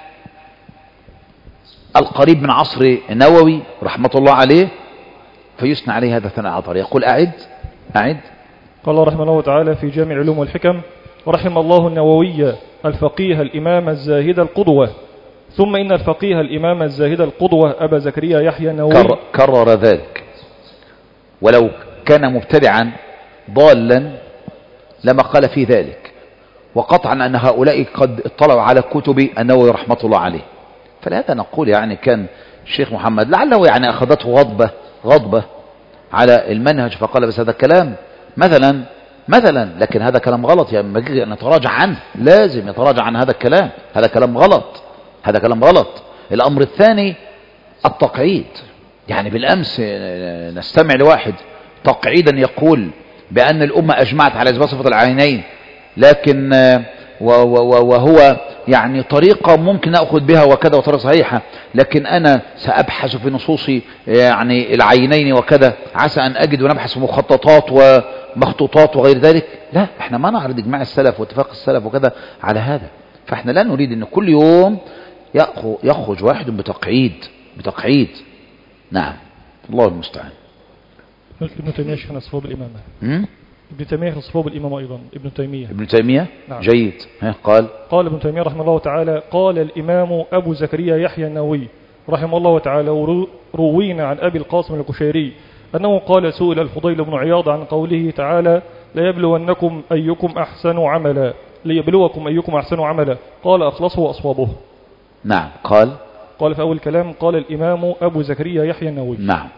القريب من عصر النووي رحمة الله عليه، فيثنى عليه هذا ثناء عطر. يقول أعد أعد قال رحمه الله تعالى في جامع علوم والحكم: ورحم الله النووي الفقيه الإمام الزاهد القدوة. ثم إن الفقيه الإمام الزاهد القدوة أبا زكريا يحيى النووي كرر, كرر ذلك، ولو كان مبتدعا ضالا لما قال في ذلك، وقطعا أن هؤلاء قد اطلعوا على كتب النووي رحمة الله عليه. فلهذا نقول يعني كان الشيخ محمد لعله يعني أخذته غضبة غضبة على المنهج فقال بس هذا الكلام مثلا مثلا لكن هذا كلام غلط، ينبغي أن نتراجع عنه، لازم يتراجع عن هذا الكلام، هذا كلام غلط، هذا كلام غلط. الأمر الثاني التقعيد، يعني بالأمس نستمع لواحد تقعيدا يقول بأن الأمة أجمعت على إثبات صفة العينين، لكن وهو يعني طريقة ممكن أخذ بها وكذا وطريقة صحيحة، لكن أنا سأبحث في نصوص يعني العينين وكذا، عسى أن أجد ونبحث في مخططات ومخطوطات وغير ذلك. لا، احنا ما نعرض إجماع السلف واتفاق السلف وكذا على هذا. فاحنا لا نريد أن كل يوم يخرج واحد بتقعيد بتقعيد. نعم، الله المستعان. ابن تيمية شيخ نصفه بالإمامة. ابن تيمية نصفه بالإمامة أيضا. ابن تيمية ابن تيمية نعم. جيد. قال قال ابن تيمية رحمه الله تعالى: قال الإمام أبو زكريا يحيى النووي رحمه الله تعالى: روينا عن أبي القاسم الكشيري أنه قال: سئل الفضيل بن عياض عن قوله تعالى: ليبلونكم أيكم أحسن عملا ليبلوكم أيكم أحسن عملا، قال: أخلصه وأصوابه. نعم. قال قال في أول كلام: قال الإمام أبو زكريا يحيى النووي. نعم.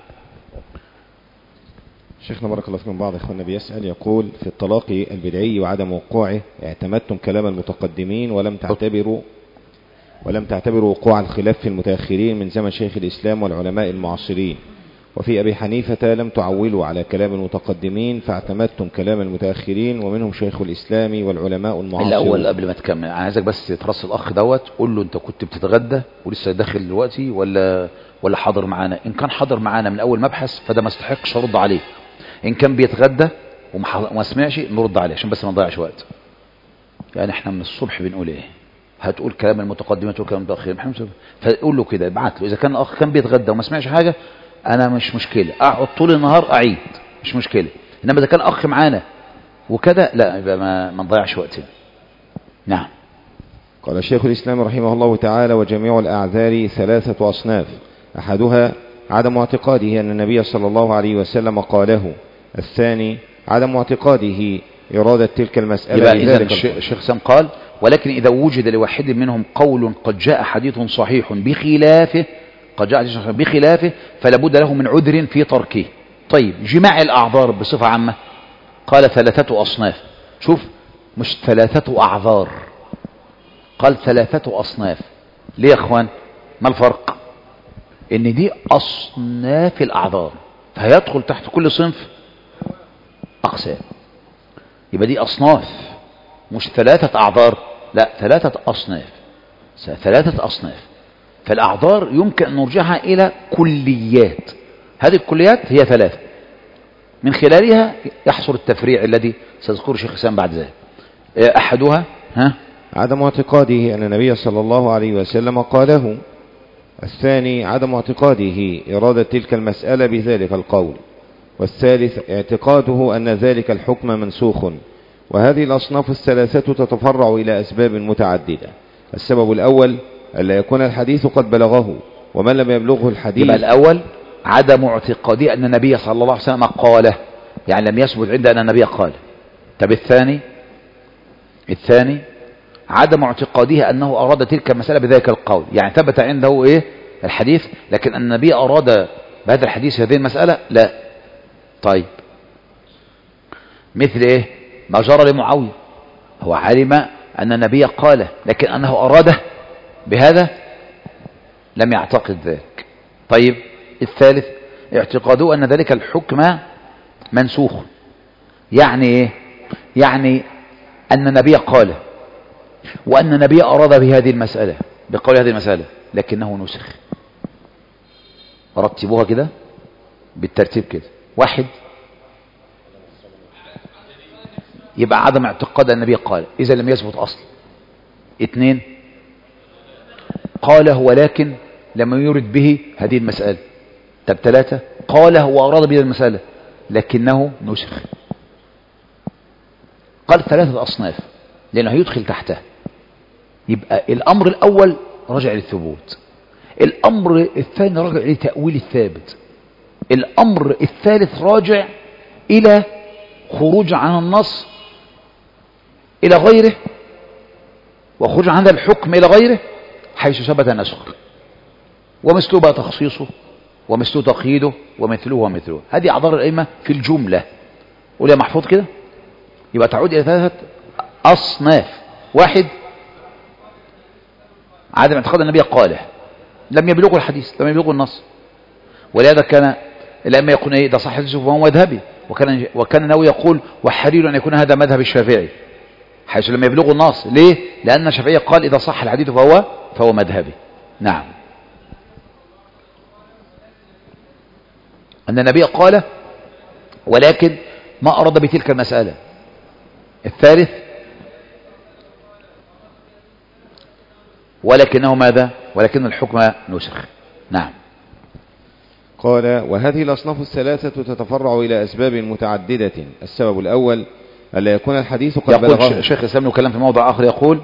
شيخنا بارك الله فيكم، بعض إخواننا بيسأل يقول: في الطلاق البدعي وعدم وقوعه اعتمدتم كلام المتقدمين ولم تعتبروا ولم تعتبروا وقوع الخلاف في المتأخرين من زمن شيخ الإسلام والعلماء المعاصرين، وفي أبي حنيفة لم تعولوا على كلام المتقدمين فاعتمدتم كلام المتأخرين ومنهم شيخ الإسلام والعلماء المعاصرين. الأول قبل ما تكمل أنا عايزك بس ترص الأخ دوت، قول له أنت كنت بتتغدى ولسه داخل دلوقتي ولا ولا حاضر معانا؟ إن كان حاضر معانا من أول مبحث فده ما استحقش أرد عليه، إن كان بيتغدى وما سمعش نرد عليه عشان بس ما نضيعش وقت. يعني احنا من الصبح بنقول ايه؟ هتقول كلام المتقدمين تقول كلام المتأخرين، فقول له كده، ابعت له إذا كان الأخ كان بيتغدى وما سمعش حاجة أنا مش مشكلة، أقعد طول النهار أعيد مش مشكلة، إنما إذا كان أخ معانا وكذا لا يبقى ما, ما نضيعش وقتنا. نعم. قال الشيخ الإسلام رحمه الله تعالى: وجميع الأعذار ثلاثة أصناف، أحدها عدم اعتقاده أن النبي صلى الله عليه وسلم قاله، الثاني عدم اعتقاده إرادة تلك المسألة. إذا الشيخ سام قال: ولكن إذا وجد لواحد منهم قول قد جاء حديث صحيح بخلافه قد جاء حديث صحيح بخلافه فلا بد له من عذر في تركه. طيب، جماع الأعذار بصفة عامة قال ثلاثة أصناف. شوف، مش ثلاثة أعذار، قال ثلاثة أصناف. ليه يا أخوان؟ ما الفرق؟ إن دي أصناف الأعذار، فهيدخل تحت كل صنف أقسام، يبقى دي أصناف مش ثلاثة أعذار، لا ثلاثة أصناف ثلاثة أصناف. فالأعذار يمكن أن نرجعها إلى كليات، هذه الكليات هي ثلاثة، من خلالها يحصل التفريع الذي سيذكره الشيخ الإسلام بعد ذلك. أحدها ها عدم اعتقاده أن النبي صلى الله عليه وسلم قاله، الثاني عدم اعتقاده إرادة تلك المسألة بذلك القول، والثالث اعتقاده أن ذلك الحكم منسوخ. وهذه الأصناف الثلاثة تتفرع إلى أسباب متعددة. السبب الأول ألا يكون الحديث قد بلغه ومن لم يبلغه الحديث. يبقى الأول عدم اعتقادي أن النبي صلى الله عليه وسلم قاله، يعني لم يثبت عند أن النبي قال. طب الثاني الثاني عدم اعتقاده أنه أراد تلك المسألة بذلك القول، يعني ثبت عنده إيه الحديث، لكن أن النبي أراد بهذا الحديث هذه المسألة لا. طيب مثل إيه ما جرى لمعاوية، هو علم أن النبي قاله لكن أنه أراده بهذا لم يعتقد ذلك. طيب الثالث اعتقاده أن ذلك الحكم منسوخ، يعني إيه؟ يعني أن النبي قاله وأن النبي أراد بهذه المسألة بقول هذه المسألة لكنه نسخ. رتبوها كده بالترتيب كده. واحد يبقى عدم اعتقاد النبي قال إذا لم يثبت أصل. اثنين قاله ولكن لم يرد به هذه المسألة. طب ثلاثة قاله وأراد به المسألة لكنه نسخ. قال ثلاثة أصناف لأنه يدخل تحتها. يبقى الأمر الأول رجع للثبوت، الأمر الثاني راجع لتأويل الثابت، الأمر الثالث راجع إلى خروج عن النص إلى غيره وخروج عن هذا الحكم إلى غيره حيث ثبت نسخ، ومثله بقى تخصيصه ومثله تقييده ومثله ومثله. هذه أعذار الأئمة في الجملة. قول يا محفوظ كده. يبقى تعود إلى ثلاثة أصناف. واحد عدم اعتقاد النبي قاله لم يبلغه الحديث لم يبلغه النص، ولهذا كان الأئمة يقولون ايه ده صح حديثه فهو مذهبي، وكان وكان النووي يقول وحرير أن يكون هذا مذهب الشافعي حيث لم يبلغه النص. ليه؟ لأن الشافعي قال إذا صح الحديث فهو فهو مذهبي. نعم أن النبي قال ولكن ما أراد بتلك المسألة. الثالث ولكنه ماذا؟ ولكن الحكم نسخ. نعم. قال وهذه الأصناف الثلاثة تتفرع إلى أسباب متعددة. السبب الأول ألا يكون الحديث قد بلغه. يقول شيخ الإسلام له كلام في موضع آخر يقول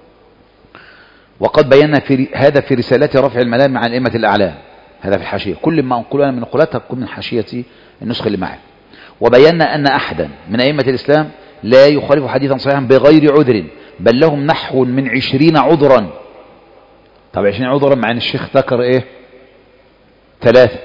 وقد بينا في هذا في رسالة رفع الملام عن الأئمة الأعلام. هذا في الحاشية، كل ما أنقل أنا من نقولاتها تكون من حاشية النسخة اللي معي. وبينا أن أحدا من أئمة الإسلام لا يخالف حديثا صحيحا بغير عذر بل لهم نحو من عشرين عذرا. طب عشرين عذرا مع أن الشيخ ذكر إيه ثلاثة،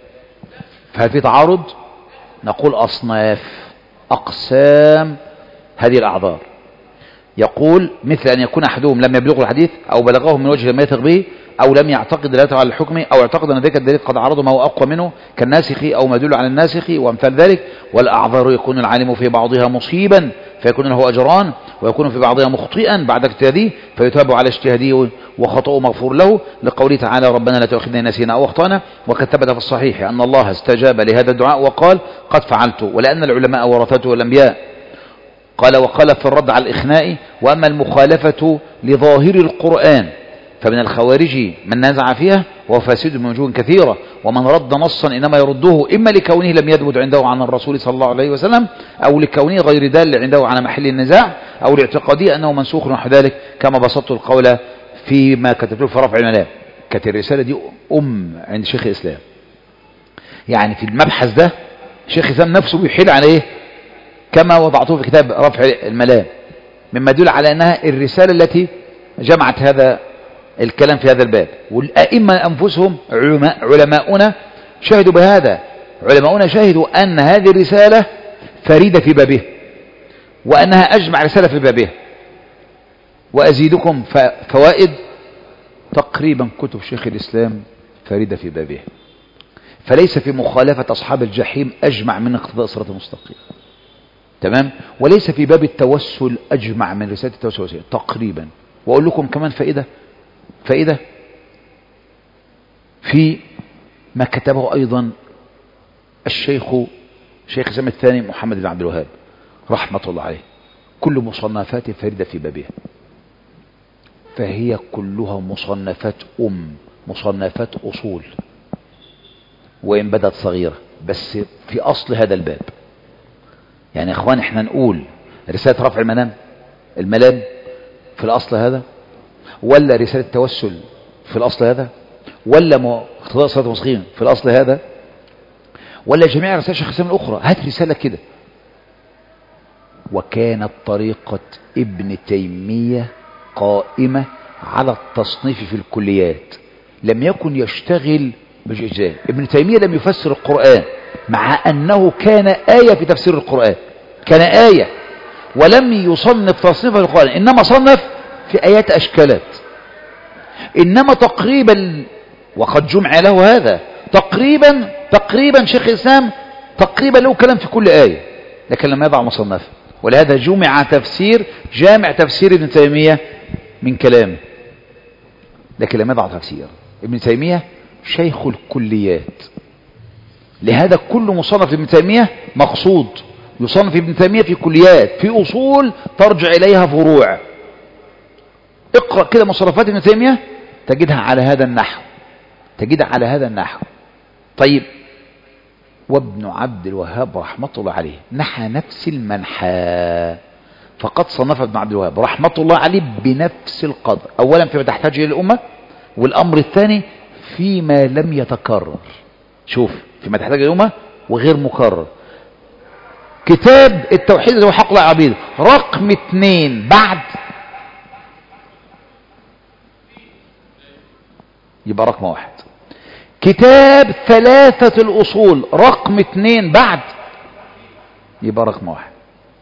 فهل في تعارض؟ نقول أصناف أقسام هذه الأعذار. يقول مثل أن يكون أحدهم لم يبلغه الحديث أو بلغه من وجه لم يثق به أو لم يعتقد دلالته على الحكم أو اعتقد أن ذلك الدليل قد عرضه ما هو أقوى منه كالناسخ أو ما يدل على الناسخ وأمثال ذلك. والأعذار يكون العالم في بعضها مصيبا فيكون له أجران ويكون في بعضها مخطئا بعد اجتهاده فيتابع على اجتهاده وخطأه مغفور له، لقوله تعالى ربنا لا تؤاخذنا إن نسينا أو أخطأنا. وقد ثبت في الصحيح أن الله استجاب لهذا الدعاء وقال قد فعلت، ولأن العلماء ورثته الأنبياء. قال وقال في الرد على الإخناء وأما المخالفة لظاهر القرآن فمن الخوارج من نازع فيها وهو فاسد من وجوه كثيرة، ومن رد نصا إنما يرده إما لكونه لم يثبت عنده عن الرسول صلى الله عليه وسلم أو لكونه غير دال عنده على محل النزاع أو لاعتقاده أنه منسوخ نحو ذلك كما بسطت القول فيما كتبته في رفع الملام. كانت الرسالة دي أم عند شيخ الإسلام، يعني في المبحث ده شيخ الإسلام نفسه بيحيل على إيه كما وضعته في كتاب رفع الملام، مما يدل على أنها الرسالة التي جمعت هذا الكلام في هذا الباب. والأئمة أنفسهم علماء علماؤنا شهدوا بهذا، علماؤنا شهدوا أن هذه الرسالة فريدة في بابها وأنها أجمع رسالة في بابها. وأزيدكم فوائد تقريبا كتب شيخ الإسلام فريدة في بابها، فليس في مخالفة أصحاب الجحيم أجمع من اقتضاء الصراط المستقيم، تمام؟ وليس في باب التوسل أجمع من رسالة التوسل تقريبا. وأقول لكم كمان فائدة فائدة في ما كتبه أيضا الشيخ شيخ الإسلام الثاني محمد بن عبد الوهاب رحمة الله عليه، كل مصنفات فريدة في بابها، فهي كلها مصنفات أم مصنفات أصول وإن بدت صغيرة بس في أصل هذا الباب. يعني يا إخوان إحنا نقول رسالة رفع المنام الملام في الأصل هذا، ولا رسالة التوسل في الأصل هذا، ولا اقتضاء صراط المستقيم في الأصل هذا، ولا جميع رسائل شيخ الإسلام الأخرى؟ هات رسالة كده. وكانت طريقة ابن تيمية قائمة على التصنيف في الكليات، لم يكن يشتغل بجزاء. ابن تيمية لم يفسر القرآن مع أنه كان آية في تفسير القرآن، كان آية، ولم يصنف تصنيفا في القرآن، إنما صنف في آيات أشكالات. إنما تقريبا، وقد جمع له هذا، تقريبا تقريبا شيخ الإسلام تقريبا له كلام في كل آية، لكن لم يضع مصنفه. ولهذا جمع تفسير، جامع تفسير ابن تيمية من كلامه، لكن لم يضع تفسير. ابن تيمية شيخ الكليات، لهذا كل مصنف ابن تيمية مقصود. يصنف ابن تيمية في كليات، في أصول ترجع إليها فروع. اقرأ كده مصنفات ابن تيمية تجدها على هذا النحو، تجدها على هذا النحو. طيب، وابن عبد الوهاب رحمة الله عليه نحى نفس المنحى، فقد صنف ابن عبد الوهاب رحمة الله عليه بنفس القدر، أولا فيما تحتاج إلى الأمة، والأمر الثاني فيما لم يتكرر. شوف، فيما تحتاج إلى الأمة وغير مكرر. كتاب التوحيد اللي هو حق الله عبيد رقم اثنين بعد، يبقى رقم واحد. كتاب ثلاثة الأصول رقم اثنين بعد، يبقى رقم واحد.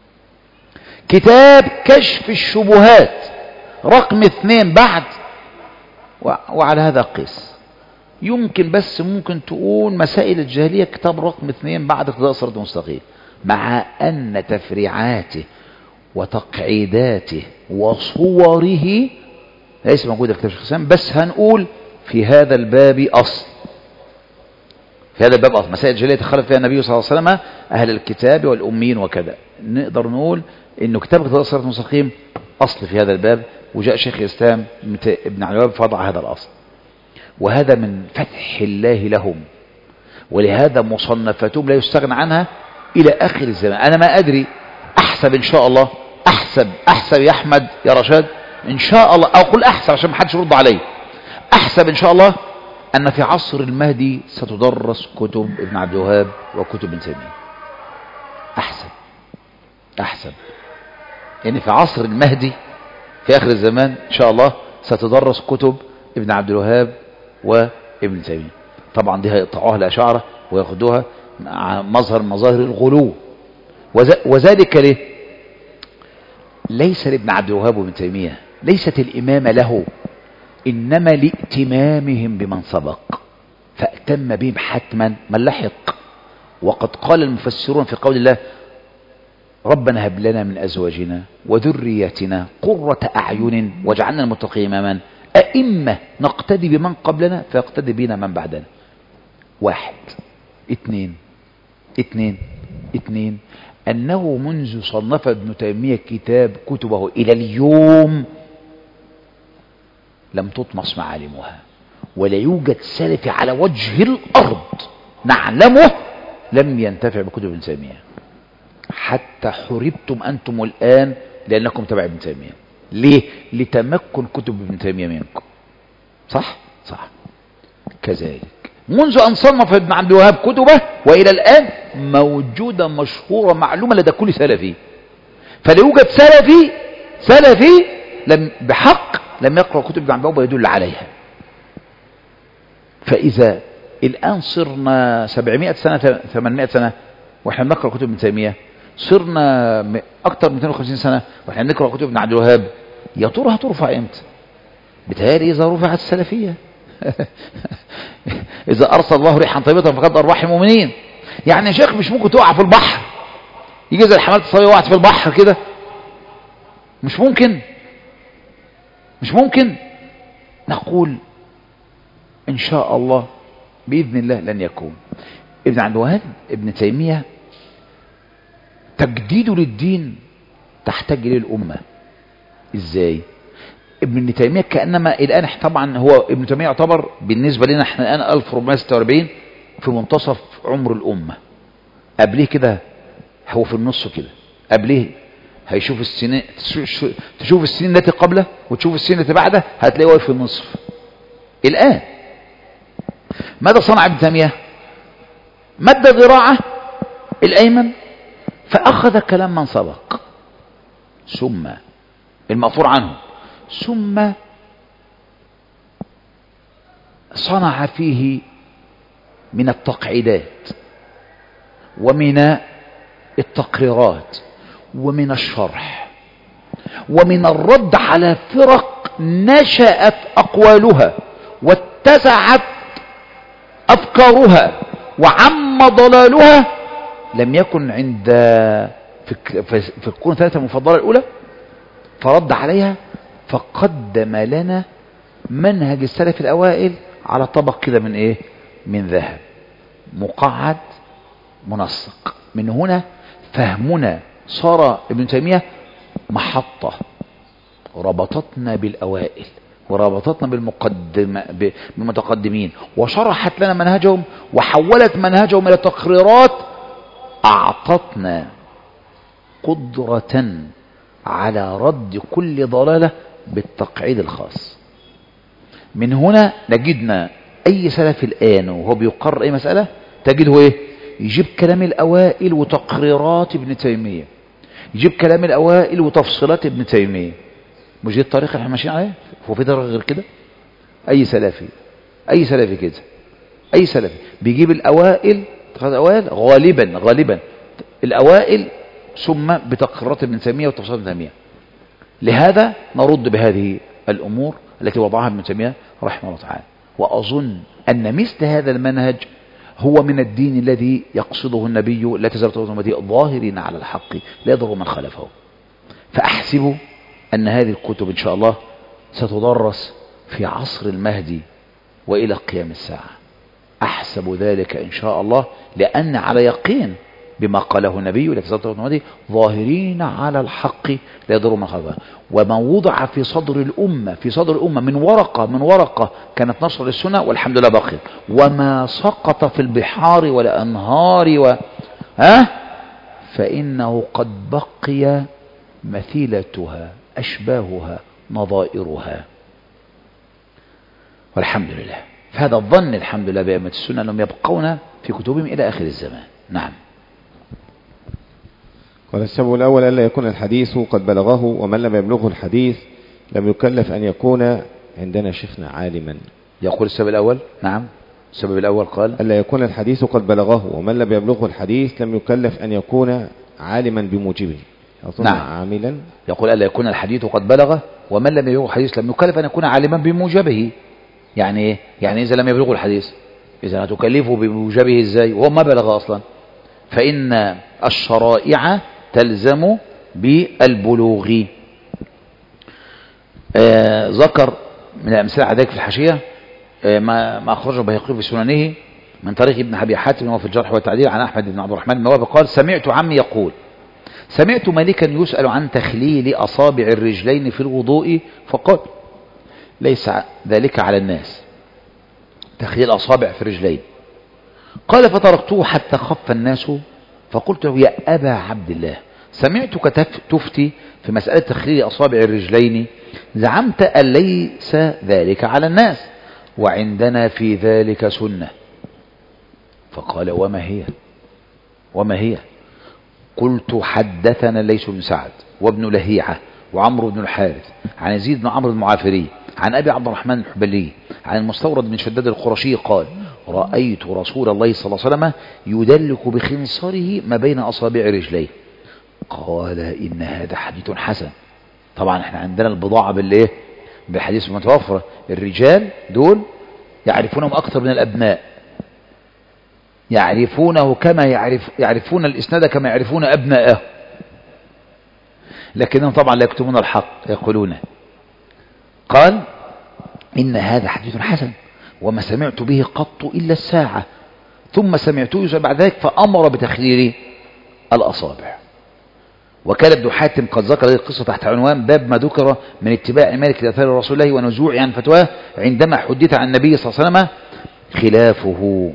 كتاب كشف الشبهات رقم اثنين بعد، وعلى هذا قيس. يمكن بس ممكن تقول مسائل الجاهلية كتاب رقم اثنين بعد اقتضاء الصراط المستقيم، مع أن تفريعاته وتقعيداته وصوره ليس موجودة في كتاب شيخ الإسلام، بس هنقول في هذا الباب أصل. في هذا الباب أصل مسائل الجاهلية تخلف فيها النبي صلى الله عليه وسلم أهل الكتاب والأمين وكذا، نقدر نقول إنه كتاب اقتضاء الصراط المستقيم أصل في هذا الباب، وجاء شيخ الإسلام ابن عبد الوهاب فضع هذا الأصل، وهذا من فتح الله لهم، ولهذا مصنفتهم لا يستغنى عنها إلى آخر الزمان. أنا ما أدري، أحسب إن شاء الله، أحسب أحسب يا أحمد يا رشاد إن شاء الله، أو قل أحسب عشان ما حدش يرد علي، أحسب إن شاء الله أن في عصر المهدي ستدرس كتب ابن عبد الوهاب وكتب ابن تيمية. أحسب أحسب يعني في عصر المهدي في آخر الزمان إن شاء الله ستدرس كتب ابن عبد الوهاب وابن تيمية. طبعا دي هيقطعوها الأشاعرة وياخدوها مع مظهر مظاهر الغلو، وذلك ليه؟ ليس لابن عبد الوهاب وابن تيمية ليست الإمامة له، إنما لائتمامهم بمن سبق، فأتم بهم حتما من لحق. وقد قال المفسرون في قول الله ربنا هب لنا من أزواجنا وذرياتنا قرة أعين واجعلنا المتقين إماما، أئمة نقتدي بمن قبلنا فيقتدي بنا من بعدنا. واحد اثنين اثنين اثنين أنه منذ صنف ابن تيمية كتاب كتبه إلى اليوم لم تطمس معالمها، ولا يوجد سلف على وجه الأرض نعلمه لم ينتفع بكتب ابن تيمية، حتى حربتم أنتم الآن لأنكم تبع ابن تيمية. ليه؟ لتمكن كتب ابن تيمية منكم. صح؟ صح. كذلك منذ أن صنف ابن عبد الوهاب كتبه وإلى الآن موجودة مشهورة معلومة لدى كل سلفي، فلا يوجد سلفي سلفي لم بحق لم يقرأ كتب ابن عبد الوهاب ويدل عليها. فإذا الآن صرنا سبعمائة سنة ثمانمائة سنة وإحنا بنقرأ كتب ابن تيمية، صرنا أكثر من مئتين وخمسين سنة وإحنا بنقرأ كتب ابن عبد الوهاب، يا ترى هترفع إمتى؟ بتهيألي إذا رفعت السلفية إذا أرسل الله ريحا طيبة فقد أرواح المؤمنين. يعني يا شيخ مش ممكن تقع في البحر، يجي زي الحملات الصغيرة وقعت في البحر كده، مش ممكن مش ممكن نقول إن شاء الله بإذن الله لن يكون. ابن عبد الوهاب ابن تيمية تجديده للدين تحتاج إليه الأمة. إزاي؟ ابن تيمية كأنما الآن طبعا هو ابن تيمية يعتبر بالنسبة لنا احنا الآن ألف وأربعمائة وستة وأربعين في منتصف عمر الأمة. قبليه كده هو في النص كده، قبليه هيشوف السنين، تشوف السنين التي قبله وتشوف السنين التي بعده هتلاقيه واقف في النصف. الآن ماذا صنع ابن تيمية؟ مد ذراعه الأيمن فأخذ كلام من سبق، ثم المأثور عنه، ثم صنع فيه من التقعيدات ومن التقريرات ومن الشرح ومن الرد على فرق نشأت أقوالها واتسعت أفكارها وعم ضلالها، لم يكن عند في في الكون ثلاثة المفضلة الأولى فرد عليها، فقدم لنا منهج السلف الأوائل على طبق كده من إيه؟ من ذهب مقعد منسق. من هنا فهمنا صار ابن تيمية محطة ربطتنا بالأوائل وربطتنا بالمقدم بالمتقدمين، وشرحت لنا منهجهم وحولت منهجهم إلى تقريرات أعطتنا قدرة على رد كل ضلالة بالتقعيد الخاص. من هنا نجدنا أي سلف الآن وهو بيقرر أي مسألة تجده إيه؟ يجيب كلام الأوائل وتقريرات ابن تيمية، يجيب كلام الأوائل وتفصيلات ابن تيمية. مش دي الطريقة اللي احنا ماشيين عليها؟ هو في طريقة غير كده؟ أي سلفي أي سلفي كده أي سلفي بيجيب الأوائل الأوائل غالبا غالبا الأوائل ثم بتقريرات ابن تيمية وتفصيلات ابن تيمية. لهذا نرد بهذه الأمور التي وضعها ابن تيمية رحمه الله تعالى. وأظن أن مثل هذا المنهج هو من الدين الذي يقصده النبي لا تزال طائفة من أمتي ظاهرين على الحق لا يضر من خالفه. فأحسب أن هذه الكتب إن شاء الله ستدرس في عصر المهدي وإلى قيام الساعة، أحسب ذلك إن شاء الله، لأن على يقين بما قاله النبي لا تزال طائفة من أمتي ظاهرين على الحق لا يضر من خالفه. وما وضع في صدر الأمة في صدر الأمة من ورقة من ورقة كانت نشر للسنة والحمد لله باقي، وما سقط في البحار والأنهار و... ها فإنه قد بقي مثيلتها أشباهها نظائرها، والحمد لله. فهذا الظن الحمد لله بأئمة السنة أنهم يبقون في كتبهم إلى آخر الزمان. نعم. قال السبب الأول ألا يكون الحديث قد بلغه، ومن لم يبلغه الحديث لم يكلف أن يكون عندنا شيخنا عالما. يقول السبب الأول. نعم. السبب الأول قال ألا يكون الحديث قد بلغه، ومن لم يبلغه الحديث لم يكلف أن يكون عالما بموجبه. نعم. عاملا. يقول ألا يكون الحديث قد بلغه ومن لم يبلغه الحديث لم يكلف أن يكون عالما بموجبه. يعني إيه؟ يعني إذا لم يبلغه الحديث إذا هتكلفه بموجبه إزاي وهو ما بلغ أصلا؟ فإن الشرائع تلزم بالبلوغ. آه ذكر من الأمثلة على ذلك في الحاشية آه ما, ما أخرجه البيهقي في سننه من طريق ابن أبي حاتم وفي الجرح والتعديل عن أحمد بن عبد الرحمن بن وهب قال سمعت عمي يقول سمعت مالكا يسأل عن تخليل أصابع الرجلين في الوضوء فقال ليس ذلك على الناس، تخليل أصابع في الرجلين. قال فتركته حتى خف الناس فقلت له يا أبا عبد الله سمعتك تفتي في مسألة تخليل أصابع الرجلين، زعمت أن ليس ذلك على الناس وعندنا في ذلك سنة. فقال وما هي وما هي قلت حدثنا ليس بن سعد وابن لهيعة وعمرو بن الحارث عن يزيد بن عمرو المعافري عن أبي عبد الرحمن الحبلي عن المستورد بن شداد القرشي قال رأيت رسول الله صلى الله عليه وسلم يدلك بخنصره ما بين أصابع رجليه. قال إن هذا حديث حسن. طبعا احنا عندنا البضاعة بالايه بالحديث المتوفرة، الرجال دول يعرفونهم أكثر من الأبناء، يعرفونه كما يعرف يعرفون الإسناد كما يعرفون أبناءه، لكنهم طبعا لا يكتمون الحق يقولون. قال إن هذا حديث حسن وما سمعت به قط إلا الساعة، ثم سمعته بعد ذلك فأمر بتخليل الأصابع. وكان ابن حاتم قد ذكر هذه القصة تحت عنوان باب ما ذكر من اتباع مالك لآثار رسول الله ونزوعه عن فتواه عندما حدث عن النبي صلى الله عليه وسلم خلافه.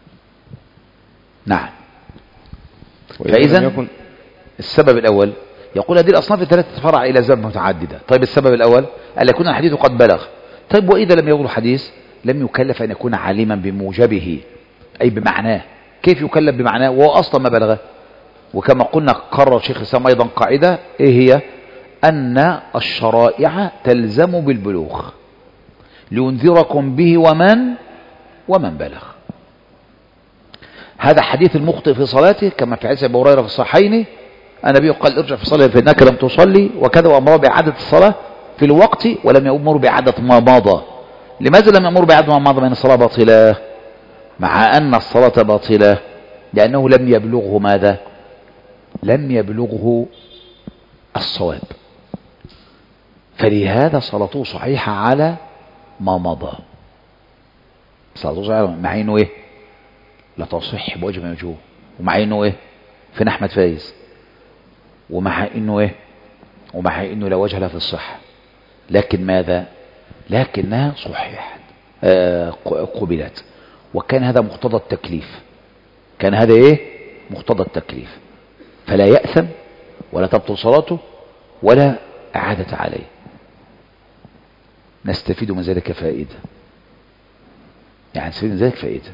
نعم. فإذا السبب الأول يقول هذه الأصناف الثلاثة تفرع إلى أسباب متعددة. طيب السبب الأول أن يكون الحديث قد بلغ. طيب وإذا لم يبلغ الحديث لم يكلف أن يكون عالما بموجبه أي بمعناه. كيف يكلف بمعناه وهو أصلا ما بلغه؟ وكما قلنا قرر شيخ الإسلام أيضا قاعدة إيه هي؟ أن الشرائع تلزم بالبلوغ لينذركم به ومن ومن بلغ. هذا حديث المخطئ في صلاته كما في حديث أبي هريرة في الصحيحين النبي قال ارجع في صلاة فإنك لم تصلي وكذا، وأمر بإعادة الصلاة في الوقت ولم يأمر بإعادة ما مضى. لماذا لم يأمر بإعادة ما مضى من الصلاة باطلة مع أن الصلاة باطلة؟ لأنه لم يبلغه ماذا؟ لم يبلغه الصواب، فلهذا صلاته صحيحة على ما مضى. صلاته صحيحة مع إنه إيه؟ لا تصح بوجه من الوجوه، ومع إنه إيه؟ فين أحمد فايز، ومع إنه إيه؟ ومع إنه لا وجه له في الصحة، لكن ماذا؟ لكنها صحيحت آه قبلت. وكان هذا مقتضى التكليف، كان هذا إيه؟ مقتضى التكليف، فلا يأثم ولا تبطل صلاته ولا إعادة عليه. نستفيد من ذلك فائدة، يعني نستفيد من ذلك فائدة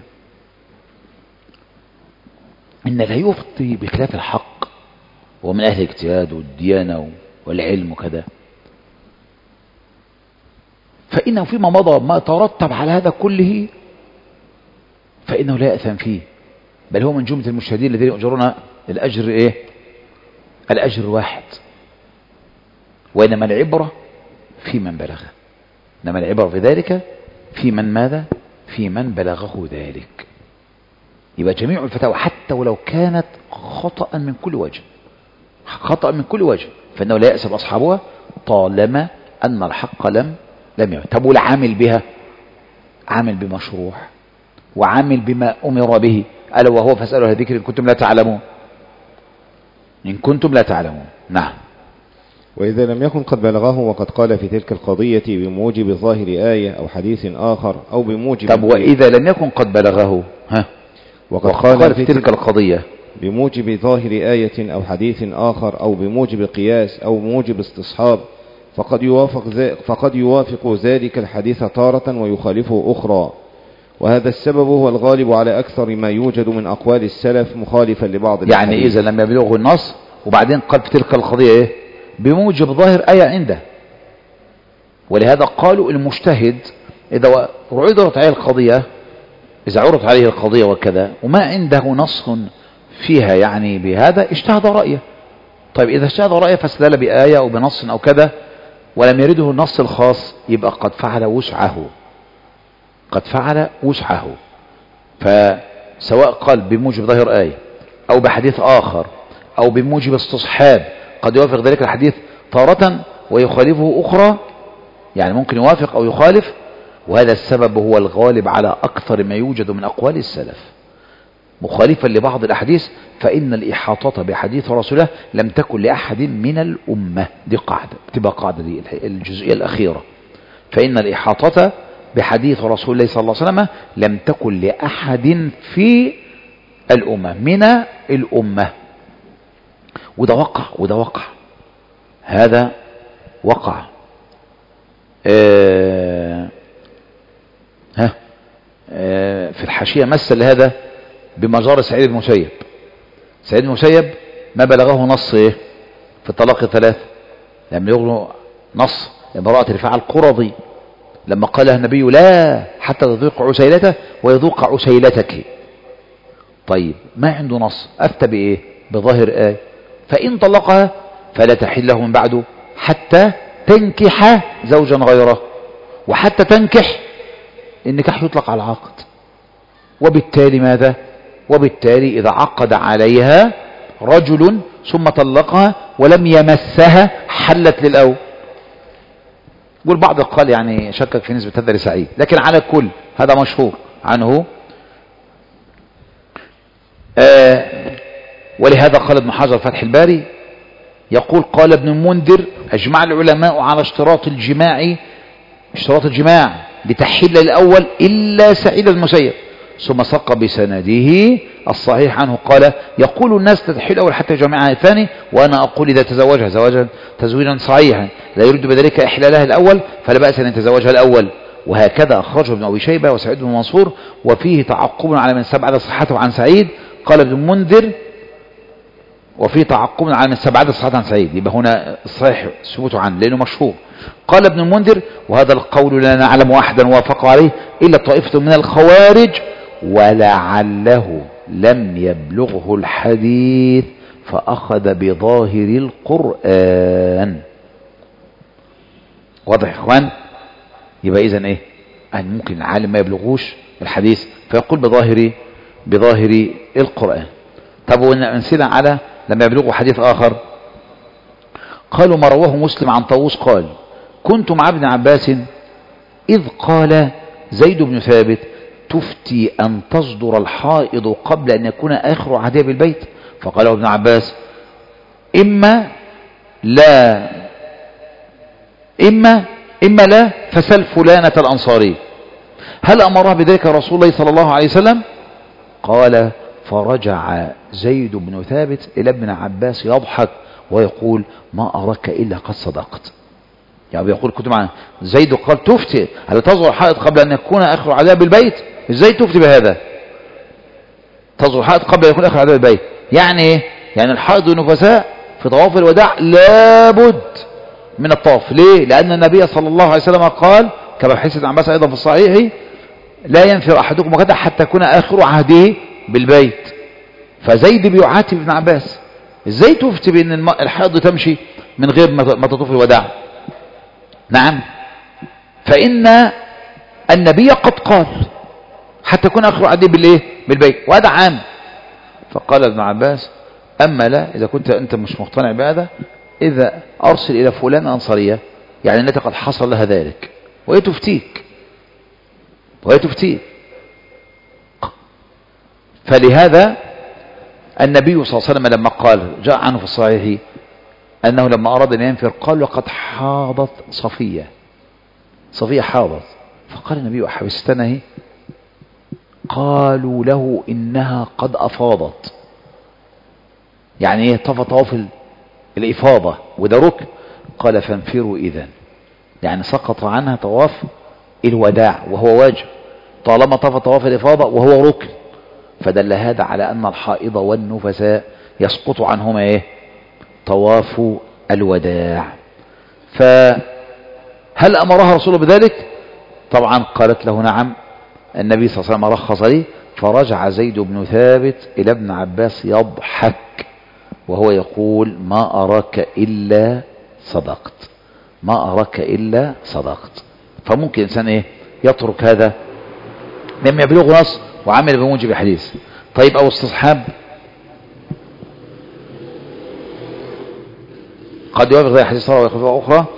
إن لا يفتي بخلاف الحق ومن أهل الاجتهاد والديانة والعلم وكذا، فإنه فيما مضى ما ترتب على هذا كله فإنه لا يأثم فيه، بل هو من جملة المجتهدين الذين يؤجرون الأجر إيه؟ الأجر واحد. وإنما العبرة في من بلغه، إنما العبرة في ذلك في من ماذا؟ في من بلغه ذلك. يبقى جميع الفتاوى حتى ولو كانت خطأ من كل وجه، خطأ من كل وجه، فإنه لا يأسب أصحابها طالما أن الحق لم لم يعد. طب والعامل بها عامل بمشروع وعامل بما أمر به، ألا وهو فاسألوا أهل الذكر إن كنتم لا تعلمون، إن كنتم لا تعلمون. نعم. وإذا لم يكن قد بلغه وقد قال في تلك القضية بموجب ظاهر آية أو حديث آخر أو بموجب طب وإذا لم يكن قد بلغه ها وقد, وقد قال, قال في تلك القضية بموجب ظاهر آية أو حديث آخر أو بموجب قياس أو موجب استصحاب فقد يوافق, فقد يوافق ذلك الحديث تارة ويخالفه أخرى. وهذا السبب هو الغالب على أكثر ما يوجد من أقوال السلف مخالفا لبعض يعني الحديث. إذا لم يبلغه النص وبعدين قال في تلك القضية إيه؟ بموجب ظاهر آية عنده. ولهذا قالوا المجتهد إذا عرضت عليه القضية إذا عرضت عليه القضية وكذا وما عنده نص فيها يعني بهذا اجتهد رأيه. طيب إذا اجتهد رأيه فاستدل بآية أو بنص أو كذا ولم يرده النص الخاص يبقى قد فعل وسعه، قد فعل وسعه. فسواء قال بموجب ظاهر آية أو بحديث آخر أو بموجب استصحاب قد يوافق ذلك الحديث تارة ويخالفه أخرى، يعني ممكن يوافق أو يخالف. وهذا السبب هو الغالب على أكثر ما يوجد من أقوال السلف مخالفا لبعض الأحاديث، فإن الإحاطة بحديث رسول الله لم تكن لأحد من الأمة. دي قاعدة تبقى قاعدة دي الجزئية الأخيرة، فإن الإحاطة بحديث رسول الله صلى الله عليه وسلم لم تكن لأحد في الأمة من الأمة. وده وقع وده وقع هذا وقع آه ها آه في الحاشية مثل هذا بمجار سعيد بن المسيب. سعيد بن المسيب ما بلغه نص ايه في الطلاق الثلاث، لم يبلغه نص امرأة رفاعة القرظي لما قال النبي لا حتى تذوق عسيلته ويذوق عسيلتك. طيب ما عنده نص، أفتى بإيه؟ بظاهر آية، فإن طلقها فلا تحل له من بعده حتى تنكح زوجا غيره، وحتى تنكح النكاح يطلق على العقد. وبالتالي ماذا؟ وبالتالي إذا عقد عليها رجل ثم طلقها ولم يمسها حلت للأول. والبعض قال يعني شكك في نسبة هذا لسعيد، لكن على كل هذا مشهور عنه. آه ولهذا قال ابن حجر فتح الباري يقول قال ابن المنذر أجمع العلماء على اشتراط الجماع اشتراط الجماع لتحل الأول إلا سعيد المسيب، ثم سق بسنده الصحيح عنه قال يقول الناس تتحل الأول حتى يجمعها الثاني، وأنا أقول إذا تزوجها زواجا تزويجا صحيحا لا يريد بذلك إحلالها الأول فلا بأس أن يتزوجها الأول. وهكذا أخرجه ابن أبي شيبة وسعيد بن منصور، وفيه تعقب على من استبعد صحته عن سعيد. قال ابن المنذر وفيه تعقب على من استبعد صحته عن سعيد، يبقى هنا الصحيح ثبوته عنه لأنه مشهور. قال ابن المنذر وهذا القول لا نعلم أحدا وافق عليه إلا طائفة من الخوارج ولعله لم يبلغه الحديث فأخذ بظاهر القرآن. واضح يا إخوان؟ يبقى إذن إيه؟ أن ممكن العالم ما يبلغوش الحديث فيقول بظاهر بظاهر القرآن. طب ونأمثلة على لما يبلغوا حديث آخر. قالوا ما رواه مسلم عن طاووس قال كنت مع ابن عباس إذ قال زيد بن ثابت تفتي أن تصدر الحائض قبل أن يكون آخر عهدها بالبيت؟ فقال ابن عباس إما لا إما إما لا فسل فلانة الأنصاري هل أمرها بذلك رسول الله صلى الله عليه وسلم؟ قال فرجع زيد بن ثابت إلى ابن عباس يضحك ويقول ما أراك إلا قد صدقت. يعني بيقول كنت معنا زيد قال تفتي هل تظهر الحائض قبل أن يكون آخر عهدها بالبيت؟ ازاي تفتي بهذا؟ تظهر الحائض قبل أن يكون آخر عهدها بالبيت يعني ايه؟ يعني الحائض والنفساء في طواف الوداع لابد من الطواف. ليه؟ لأن النبي صلى الله عليه وسلم قال كما في حديث ابن عباس أيضا في الصحيح لا ينفر أحدكم وكذا حتى يكون آخر عهده بالبيت. فزيد بيعاتب ابن عباس ازاي تفتي بأن الحائض تمشي من غير ما تطوف الوداع؟ نعم فإن النبي قد قال حتى يكون آخر عهده بالايه؟ بالبيت وهذا عام. فقال ابن عباس أما لا إذا كنت أنت مش مقتنع بهذا إذا أرسل إلى فلان أنصارية يعني التي قد حصل لها ذلك وهي تفتيك وهي تفتيك. فلهذا النبي صلى الله عليه وسلم لما قال جاء عنه في الصحيح أنه لما أراد أن ينفر قال وقد حاضت صفية صفية حاضت. فقال النبي أحبستنه؟ قالوا له إنها قد أفاضت يعني ايه طف طواف الإفاضة وده ركن. قال فانفروا إذن يعني سقط عنها طواف الوداع وهو واجب طالما طف طواف الإفاضة وهو ركن. فدل هذا على أن الحائض والنفساء يسقط عنهما ايه؟ طواف الوداع. فهل أمرها رسوله بذلك؟ طبعا قالت له نعم النبي صلى الله عليه وسلم رخص لي. فرجع زيد بن ثابت إلى ابن عباس يضحك وهو يقول ما أراك إلا صدقت ما أراك إلا صدقت. فممكن إنسان إيه يترك هذا لما يبلغ نص وعمل بموجب الحديث. طيب أو استصحاب قد يوافق زي حديث صلى الله عليه أخرى.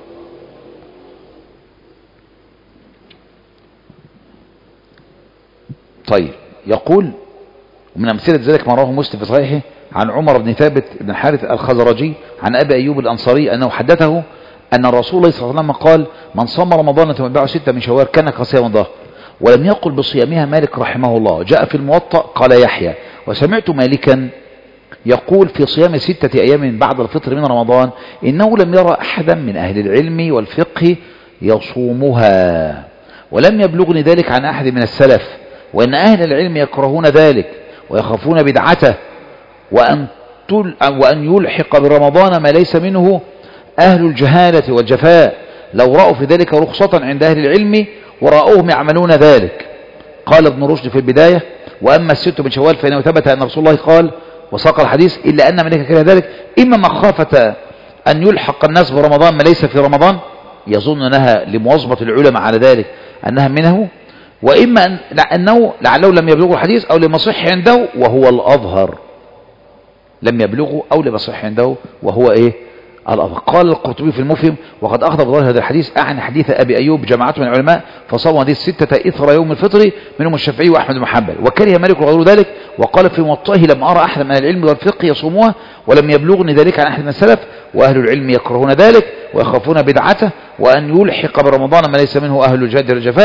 طيب يقول ومن أمثلة ذلك ما رواه مسلم في صحيحه عن عمر بن ثابت بن الحارث الخزرجي عن أبي أيوب الأنصاري أنه حدثه أن الرسول الله صلى الله عليه وسلم قال من صام رمضان ثم اتبعه ستة من شوال كان كصيام الدهر. ولم يقل بصيامها مالك رحمه الله. جاء في الموطأ قال يحيى وسمعت مالكا يقول في صيام ستة أيام بعد الفطر من رمضان إنه لم يرى أحدا من أهل العلم والفقه يصومها ولم يبلغني ذلك عن أحد من السلف وإن أهل العلم يكرهون ذلك ويخافون بدعته وأن, وأن يلحق برمضان ما ليس منه أهل الجهالة والجفاء لو رأوا في ذلك رخصة عند أهل العلم ورأوهم يعملون ذلك. قال ابن رشد في البداية وأما الست من شوال فإنه ثبت أن رسول الله قال وساق الحديث إلا أن ملك كره ذلك إما مخافة أن يلحق الناس برمضان ما ليس في رمضان يظن أنها لمواظبة العلماء على ذلك أنها منه وإما أن أنه لعله لم يبلغوا الحديث أو لما صح عنده وهو الأظهر لم يبلغوا أو لما صح عنده وهو إيه الأظهر. قال القرطبي في المفهم وقد أخذ بظاهر هذا الحديث أعني حديث أبي أيوب جماعة من العلماء فصاموا هذه الستة إثر يوم الفطر منهم الشافعي وأحمد بن حنبل وكره مالك وغير ذلك وقال في موطئه لم أرى أحد من العلم والفقه يصوموها ولم يبلغني ذلك عن أحد من السلف وأهل العلم يكرهون ذلك ويخافون بدعته وأن يلحق برمضان ما ليس منه أهل الجهاد والجفاء.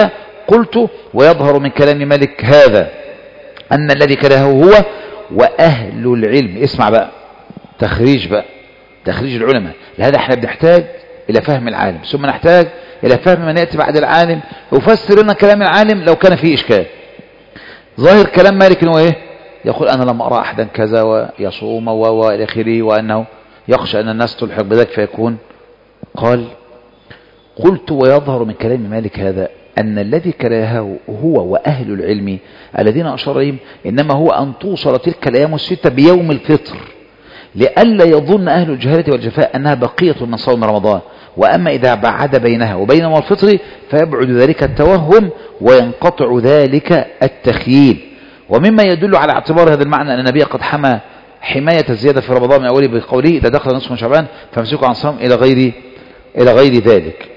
قلت ويظهر من كلام مالك هذا أن الذي كرهه هو وأهل العلم. اسمع بقى تخريج بقى تخريج العلماء. لهذا احنا بنحتاج إلى فهم العالم، ثم نحتاج إلى فهم من يأتي بعد العالم يفسر لنا كلام العالم لو كان فيه إشكال. ظاهر كلام مالك هو إيه؟ يقول أنا لم أرى أحدا كذا ويصوم وإلى آخره، وأنه يخشى أن الناس تلحق بذلك فيكون. قال قلت ويظهر من كلام مالك هذا أن الذي كرهه هو وأهل العلم الذين أشار إليهم إنما هو أن توصل تلك الأيام الستة بيوم الفطر، لئلا يظن أهل الجهالة والجفاء أنها بقية من صوم رمضان، وأما إذا بعد بينها وبين يوم الفطر فيبعد ذلك التوهم وينقطع ذلك التخييل. ومما يدل على اعتبار هذا المعنى أن النبي قد حمى حماية الزيادة في رمضان من أوله بقوله إذا دخل نصف من شعبان فامسكوا عن صوم إلى غير إلى غير ذلك.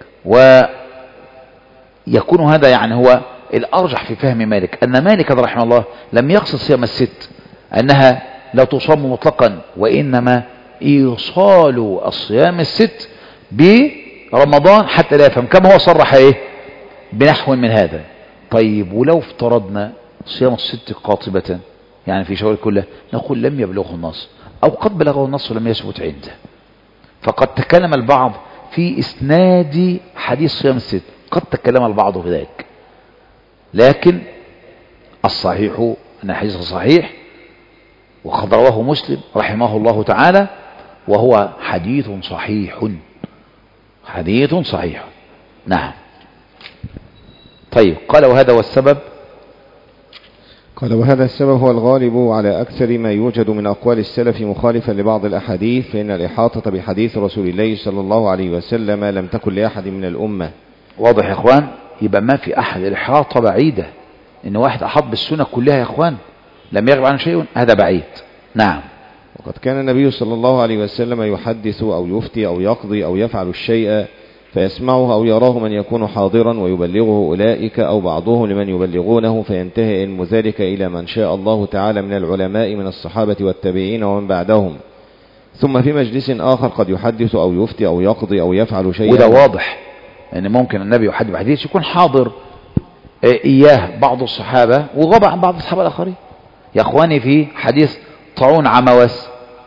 ويكون هذا يعني هو الأرجح في فهم مالك، أن مالك رحمه الله لم يقصد صيام الست أنها لا تصام مطلقا، وإنما إيصال الصيام الست برمضان حتى لا يفهم، كما هو صرح إيه بنحو من هذا. طيب ولو افترضنا صيام الست قاطبة يعني في شوال كله، نقول لم يبلغه النص أو قد بلغه النص ولم يثبت عنده. فقد تكلم البعض في إسناد حديث صيام الست، قد تكلم البعض في ذلك، لكن الصحيح أن الحديث صحيح وقد رواه مسلم رحمه الله تعالى، وهو حديث صحيح حديث صحيح. نعم. طيب قال وهذا والسبب قال وهذا السبب هو الغالب على أكثر ما يوجد من أقوال السلف مخالفا لبعض الأحاديث، فإن الإحاطة بحديث رسول الله صلى الله عليه وسلم لم تكن لأحد من الأمة. واضح يا إخوان؟ يبقى ما في أحد. الإحاطة بعيدة، إن واحد أحاط بالسنة كلها يا إخوان لم يغب عنه شيء، هذا بعيد. نعم. وقد كان النبي صلى الله عليه وسلم يحدث أو يفتي أو يقضي أو يفعل الشيء فيسمعه أو يراه من يكون حاضرا ويبلغه أولئك أو بعضهم لمن يبلغونه، فينتهي علم ذلك إلى من شاء الله تعالى من العلماء من الصحابة والتابعين ومن بعدهم. ثم في مجلس آخر قد يحدث أو يفتي أو يقضي أو يفعل شيئا. وده واضح أن ممكن النبي يحدث بحديث يكون حاضر إياه بعض الصحابة وغاب عن بعض الصحابة الآخرين. يا أخواني في حديث طاعون عمواس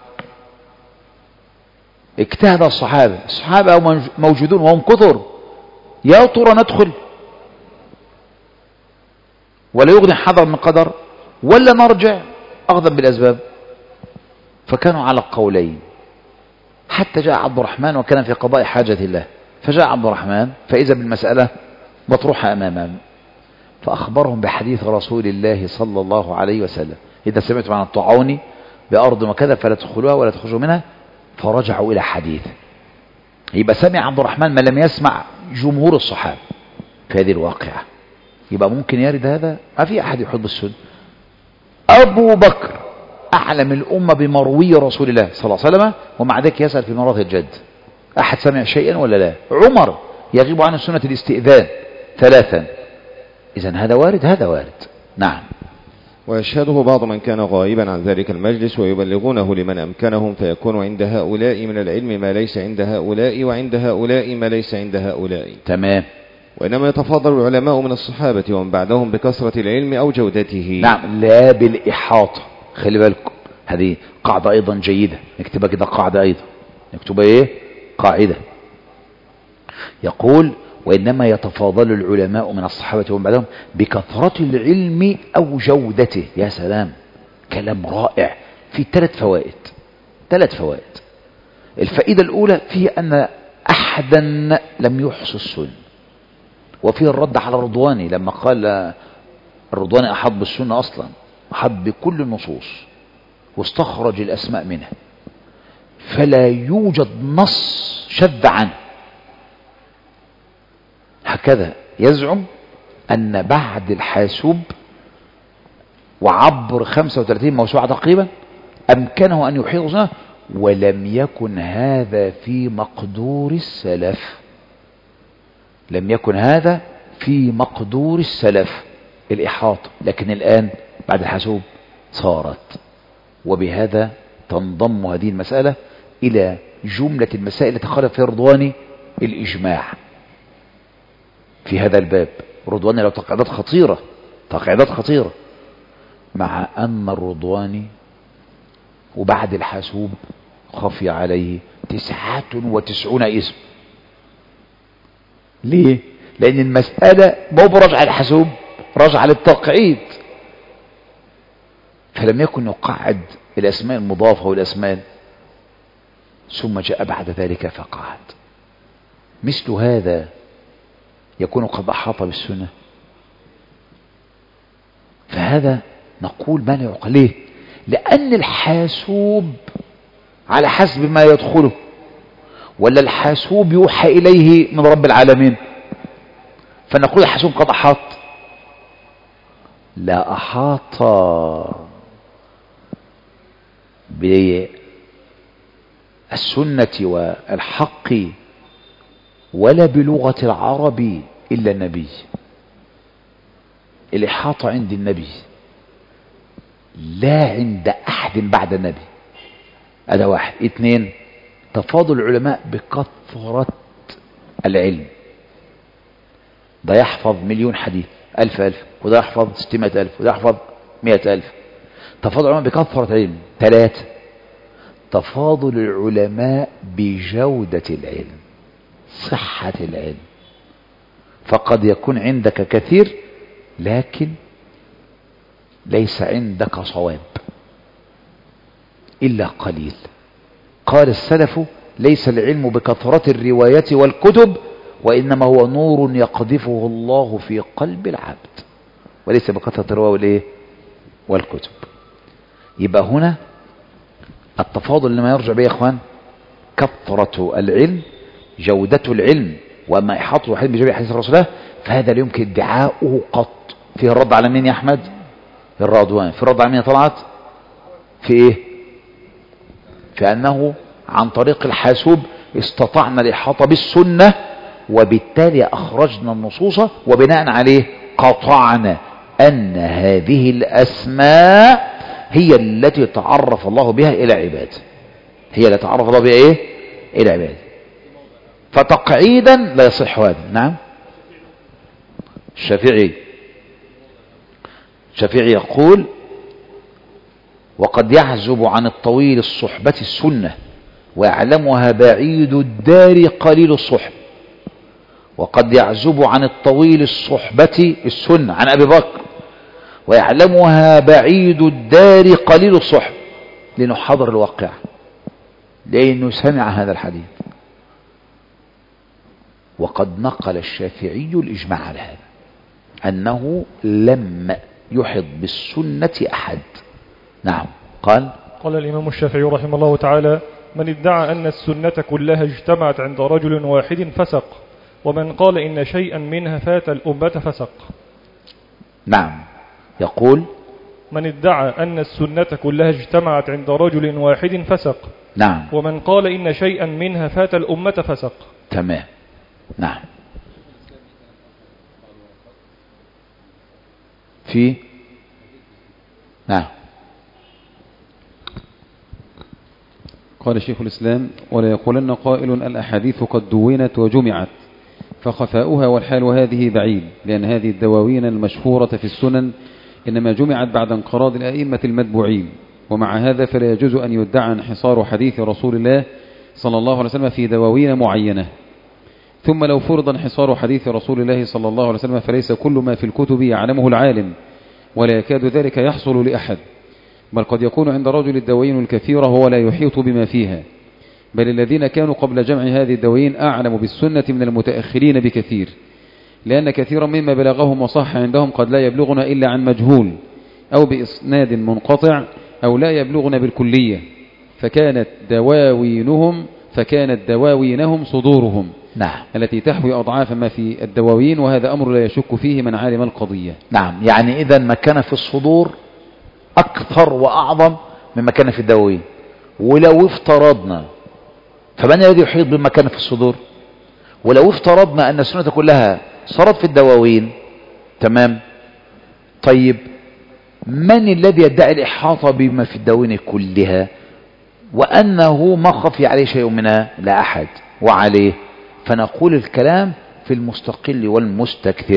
اجتهد الصحابة الصحابة موجودون وهم كثر، يا ترى ندخل ولا يغني حذر من قدر ولا نرجع أخذا بالأسباب؟ فكانوا على القولين حتى جاء عبد الرحمن وكان في قضاء حاجة الله، فجاء عبد الرحمن فإذا بالمسألة مطروحة أمامهم، فأخبرهم بحديث رسول الله صلى الله عليه وسلم إذا سمعتم عن الطاعون بأرض وكذا فلا تدخلوها ولا تخرجوا منها، فرجعوا إلى حديث. يبقى سمع عبد الرحمن ما لم يسمع جمهور الصحابة في هذه الواقعة. يبقى ممكن يرد هذا؟ ما في أحد يحب السنة. أبو بكر أعلم الأمة بمروي رسول الله صلى الله عليه وسلم، ومع ذلك يسأل في مرات الجد أحد سمع شيئا ولا لا؟ عمر يغيب عن سنة الاستئذان ثلاثا. إذن هذا وارد هذا وارد. نعم. ويشهده بعض من كان غائبا عن ذلك المجلس ويبلغونه لمن أمكنهم، فيكون عند هؤلاء من العلم ما ليس عند هؤلاء، وعند هؤلاء ما ليس عند هؤلاء. تمام. وإنما يتفاضل العلماء من الصحابة ومن بعدهم بكثرة العلم أو جودته. نعم، لا بالإحاطة. خلي بالكم هذه قاعدة أيضا جيدة، نكتبها كده قاعدة أيضا، نكتبها إيه؟ قاعدة. يقول وإنما يتفاضل العلماء من الصحابة ومن بعدهم بكثرة العلم أو جودته. يا سلام، كلام رائع. في ثلاث فوائد ثلاث فوائد. الفائدة الأولى فيه أن أحدا لم يحصي السنة، وفيه الرد على الرضواني لما قال الرضواني أحط بالسنة أصلا، أحط بكل النصوص واستخرج الأسماء منها، فلا يوجد نص شذ عنه. هكذا يزعم أن بعد الحاسوب وعبر خمسة وثلاثين موسوعة تقريبا أمكنه أن يحيط سنة، ولم يكن هذا في مقدور السلف. لم يكن هذا في مقدور السلف الإحاطة، لكن الآن بعد الحاسوب صارت. وبهذا تنضم هذه المسألة إلى جملة المسائل التي خالف فيها الرضواني الإجماع في هذا الباب، الرضواني له تقعيدات خطيرة، تقعيدات خطيرة، مع أن الرضواني وبعد الحاسوب خفي عليه تسعة وتسعون اسم. ليه؟ لأن المسألة مو برجع الحاسوب، رجع للتقعيد، فلم يكن يقعد الأسماء المضافة والأسماء، ثم جاء بعد ذلك فقعد. مثل هذا يكون قد أحاط بالسنة، فهذا نقول ما لا يعقل. ليه؟ لأن الحاسوب على حسب ما يدخله، ولا الحاسوب يوحى إليه من رب العالمين، فنقول الحاسوب قد أحاط. لا أحاط بالسنة والحق ولا بلغة العرب إلا النبي. الإحاطة عند النبي لا عند أحد بعد النبي. هذا واحد. اثنين، تفاضل العلماء بكثرة العلم. ده يحفظ مليون حديث، ألف ألف، وده يحفظ ستمائة ألف، وده يحفظ مئة ألف. تفاضل العلماء بكثرة العلم. ثلاثة، تفاضل العلماء بجودة العلم، صحة العلم. فقد يكون عندك كثير لكن ليس عندك صواب إلا قليل. قال السلف: ليس العلم بكثرة الروايات والكتب، وإنما هو نور يقذفه الله في قلب العبد، وليس بكثرة الرواية والإيه والكتب. يبقى هنا التفاضل لما يرجع به يا إخوان كثرة العلم، جودة العلم، وما إحاطة الحديث بجميع حديث الرسول الله، فهذا لا يمكن ادعاؤه قط. فيه الرد على مين يا أحمد؟ الرضوان. في الرد على مين طلعت؟ في إيه؟ في أنه عن طريق الحاسوب استطعنا الإحاطة بالسنة، وبالتالي أخرجنا النصوص، وبناء عليه قطعنا أن هذه الأسماء هي التي تعرف الله بها إلى عباده، هي التي تعرف الله بها إيه؟ إلى عباده. فتقعيدا لا يصح هذا. نعم. الشافعي الشافعي يقول: وقد يعزب عن الطويل الصحبة السنة، ويعلمها بعيد الدار قليل الصحب. وقد يعزب عن الطويل الصحبة السنة عن أبي بكر، ويعلمها بعيد الدار قليل الصحب، لأنه حضر الواقع، لأنه سمع هذا الحديث. وقد نقل الشافعي الإجماع على هذا، أنه لم يحض بالسنة أحد. نعم. قال قال الإمام الشافعي رحمه الله تعالى: من ادعى أن السنة كلها اجتمعت عند رجل واحد فسق، ومن قال إن شيئا منها فات الأمة فسق. نعم. يقول: من ادعى أن السنة كلها اجتمعت عند رجل واحد فسق. نعم. ومن قال إن شيئا منها فات الأمة فسق. تمام. نعم. في نعم. قال شيخ الإسلام: ولا يقولن قائل الأحاديث قد دونت وجمعت، فخفاؤها والحال هذه بعيد، لأن هذه الدواوين المشهورة في السنن إنما جمعت بعد انقراض الأئمة المتبوعين. ومع هذا فلا يجوز أن يدعى انحصار حديث رسول الله صلى الله عليه وسلم في دواوين معينة. ثم لو فرض انحصار حديث رسول الله صلى الله عليه وسلم فليس كل ما في الكتب يعلمه العالم، ولا يكاد ذلك يحصل لأحد، بل قد يكون عند رجل الدواوين الكثيرة هو لا يحيط بما فيها. بل الذين كانوا قبل جمع هذه الدواوين أعلم بالسنة من المتأخرين بكثير، لأن كثيرا مما بلغهم وصح عندهم قد لا يبلغنا إلا عن مجهول أو بإسناد منقطع، أو لا يبلغنا بالكلية، فكانت دواوينهم فكانت دواوينهم صدورهم. نعم. التي تحوي أضعاف ما في الدواوين، وهذا أمر لا يشك فيه من عالم القضية. نعم. يعني إذا ما كان في الصدور أكثر وأعظم مما كان في الدواوين. ولو افترضنا، فمن الذي يحيط بما كان في الصدور؟ ولو افترضنا أن السنة كلها صارت في الدواوين، تمام، طيب من الذي يدعي الإحاطة بما في الدواوين كلها وأنه ما خفي عليه شيء منها؟ لا أحد. وعليه فنقول الكلام في المستقل والمستكثر.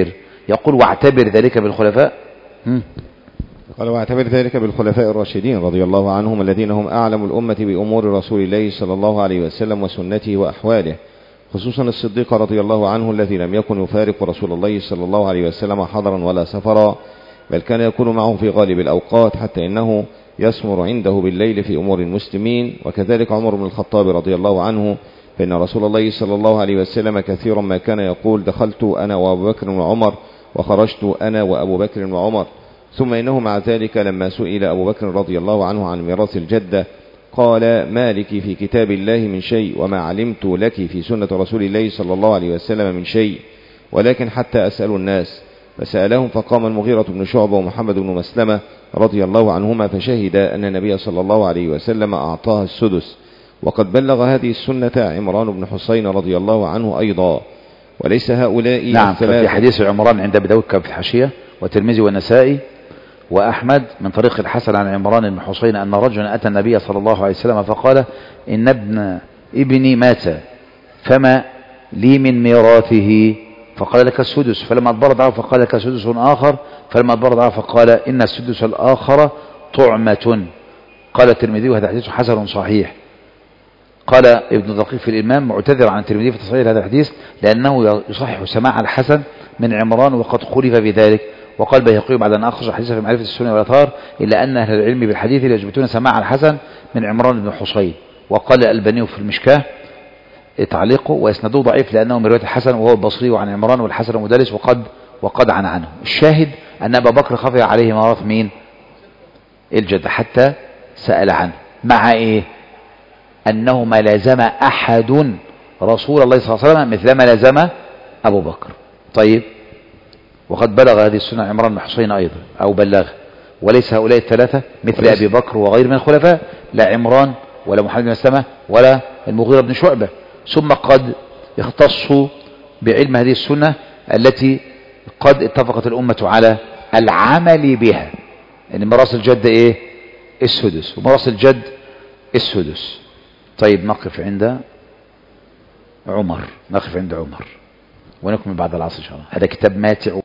يقول واعتبر ذلك بالخلفاء. هم. قال واعتبر ذلك بالخلفاء الراشدين رضي الله عنهم الذين هم أعلم الأمة بأمور رسول الله صلى الله عليه وسلم وسنته وأحواله، خصوصا الصديق رضي الله عنه الذي لم يكن يفارق رسول الله صلى الله عليه وسلم حضرا ولا سفرا، بل كان يكون معه في غالب الأوقات، حتى إنه يسمر عنده بالليل في أمور المسلمين. وكذلك عمر بن الخطاب رضي الله عنه، فإن رسول الله صلى الله عليه وسلم كثيرا ما كان يقول دخلت أنا وأبو بكر وعمر وخرجت أنا وأبو بكر وعمر. ثم إنه مع ذلك لما سئل أبو بكر رضي الله عنه عن ميراث الجدة قال ما لك في كتاب الله من شيء وما علمت لك في سنة رسول الله صلى الله عليه وسلم من شيء، ولكن حتى أسأل الناس. فسألهم فقام المغيرة بن شعبة ومحمد بن مسلمة رضي الله عنهما فشهد أن النبي صلى الله عليه وسلم أعطاها السدس. وقد بلغ هذه السنة عمران بن حسين رضي الله عنه أيضا. وليس هؤلاء نعم. في حديث عمران عند أبي داود كان في الحاشية والترمذي والنسائي وأحمد من طريق الحسن عن عمران بن حسين أن رجلا أتى النبي صلى الله عليه وسلم فقال إن ابن ابني مات فما لي من ميراثه؟ فقال لك السدس. فلما أدبر ضعه فقال لك سدس آخر. فلما أدبر ضعه فقال إن السدس الآخر طعمة. قال الترمذي وهذا حديث حسن صحيح. قال ابن دقيق في الإمام معتذر عن الترمذي في تصحيح هذا الحديث لأنه يصحح سماع الحسن من عمران وقد خلف بذلك. وقال بيهقي بعد أن أخرج حديثا في معرفة السنة والآثار إلا أن أهل العلم بالحديث يثبتون سماع الحسن من عمران بن حسين. وقال الألباني في المشكاه تعليقه ويسنده ضعيف لأنه من رواية الحسن وهو البصري عن عمران والحسن مدلس وقد وقد عن عنه. الشاهد أن أبا بكر خفي عليه ميراث مين؟ الجد حتى سأل عنه، مع إيه؟ أنه ما لازم أحد رسول الله صلى الله عليه وسلم مثل ما لازم أبو بكر. طيب، وقد بلغ هذه السنة عمران بن حسين أيضا أو بلغ، وليس هؤلاء الثلاثة مثل أبي بكر وغير من الخلفاء، لا عمران ولا محمد بن مسلمة ولا المغيرة بن شعبة. ثم قد اختصوا بعلم هذه السنة التي قد اتفقت الأمة على العمل بها، يعني ميراث الجد إيه؟ السدس، وميراث الجد السدس. طيب نقف عند عمر، نقف عند عمر ونكمل بعد العصر إن شاء الله. هذا كتاب ماتع.